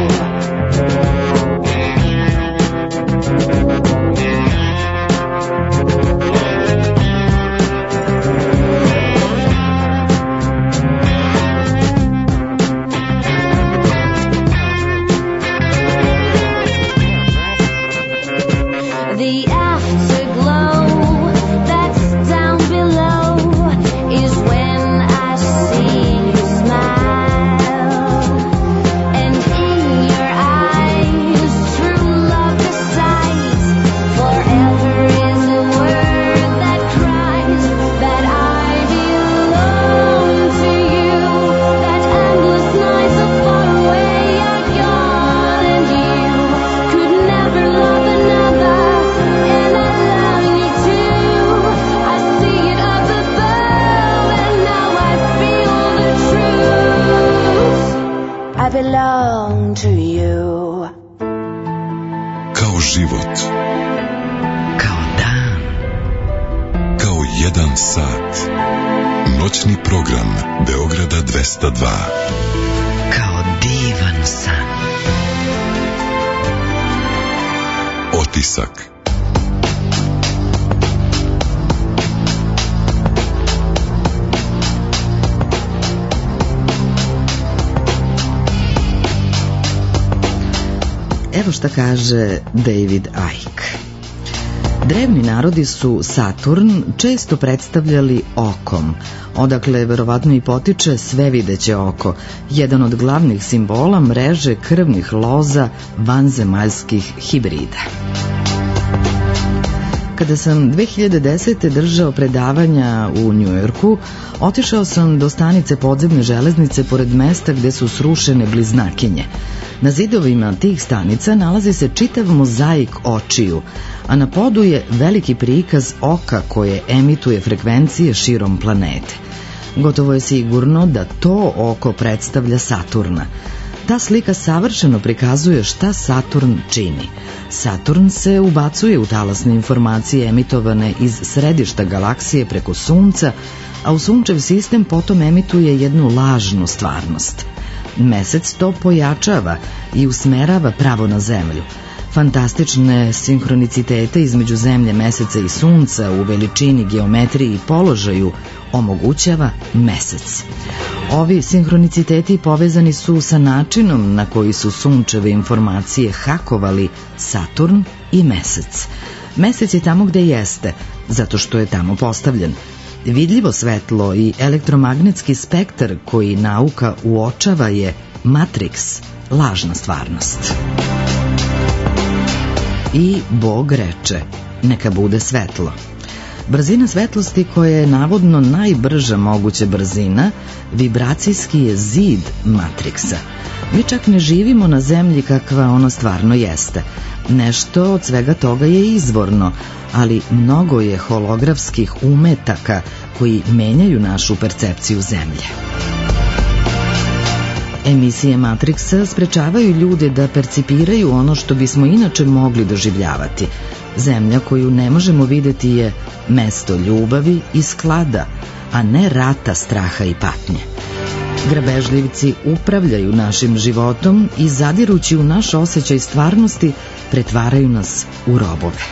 The afterglow that's down below is when I see you smile, and in your eyes true love resides. Forever is a word that cries that I belong to you. That endless nights so far away are gone, and you could never love another, and I love you too. I see it up above, and now I feel the truth. I belong to you. Kao život, Kao dan, kao jedan sat. Noćni program Beograda dvesta dva. kao divan san. Otisak. Evo šta kaže David Icke. Drevni narodi su Saturn često predstavljali okom, odakle verovatno i potiče svevideće oko, jedan od glavnih simbola mreže krvnih loza vanzemaljskih hibrida. Kada sam dve hiljade desete. držao predavanja u Njujorku, otišao sam do stanice podzemne železnice pored mesta gde su srušene bliznakinje. Na zidovima tih stanica nalazi se čitav mozaik očiju, a na podu je veliki prikaz oka koje emituje frekvencije širom planete. Gotovo je sigurno da to oko predstavlja Saturna. Ta slika savršeno prikazuje šta Saturn čini. Saturn se ubacuje u talasne informacije emitovane iz središta galaksije preko Sunca, a u Sunčev sistem potom emituje jednu lažnu stvarnost. Mesec to pojačava i usmerava pravo na Zemlju. Fantastične sinhronicitete između Zemlje, Meseca i Sunca u veličini, geometriji i položaju omogućava Mesec. Ovi sinhroniciteti povezani su sa načinom na koji su sunčeve informacije hakovali Saturn i Mesec. Mesec je tamo gde jeste, zato što je tamo postavljen. Vidljivo svetlo i elektromagnetski spektar koji nauka uočava je Matrix, lažna stvarnost. I Bog reče, neka bude svetlo. Brzina svetlosti, koja je navodno najbrža moguća brzina, vibracijski je zid Matrixa. Mi čak ne živimo na zemlji kakva ona stvarno jeste. Nešto od svega toga je izvorno, ali mnogo je holografskih umetaka koji menjaju našu percepciju zemlje. Emisije Matrixa sprečavaju ljude da percipiraju ono što bismo inače mogli doživljavati. Zemlja koju ne možemo videti je mesto ljubavi i sklada, a ne rata, straha i patnje. Grabežljivci upravljaju našim životom i zadirući u naš osjećaj stvarnosti pretvaraju nas u robove.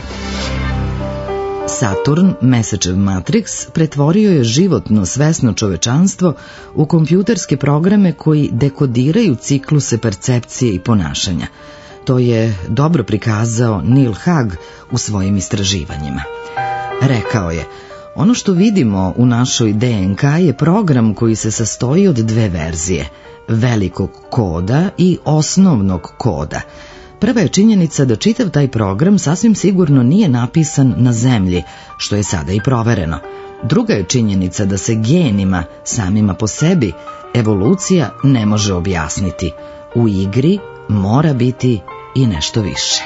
Saturn, mesečev Matrix, pretvorio je životno svesno čovečanstvo u kompjuterske programe koji dekodiraju cikluse percepcije i ponašanja. To je dobro prikazao Neil Hug u svojim istraživanjima. Rekao je, ono što vidimo u našoj D N K je program koji se sastoji od dve verzije, velikog koda i osnovnog koda. Prva je činjenica da čitav taj program sasvim sigurno nije napisan na zemlji, što je sada i provereno. Druga je činjenica da se genima, samima po sebi, evolucija ne može objasniti. U igri mora biti i nešto više.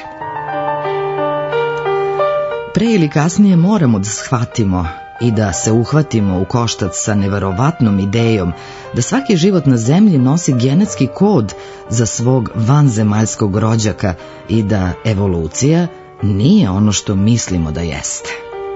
Pre ili kasnije moramo da shvatimo i da se uhvatimo u koštac sa neverovatnom idejom da svaki život na zemlji nosi genetski kod za svog vanzemaljskog rođaka i da evolucija nije ono što mislimo da jeste.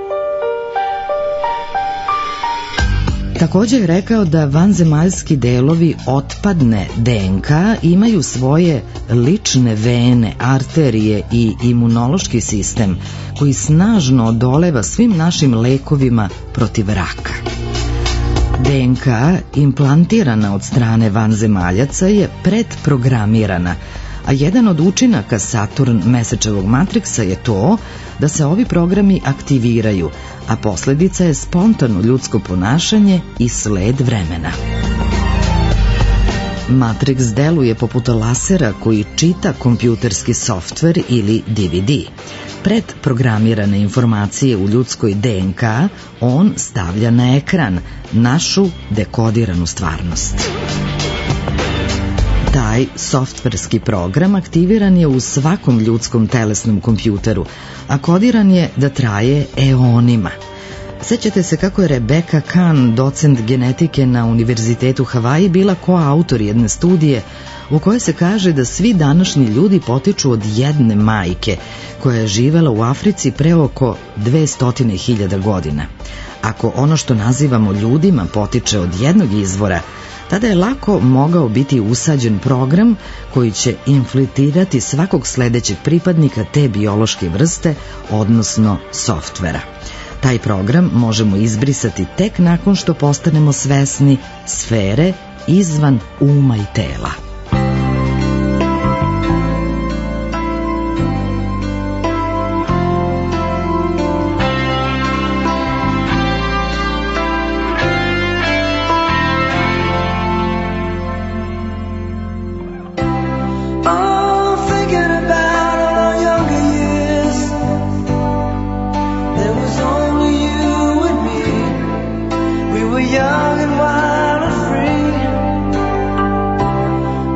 Također je rekao da vanzemaljski delovi otpadne D N K imaju svoje lične vene, arterije i imunološki sistem koji snažno odoleva svim našim lekovima protiv raka. D N K implantirana od strane vanzemaljaca je predprogramirana, a jedan od učinaka Saturn mesečevog matriksa je to da se ovi programi aktiviraju, a posljedica je spontano ljudsko ponašanje i sled vremena. Matrix deluje poput lasera koji čita kompjuterski softver ili D V D. Predprogramirane informacije u ljudskoj D N K on stavlja na ekran, našu dekodiranu stvarnost. Taj softverski program aktiviran je u svakom ljudskom telesnom kompjuteru, a kodiran je da traje eonima. Sećate se kako je Rebecca Kahn, docent genetike na Univerzitetu Havaji, bila koautor jedne studije u kojoj se kaže da svi današnji ljudi potiču od jedne majke koja je živela u Africi pre oko dvesta hiljada godina. Ako ono što nazivamo ljudima potiče od jednog izvora, tada je lako mogao biti usađen program koji će infiltrirati svakog sledećeg pripadnika te biološke vrste, odnosno softvera. Taj program možemo izbrisati tek nakon što postanemo svesni sfere izvan uma i tela. Young and wild and free.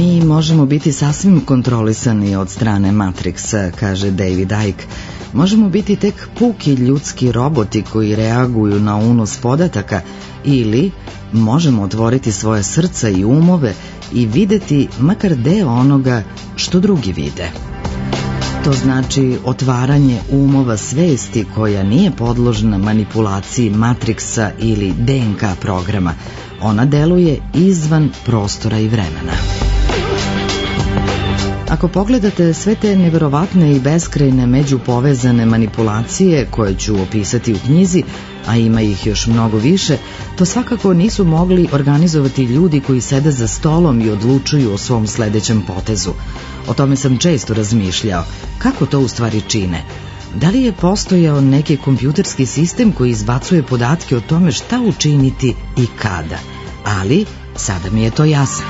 Mi možemo biti sasvim kontrolisani od strane Matrixa, kaže David Icke. Možemo biti tek puki ljudski roboti koji reaguju na unos podataka ili možemo otvoriti svoje srca i umove i videti makar deo onoga što drugi vide. To znači otvaranje umova svesti koja nije podložna manipulaciji Matrixa ili D N K programa. Ona deluje izvan prostora i vremena. Ako pogledate sve te neverovatne i beskrajne međupovezane manipulacije koje ću opisati u knjizi, a ima ih još mnogo više, to svakako nisu mogli organizovati ljudi koji sede za stolom i odlučuju o svom sledećem potezu. O tome sam često razmišljao. Kako to u stvari čine? Da li je postojao neki kompjuterski sistem koji izbacuje podatke o tome šta učiniti i kada? Ali, sada mi je to jasno.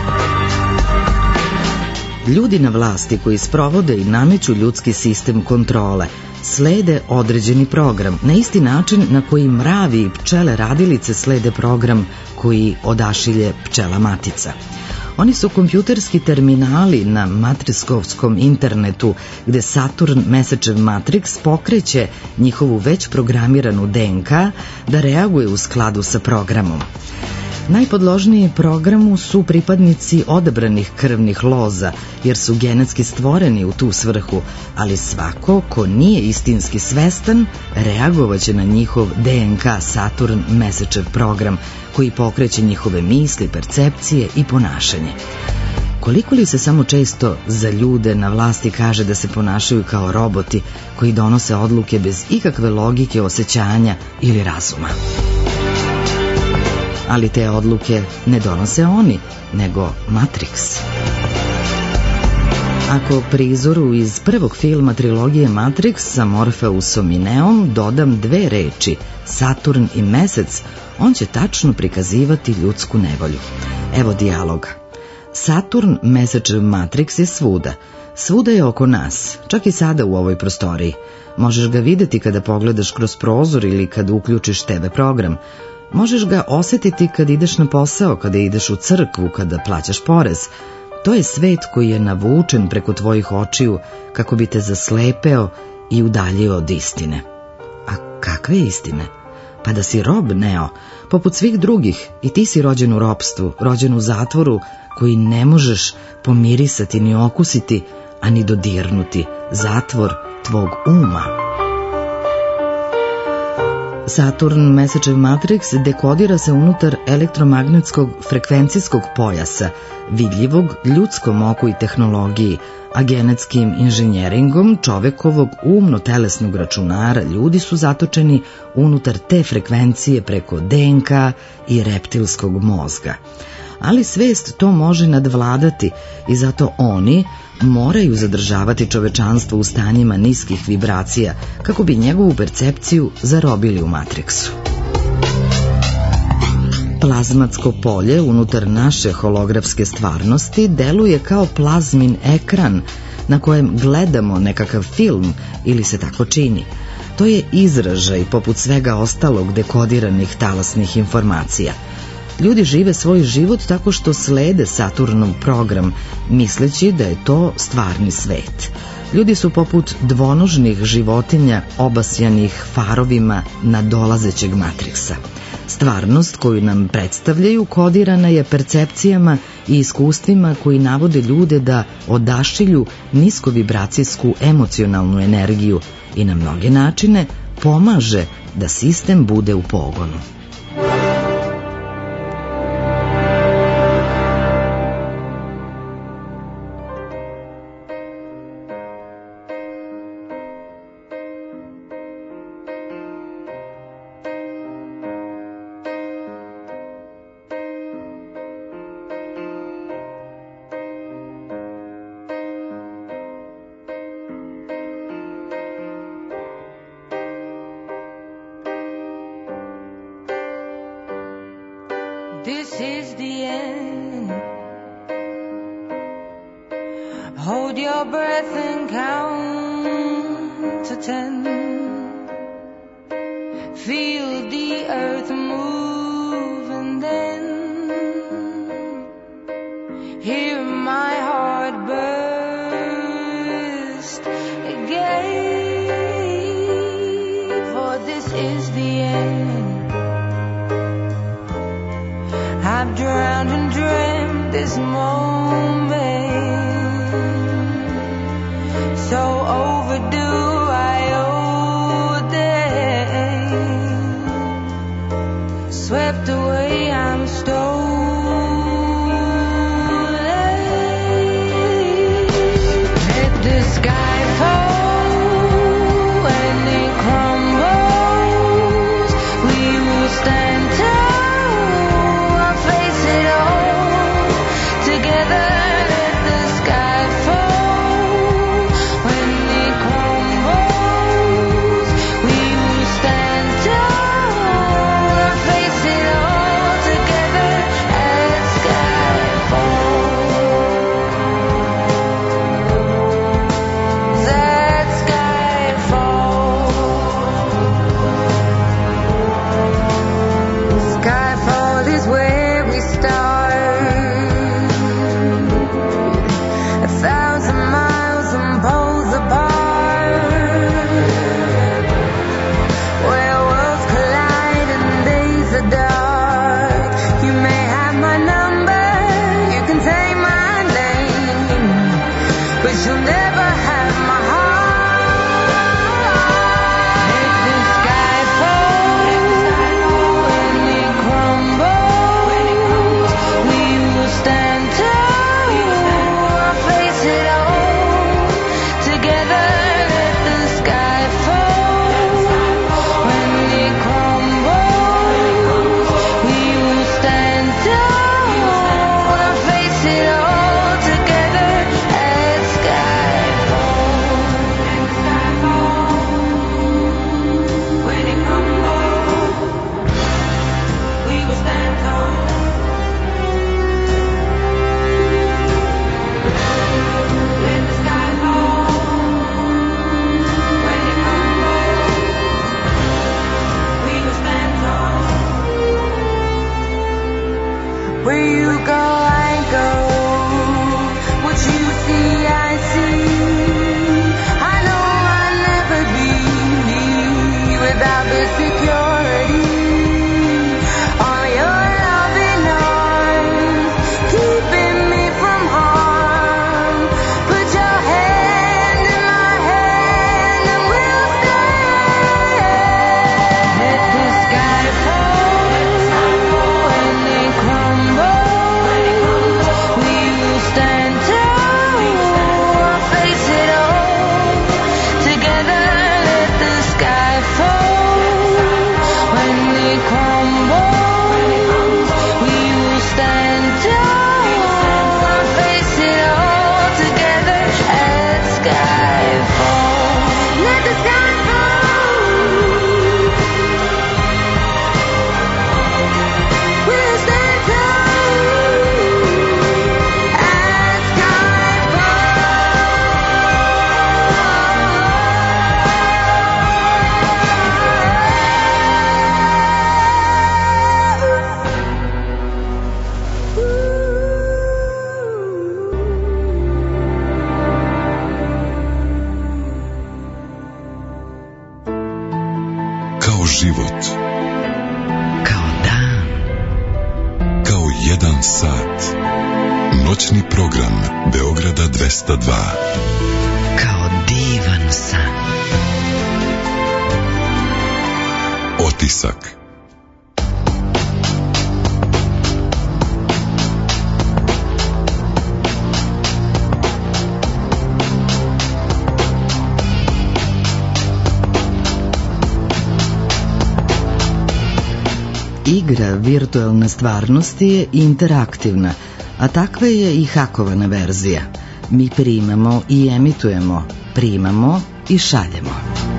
Ljudi na vlasti koji sprovode i nameću ljudski sistem kontrole slede određeni program, na isti način na koji mravi i pčele radilice slede program koji odašilje pčela matica. Oni su kompjuterski terminali na matriskovskom internetu gde Saturn Messagev Matrix pokreće njihovu već programiranu D N K da reaguje u skladu sa programom. Najpodložniji programu su pripadnici odabranih krvnih loza, jer su genetski stvoreni u tu svrhu, ali svako ko nije istinski svestan reagovaće na njihov D N K Saturn Messagev program, koji pokreće njihove misli, percepcije i ponašanje. Koliko li se samo često za ljude na vlasti kaže da se ponašaju kao roboti koji donose odluke bez ikakve logike, osjećanja ili razuma. Ali te odluke ne donose oni, nego Matrix. Ako prizoru iz prvog filma trilogije Matrix sa Morfeusom i Neom dodam dve reči, Saturn i Mesec, on će tačno prikazivati ljudsku nevolju. Evo dijaloga. Saturn Messagev Matrix je svuda. Svuda je oko nas, čak i sada u ovoj prostoriji. Možeš ga videti kada pogledaš kroz prozor ili kad uključiš T V program. Možeš ga osjetiti kad ideš na posao, kada ideš u crkvu, kada plaćaš porez. To je svet koji je navučen preko tvojih očiju kako bi te zaslepeo i udaljio od istine. A kakve istine? Pa da si rob, Neo, poput svih drugih, i ti si rođen u ropstvu, rođen u zatvoru koji ne možeš pomirisati ni okusiti, a ni dodirnuti, zatvor tvog uma. Saturn Messagev Matrix dekodira se unutar elektromagnetskog frekvencijskog pojasa, vidljivog ljudskom oku i tehnologiji, a genetskim inženjeringom čovekovog umno-telesnog računara ljudi su zatočeni unutar te frekvencije preko D N K i reptilskog mozga. Ali svest to može nadvladati i zato oni moraju zadržavati čovečanstvo u stanjima niskih vibracija kako bi njegovu percepciju zarobili u Matrixu. Plazmatsko polje unutar naše holografske stvarnosti deluje kao plazmin ekran na kojem gledamo nekakav film ili se tako čini. To je izražaj poput svega ostalog dekodiranih talasnih informacija. Ljudi žive svoj život tako što slede Saturnov program, misleći da je to stvarni svet. Ljudi su poput dvonožnih životinja obasjanih farovima nadolazećeg Matrixa. Stvarnost koju nam predstavljaju kodirana je percepcijama i iskustvima koji navode ljude da odašilju niskovibracijsku emocionalnu energiju i na mnoge načine pomaže da sistem bude u pogonu. This is the end. Hold your breath and count to ten. Feel the earth move and then hear my my heart burst again, for this is the end. I've drowned and dreamt this moment, so overdue I owe them. Swept away, I'm stolen. Let the sky fall and it crumbles. We will stand tall, I'll face it all together. Let the sky fall when it crumbles. We will stand tall, I'll face it all together. Let sky falls. That sky falls. Skyfall is where we start. A thousand miles and poles apart, where worlds collide and days are dark. You may have my number, you can say my name, but you'll never have my heart. Let the sky fall when it crumbles. We will stand tall, I'll face it all together. Let the sky fall when it crumbles. We will stand tall, I'll face it all together. Let sky fall. When it crumbles, we will stand tall. Let the sky fall. When it crumbles, we will stand tall. Where you go, I go. What you see, I see. I know I'll never be without the security. All your loving arms keeping me from harm. Put your hand in my hand and we'll stand. Let the sky fall when it crumbles. We will stand tall, I'll face it all together. Let the sky fall when it crumbles. We will stand tall, I'll face it all together. Let sky fall. Let the sky fall. We'll stand tall. Let sky Kao život, Kao dan, kao jedan sat. Noćni program Beograda dvesta dva. kao divan san. Otisak. Igra virtualne stvarnosti je interaktivna, a takva je i hakovana verzija. Mi primamo i emitujemo, primamo i šaljemo.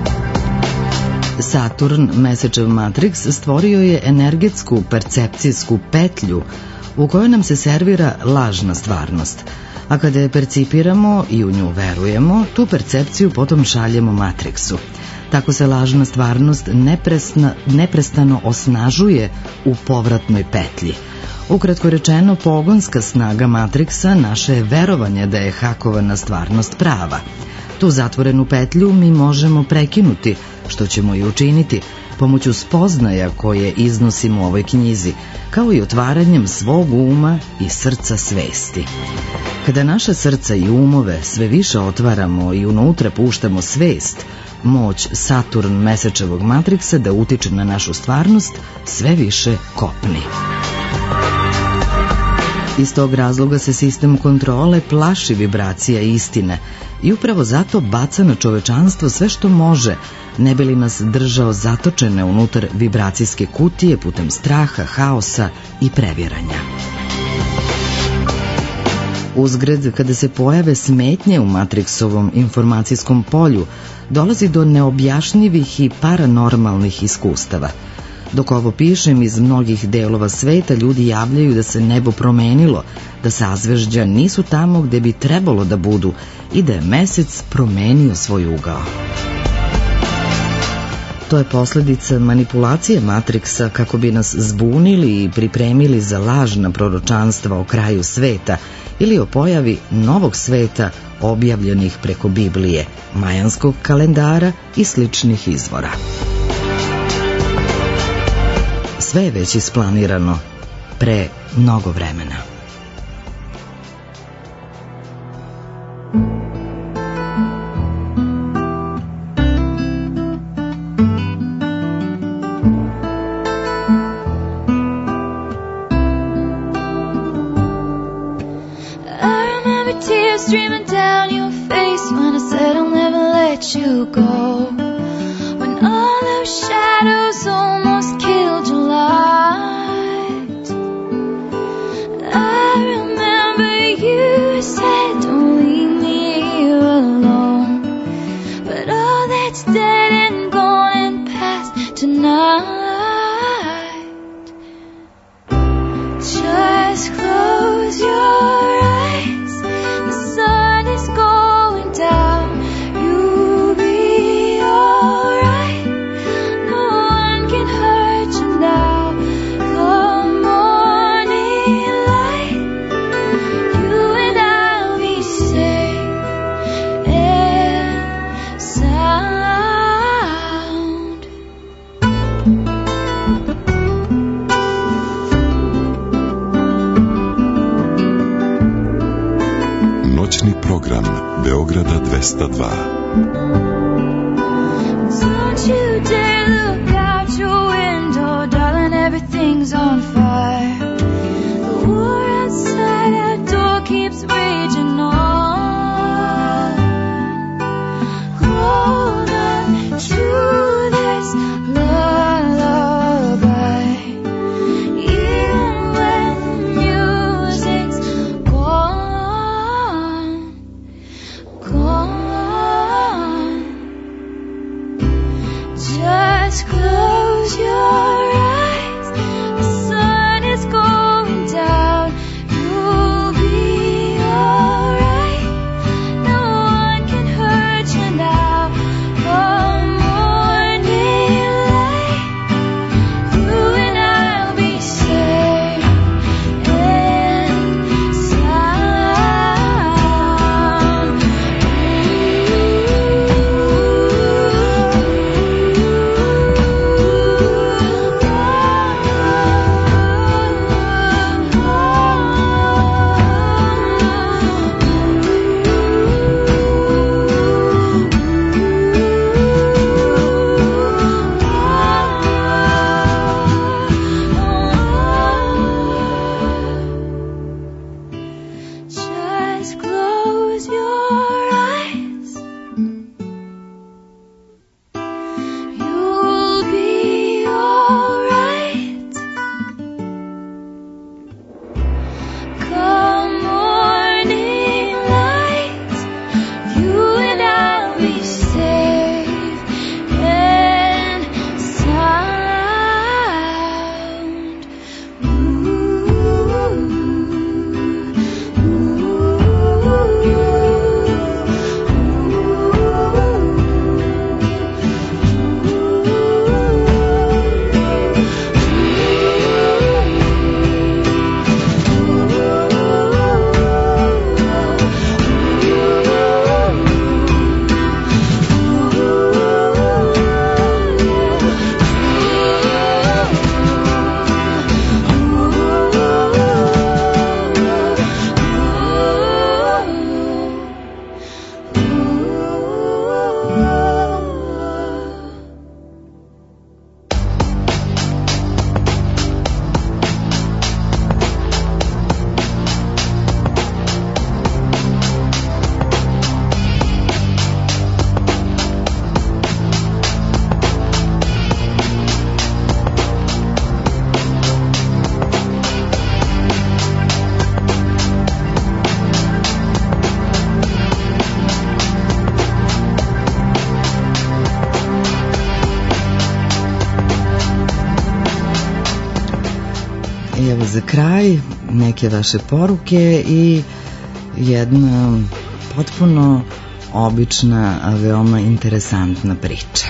Saturn, Message Matrix, stvorio je energetsku percepcijsku petlju u kojoj nam se servira lažna stvarnost, a kada je percipiramo i u nju verujemo, tu percepciju potom šaljemo Matrixu. Tako se lažna stvarnost nepresna, neprestano osnažuje u povratnoj petlji. Ukratko rečeno, pogonska snaga Matrixa naše je verovanje da je hakovana stvarnost prava. Tu zatvorenu petlju mi možemo prekinuti, što ćemo i učiniti, pomoću spoznaja koje iznosimo u ovoj knjizi, kao i otvaranjem svog uma i srca svesti. Kada naše srca i umove sve više otvaramo i unutra puštamo svest, moć Saturn mesečevog Matrixa da utiče na našu stvarnost sve više kopni. Iz tog razloga se sistem kontrole plaši vibracija istine i upravo zato baca na čovečanstvo sve što može, ne bi li nas držao zatočene unutar vibracijske kutije putem straha, haosa i previranja. Uzgred, kada se pojave smetnje u Matrixovom informacijskom polju, dolazi do neobjašnjivih i paranormalnih iskustava. Dok ovo pišem, iz mnogih delova sveta ljudi javljaju da se nebo promenilo, da sazvežđa nisu tamo gde bi trebalo da budu i da je mesec promenio svoj ugao. To je posledica manipulacije Matrixa kako bi nas zbunili i pripremili za lažna proročanstva o kraju sveta ili o pojavi novog sveta objavljenih preko Biblije, majanskog kalendara i sličnih izvora. Sve je već isplanirano pre mnogo vremena. Streaming down your face when I said I'll never let you go. When all those shadows almost killed your light, I remember you said don't leave me here alone. But all that's dead and gone and past tonight. Just close your program Beograda dvesta dva. Don't you dare look out your window, darling, everything's on fire. The war outside our door keeps raging on. Hold on to this lullaby, even when the music's gone, gone. Just close your eyes, the sun is going down, you'll be alright, no one can hurt you now. Come morning light, you and I'll be safe and sound. Just close your eyes, you'll be alright. Come morning light, you and I'll be safe and sound. Ooh, ooh, ooh. evo za kraj neke vaše poruke i jedna potpuno obična, a veoma interesantna priča.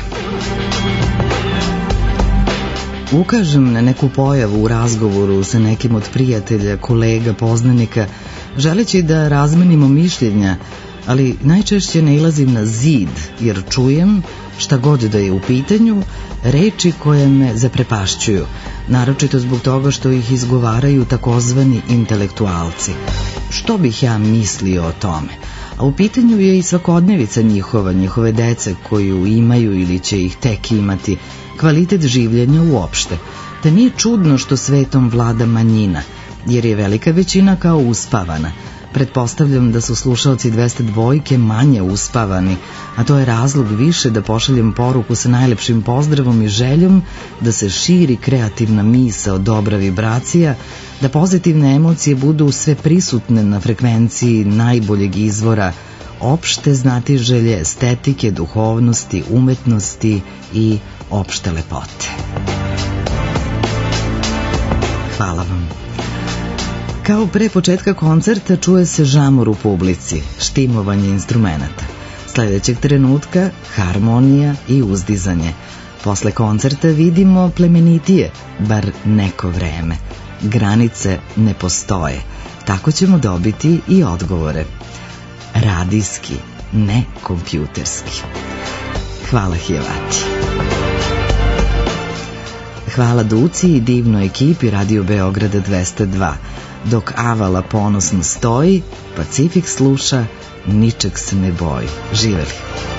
Ukažem na neku pojavu u razgovoru sa nekim od prijatelja, kolega, poznanika, želeći da razmenimo mišljenja, ali najčešće nailazim na zid, jer čujem, šta god da je u pitanju, reči koje me zaprepašćuju, naročito zbog toga što ih izgovaraju takozvani intelektualci. Što bih ja mislio o tome? A u pitanju je i svakodnevica njihova, njihove dece koju imaju ili će ih tek imati, kvalitet življenja uopšte. Te nije čudno što svetom vlada manjina, jer je velika većina kao uspavana. Pretpostavljam da su slušalci dvesta dvojke manje uspavani, a to je razlog više da pošaljem poruku sa najlepšim pozdravom i željom da se širi kreativna misao, dobra vibracija, da pozitivne emocije budu sve prisutne na frekvenciji najboljeg izvora, opšte znatiželje, estetike, duhovnosti, umetnosti i opšte lepote. Hvala vam. Kao pre početka koncerta čuje se žamor u publici, štimovanje instrumenata. Sledećeg trenutka harmonija i uzdizanje. Posle koncerta vidimo plemenitije, bar neko vreme. Granice ne postoje. Tako ćemo dobiti i odgovore. Radijski, ne kompjuterski. Hvala Hijevati. Hvala Duci i divnoj ekipi Radio Beograda dvesta dva. Dok Avala ponosno stoji, Pacifik sluša, ničeg se ne boji. Živeli.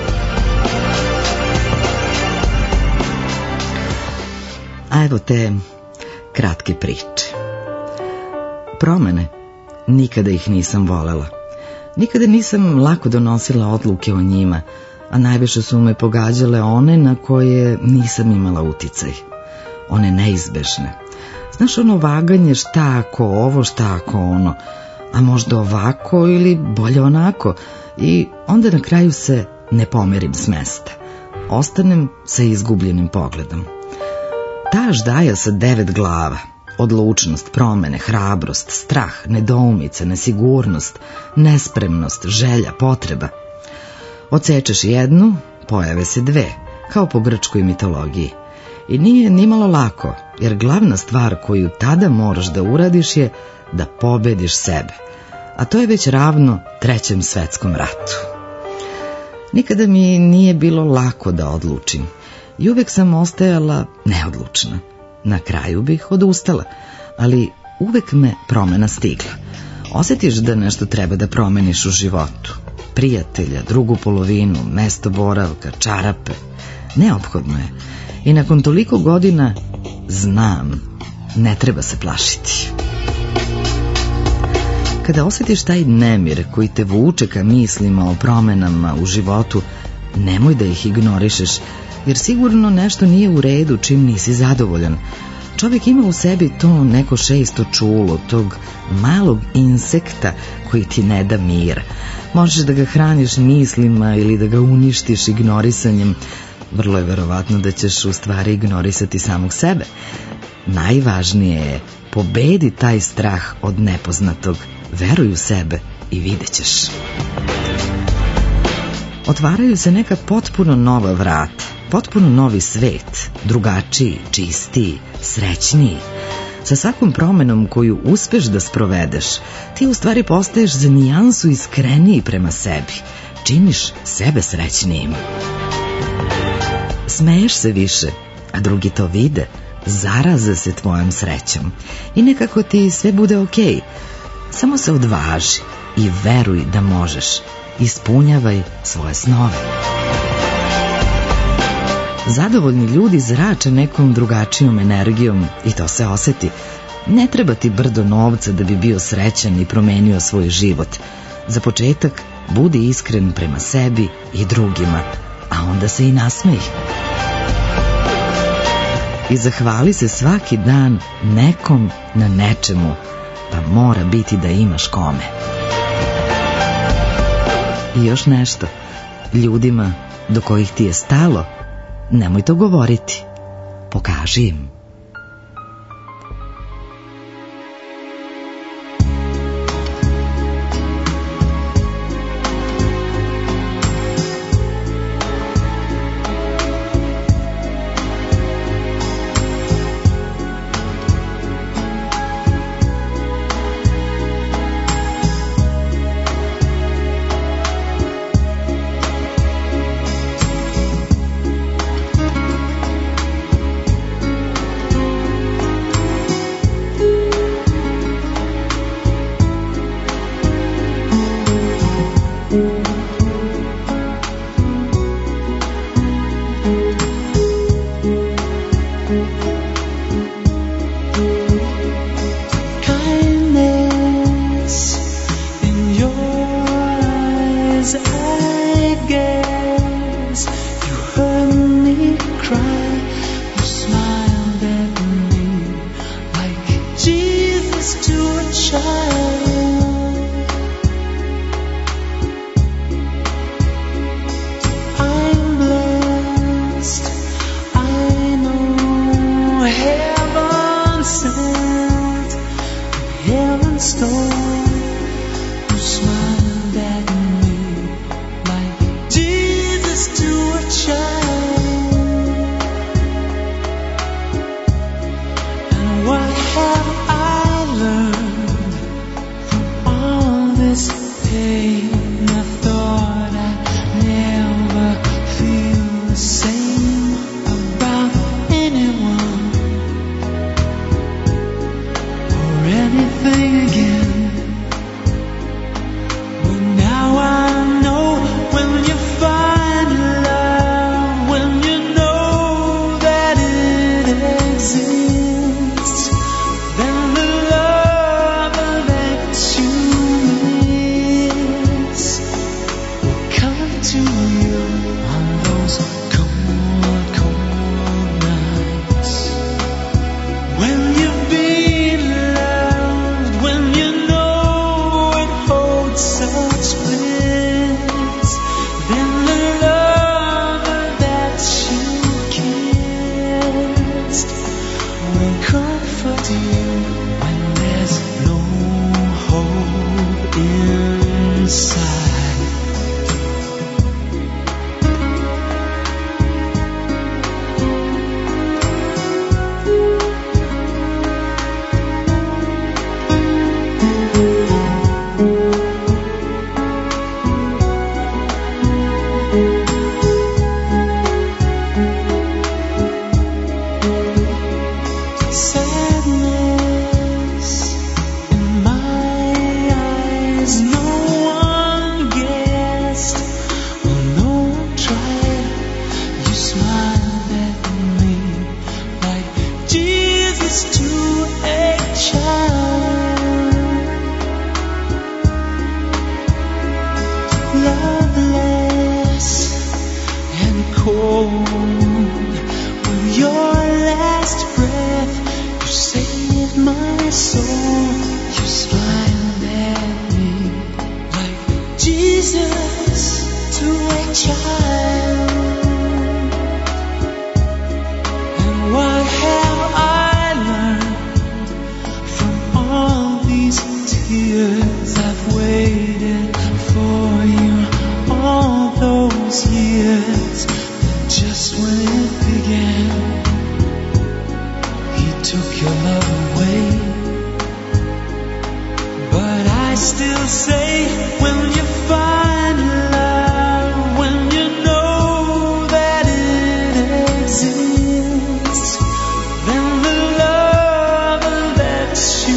A evo te kratke priče. Promene, nikada ih nisam volela. Nikada nisam lako donosila odluke o njima, a najviše su me pogađale one na koje nisam imala uticaj. One neizbežne. Znaš, ono vaganje šta ako ovo, šta ako ono, a možda ovako ili bolje onako, i onda na kraju se ne pomerim s mesta. Ostanem sa izgubljenim pogledom. Ta ždaja sa devet glava, odlučnost, promene, hrabrost, strah, nedoumice, nesigurnost, nespremnost, želja, potreba. Odsečeš jednu, pojave se dve, kao po grčkoj mitologiji. I nije nimalo lako, jer glavna stvar koju tada moraš da uradiš je da pobediš sebe, a to je već ravno trećem svetskom ratu. Nikada mi nije bilo lako da odlučim i uvek sam ostajala neodlučna. Na kraju bih odustala, ali uvek me promena stigla. Osjetiš da nešto treba da promeniš u životu. Prijatelja, drugu polovinu, mesto boravka, čarape. Neophodno je. I nakon toliko godina znam, ne treba se plašiti. Kada osjetiš taj nemir koji te vuče ka mislima o promenama u životu, nemoj da ih ignorišeš, jer sigurno nešto nije u redu čim nisi zadovoljan. Čovjek ima u sebi to neko šesto čulo, tog malog insekta koji ti ne da mir. Možeš da ga hraniš mislima ili da ga uništiš ignorisanjem. Vrlo je verovatno da ćeš u stvari ignorisati samog sebe. Najvažnije je pobedi taj strah od nepoznatog. Veruj u sebe i vidjet ćeš. Otvaraju se neka potpuno nova vrata, potpuno novi svet, drugačiji, čistiji, srećniji. Sa svakom promenom koju uspeš da sprovedeš, ti u stvari postaješ za nijansu iskreniji prema sebi. Činiš sebe srećnijim. Smeješ se više, a drugi to vide, zaraze se tvojom srećom i nekako ti sve bude okej. Samo se odvaži i veruj da možeš. Ispunjavaj svoje snove. Zadovoljni ljudi zrače nekom drugačijom energijom i to se oseti. Ne treba ti brdo novca da bi bio srećan i promenio svoj život. Za početak budi iskren prema sebi i drugima, a onda se i nasmej. I zahvali se svaki dan nekom na nečemu, pa mora biti da imaš kome. I još nešto, ljudima do kojih ti je stalo, nemoj to govoriti, pokaži im. as I guess. You heard me cry, you smiled at me like Jesus to a child. I'm blessed, I know heaven sent, heaven stole. You smiled at me like Jesus to a child. And what have I learned from all this pain? I thought I'd never feel the same about anyone or anything again. But now I know when you find love, when you know that it exists, then the love that you miss will come to you on those cold, cold nights. When you've been loved, when you know it holds such bliss, then the love that you kissed will comfort you when there's no hope inside. Sadness in my eyes, no one guessed, or no one tried. You smiled at me like Jesus to a child. Loveless and cold, with your last breath, you saved my soul. You smiled at me like Jesus to a child. And what have I learned from all these tears? I've waited for you all those years. But just when it began, he took your love away. But I still say, when you find love, when you know that it exists, then the love that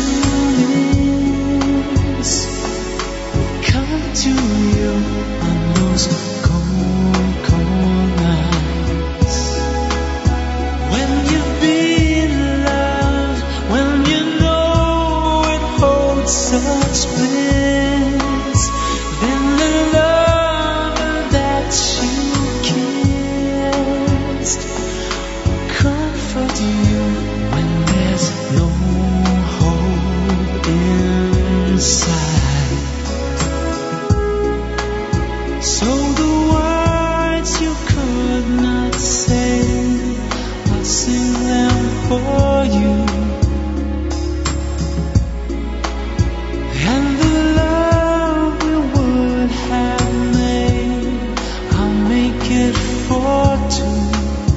you miss will come to you on those cold, cold nights. When you've been loved, when you know it holds such bliss, then the love that you kissed will comfort you when there's no hope inside. So the words you could not say, I'll sing them for you. And the love we would have made, I'll make it for two.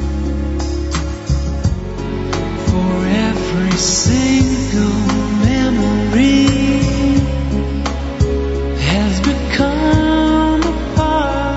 For every single memory has become a part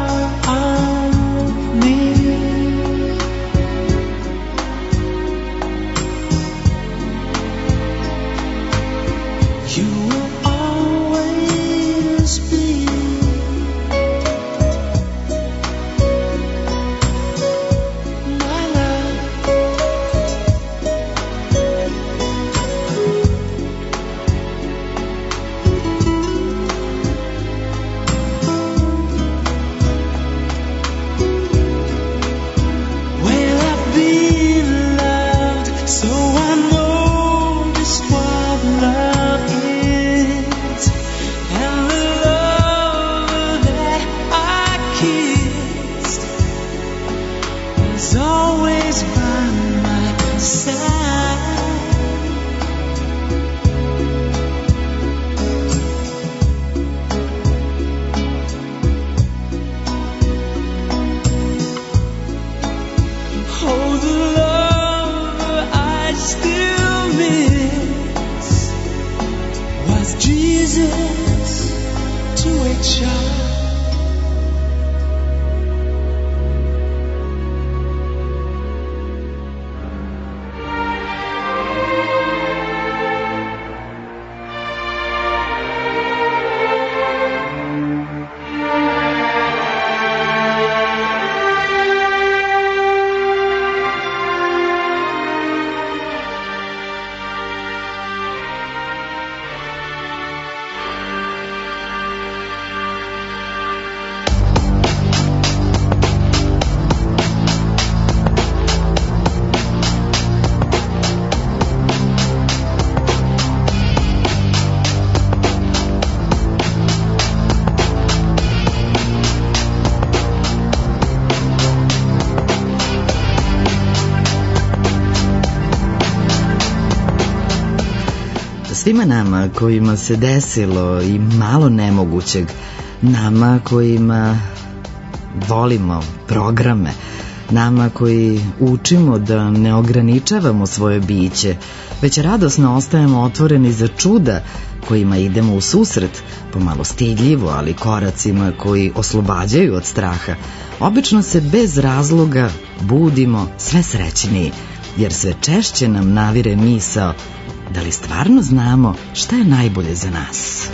Svima nama kojima se desilo i malo nemogućeg, nama kojima volimo programe, nama koji učimo da ne ograničavamo svoje biće, već radosno ostajemo otvoreni za čuda kojima idemo u susret, pomalo stidljivo, ali koracima koji oslobađaju od straha, obično se bez razloga budimo sve srećniji, jer sve češće nam navire misao da li stvarno znamo šta je najbolje za nas.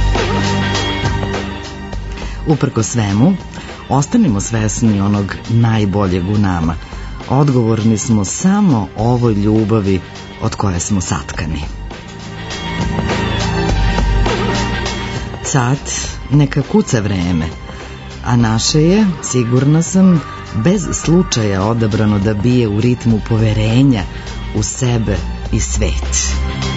Uprko svemu, ostanimo svesni onog najboljeg u nama. Odgovorni smo samo ovoj ljubavi od koje smo satkani. Sad neka kuca vreme, a naše je, sigurna sam, bez slučaja odabrano da bije u ritmu poverenja u sebe i svet.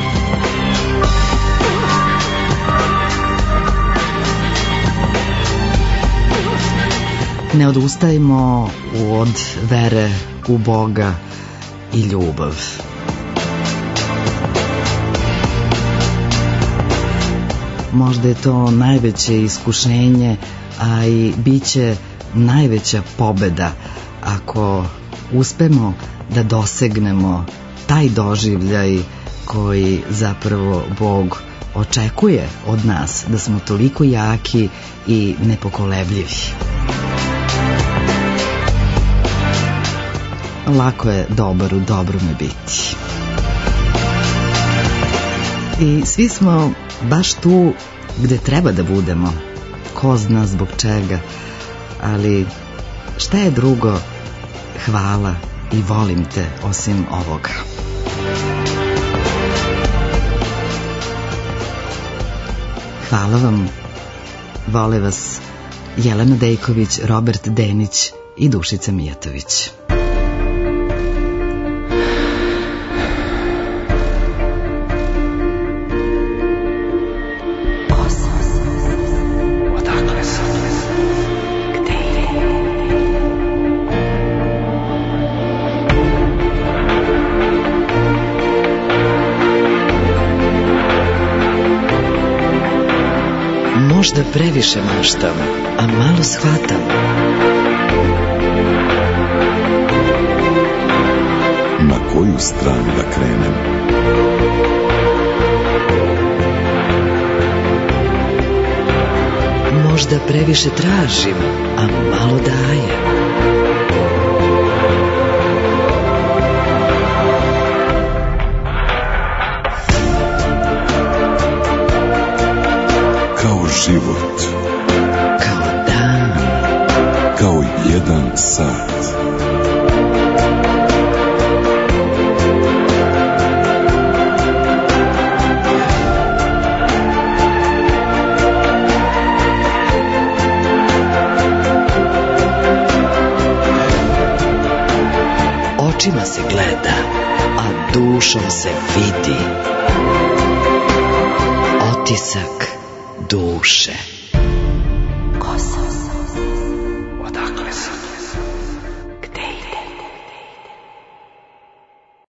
Ne odustajmo od vere u Boga i ljubav. Možda je to najveće iskušenje, a i bit će najveća pobeda ako uspemo da dosegnemo taj doživljaj koji zapravo Bog očekuje od nas, da smo toliko jaki i nepokolebljivi. Lako je dobar u dobrome biti. I svi smo baš tu gde treba da budemo. Ko zna zbog čega, ali šta je drugo hvala i volim te osim ovoga. Hvala vam, vole vas Jelena Dejković, Robert Denić i Dušica Mijatović. Možda previše maštam, a malo shvatam. Na koju stranu da krenem? Možda previše tražim, a malo dajem. Kao život, kao dan, kao jedan sat. Očima se gleda, a dušom se vidi. Otisak duše.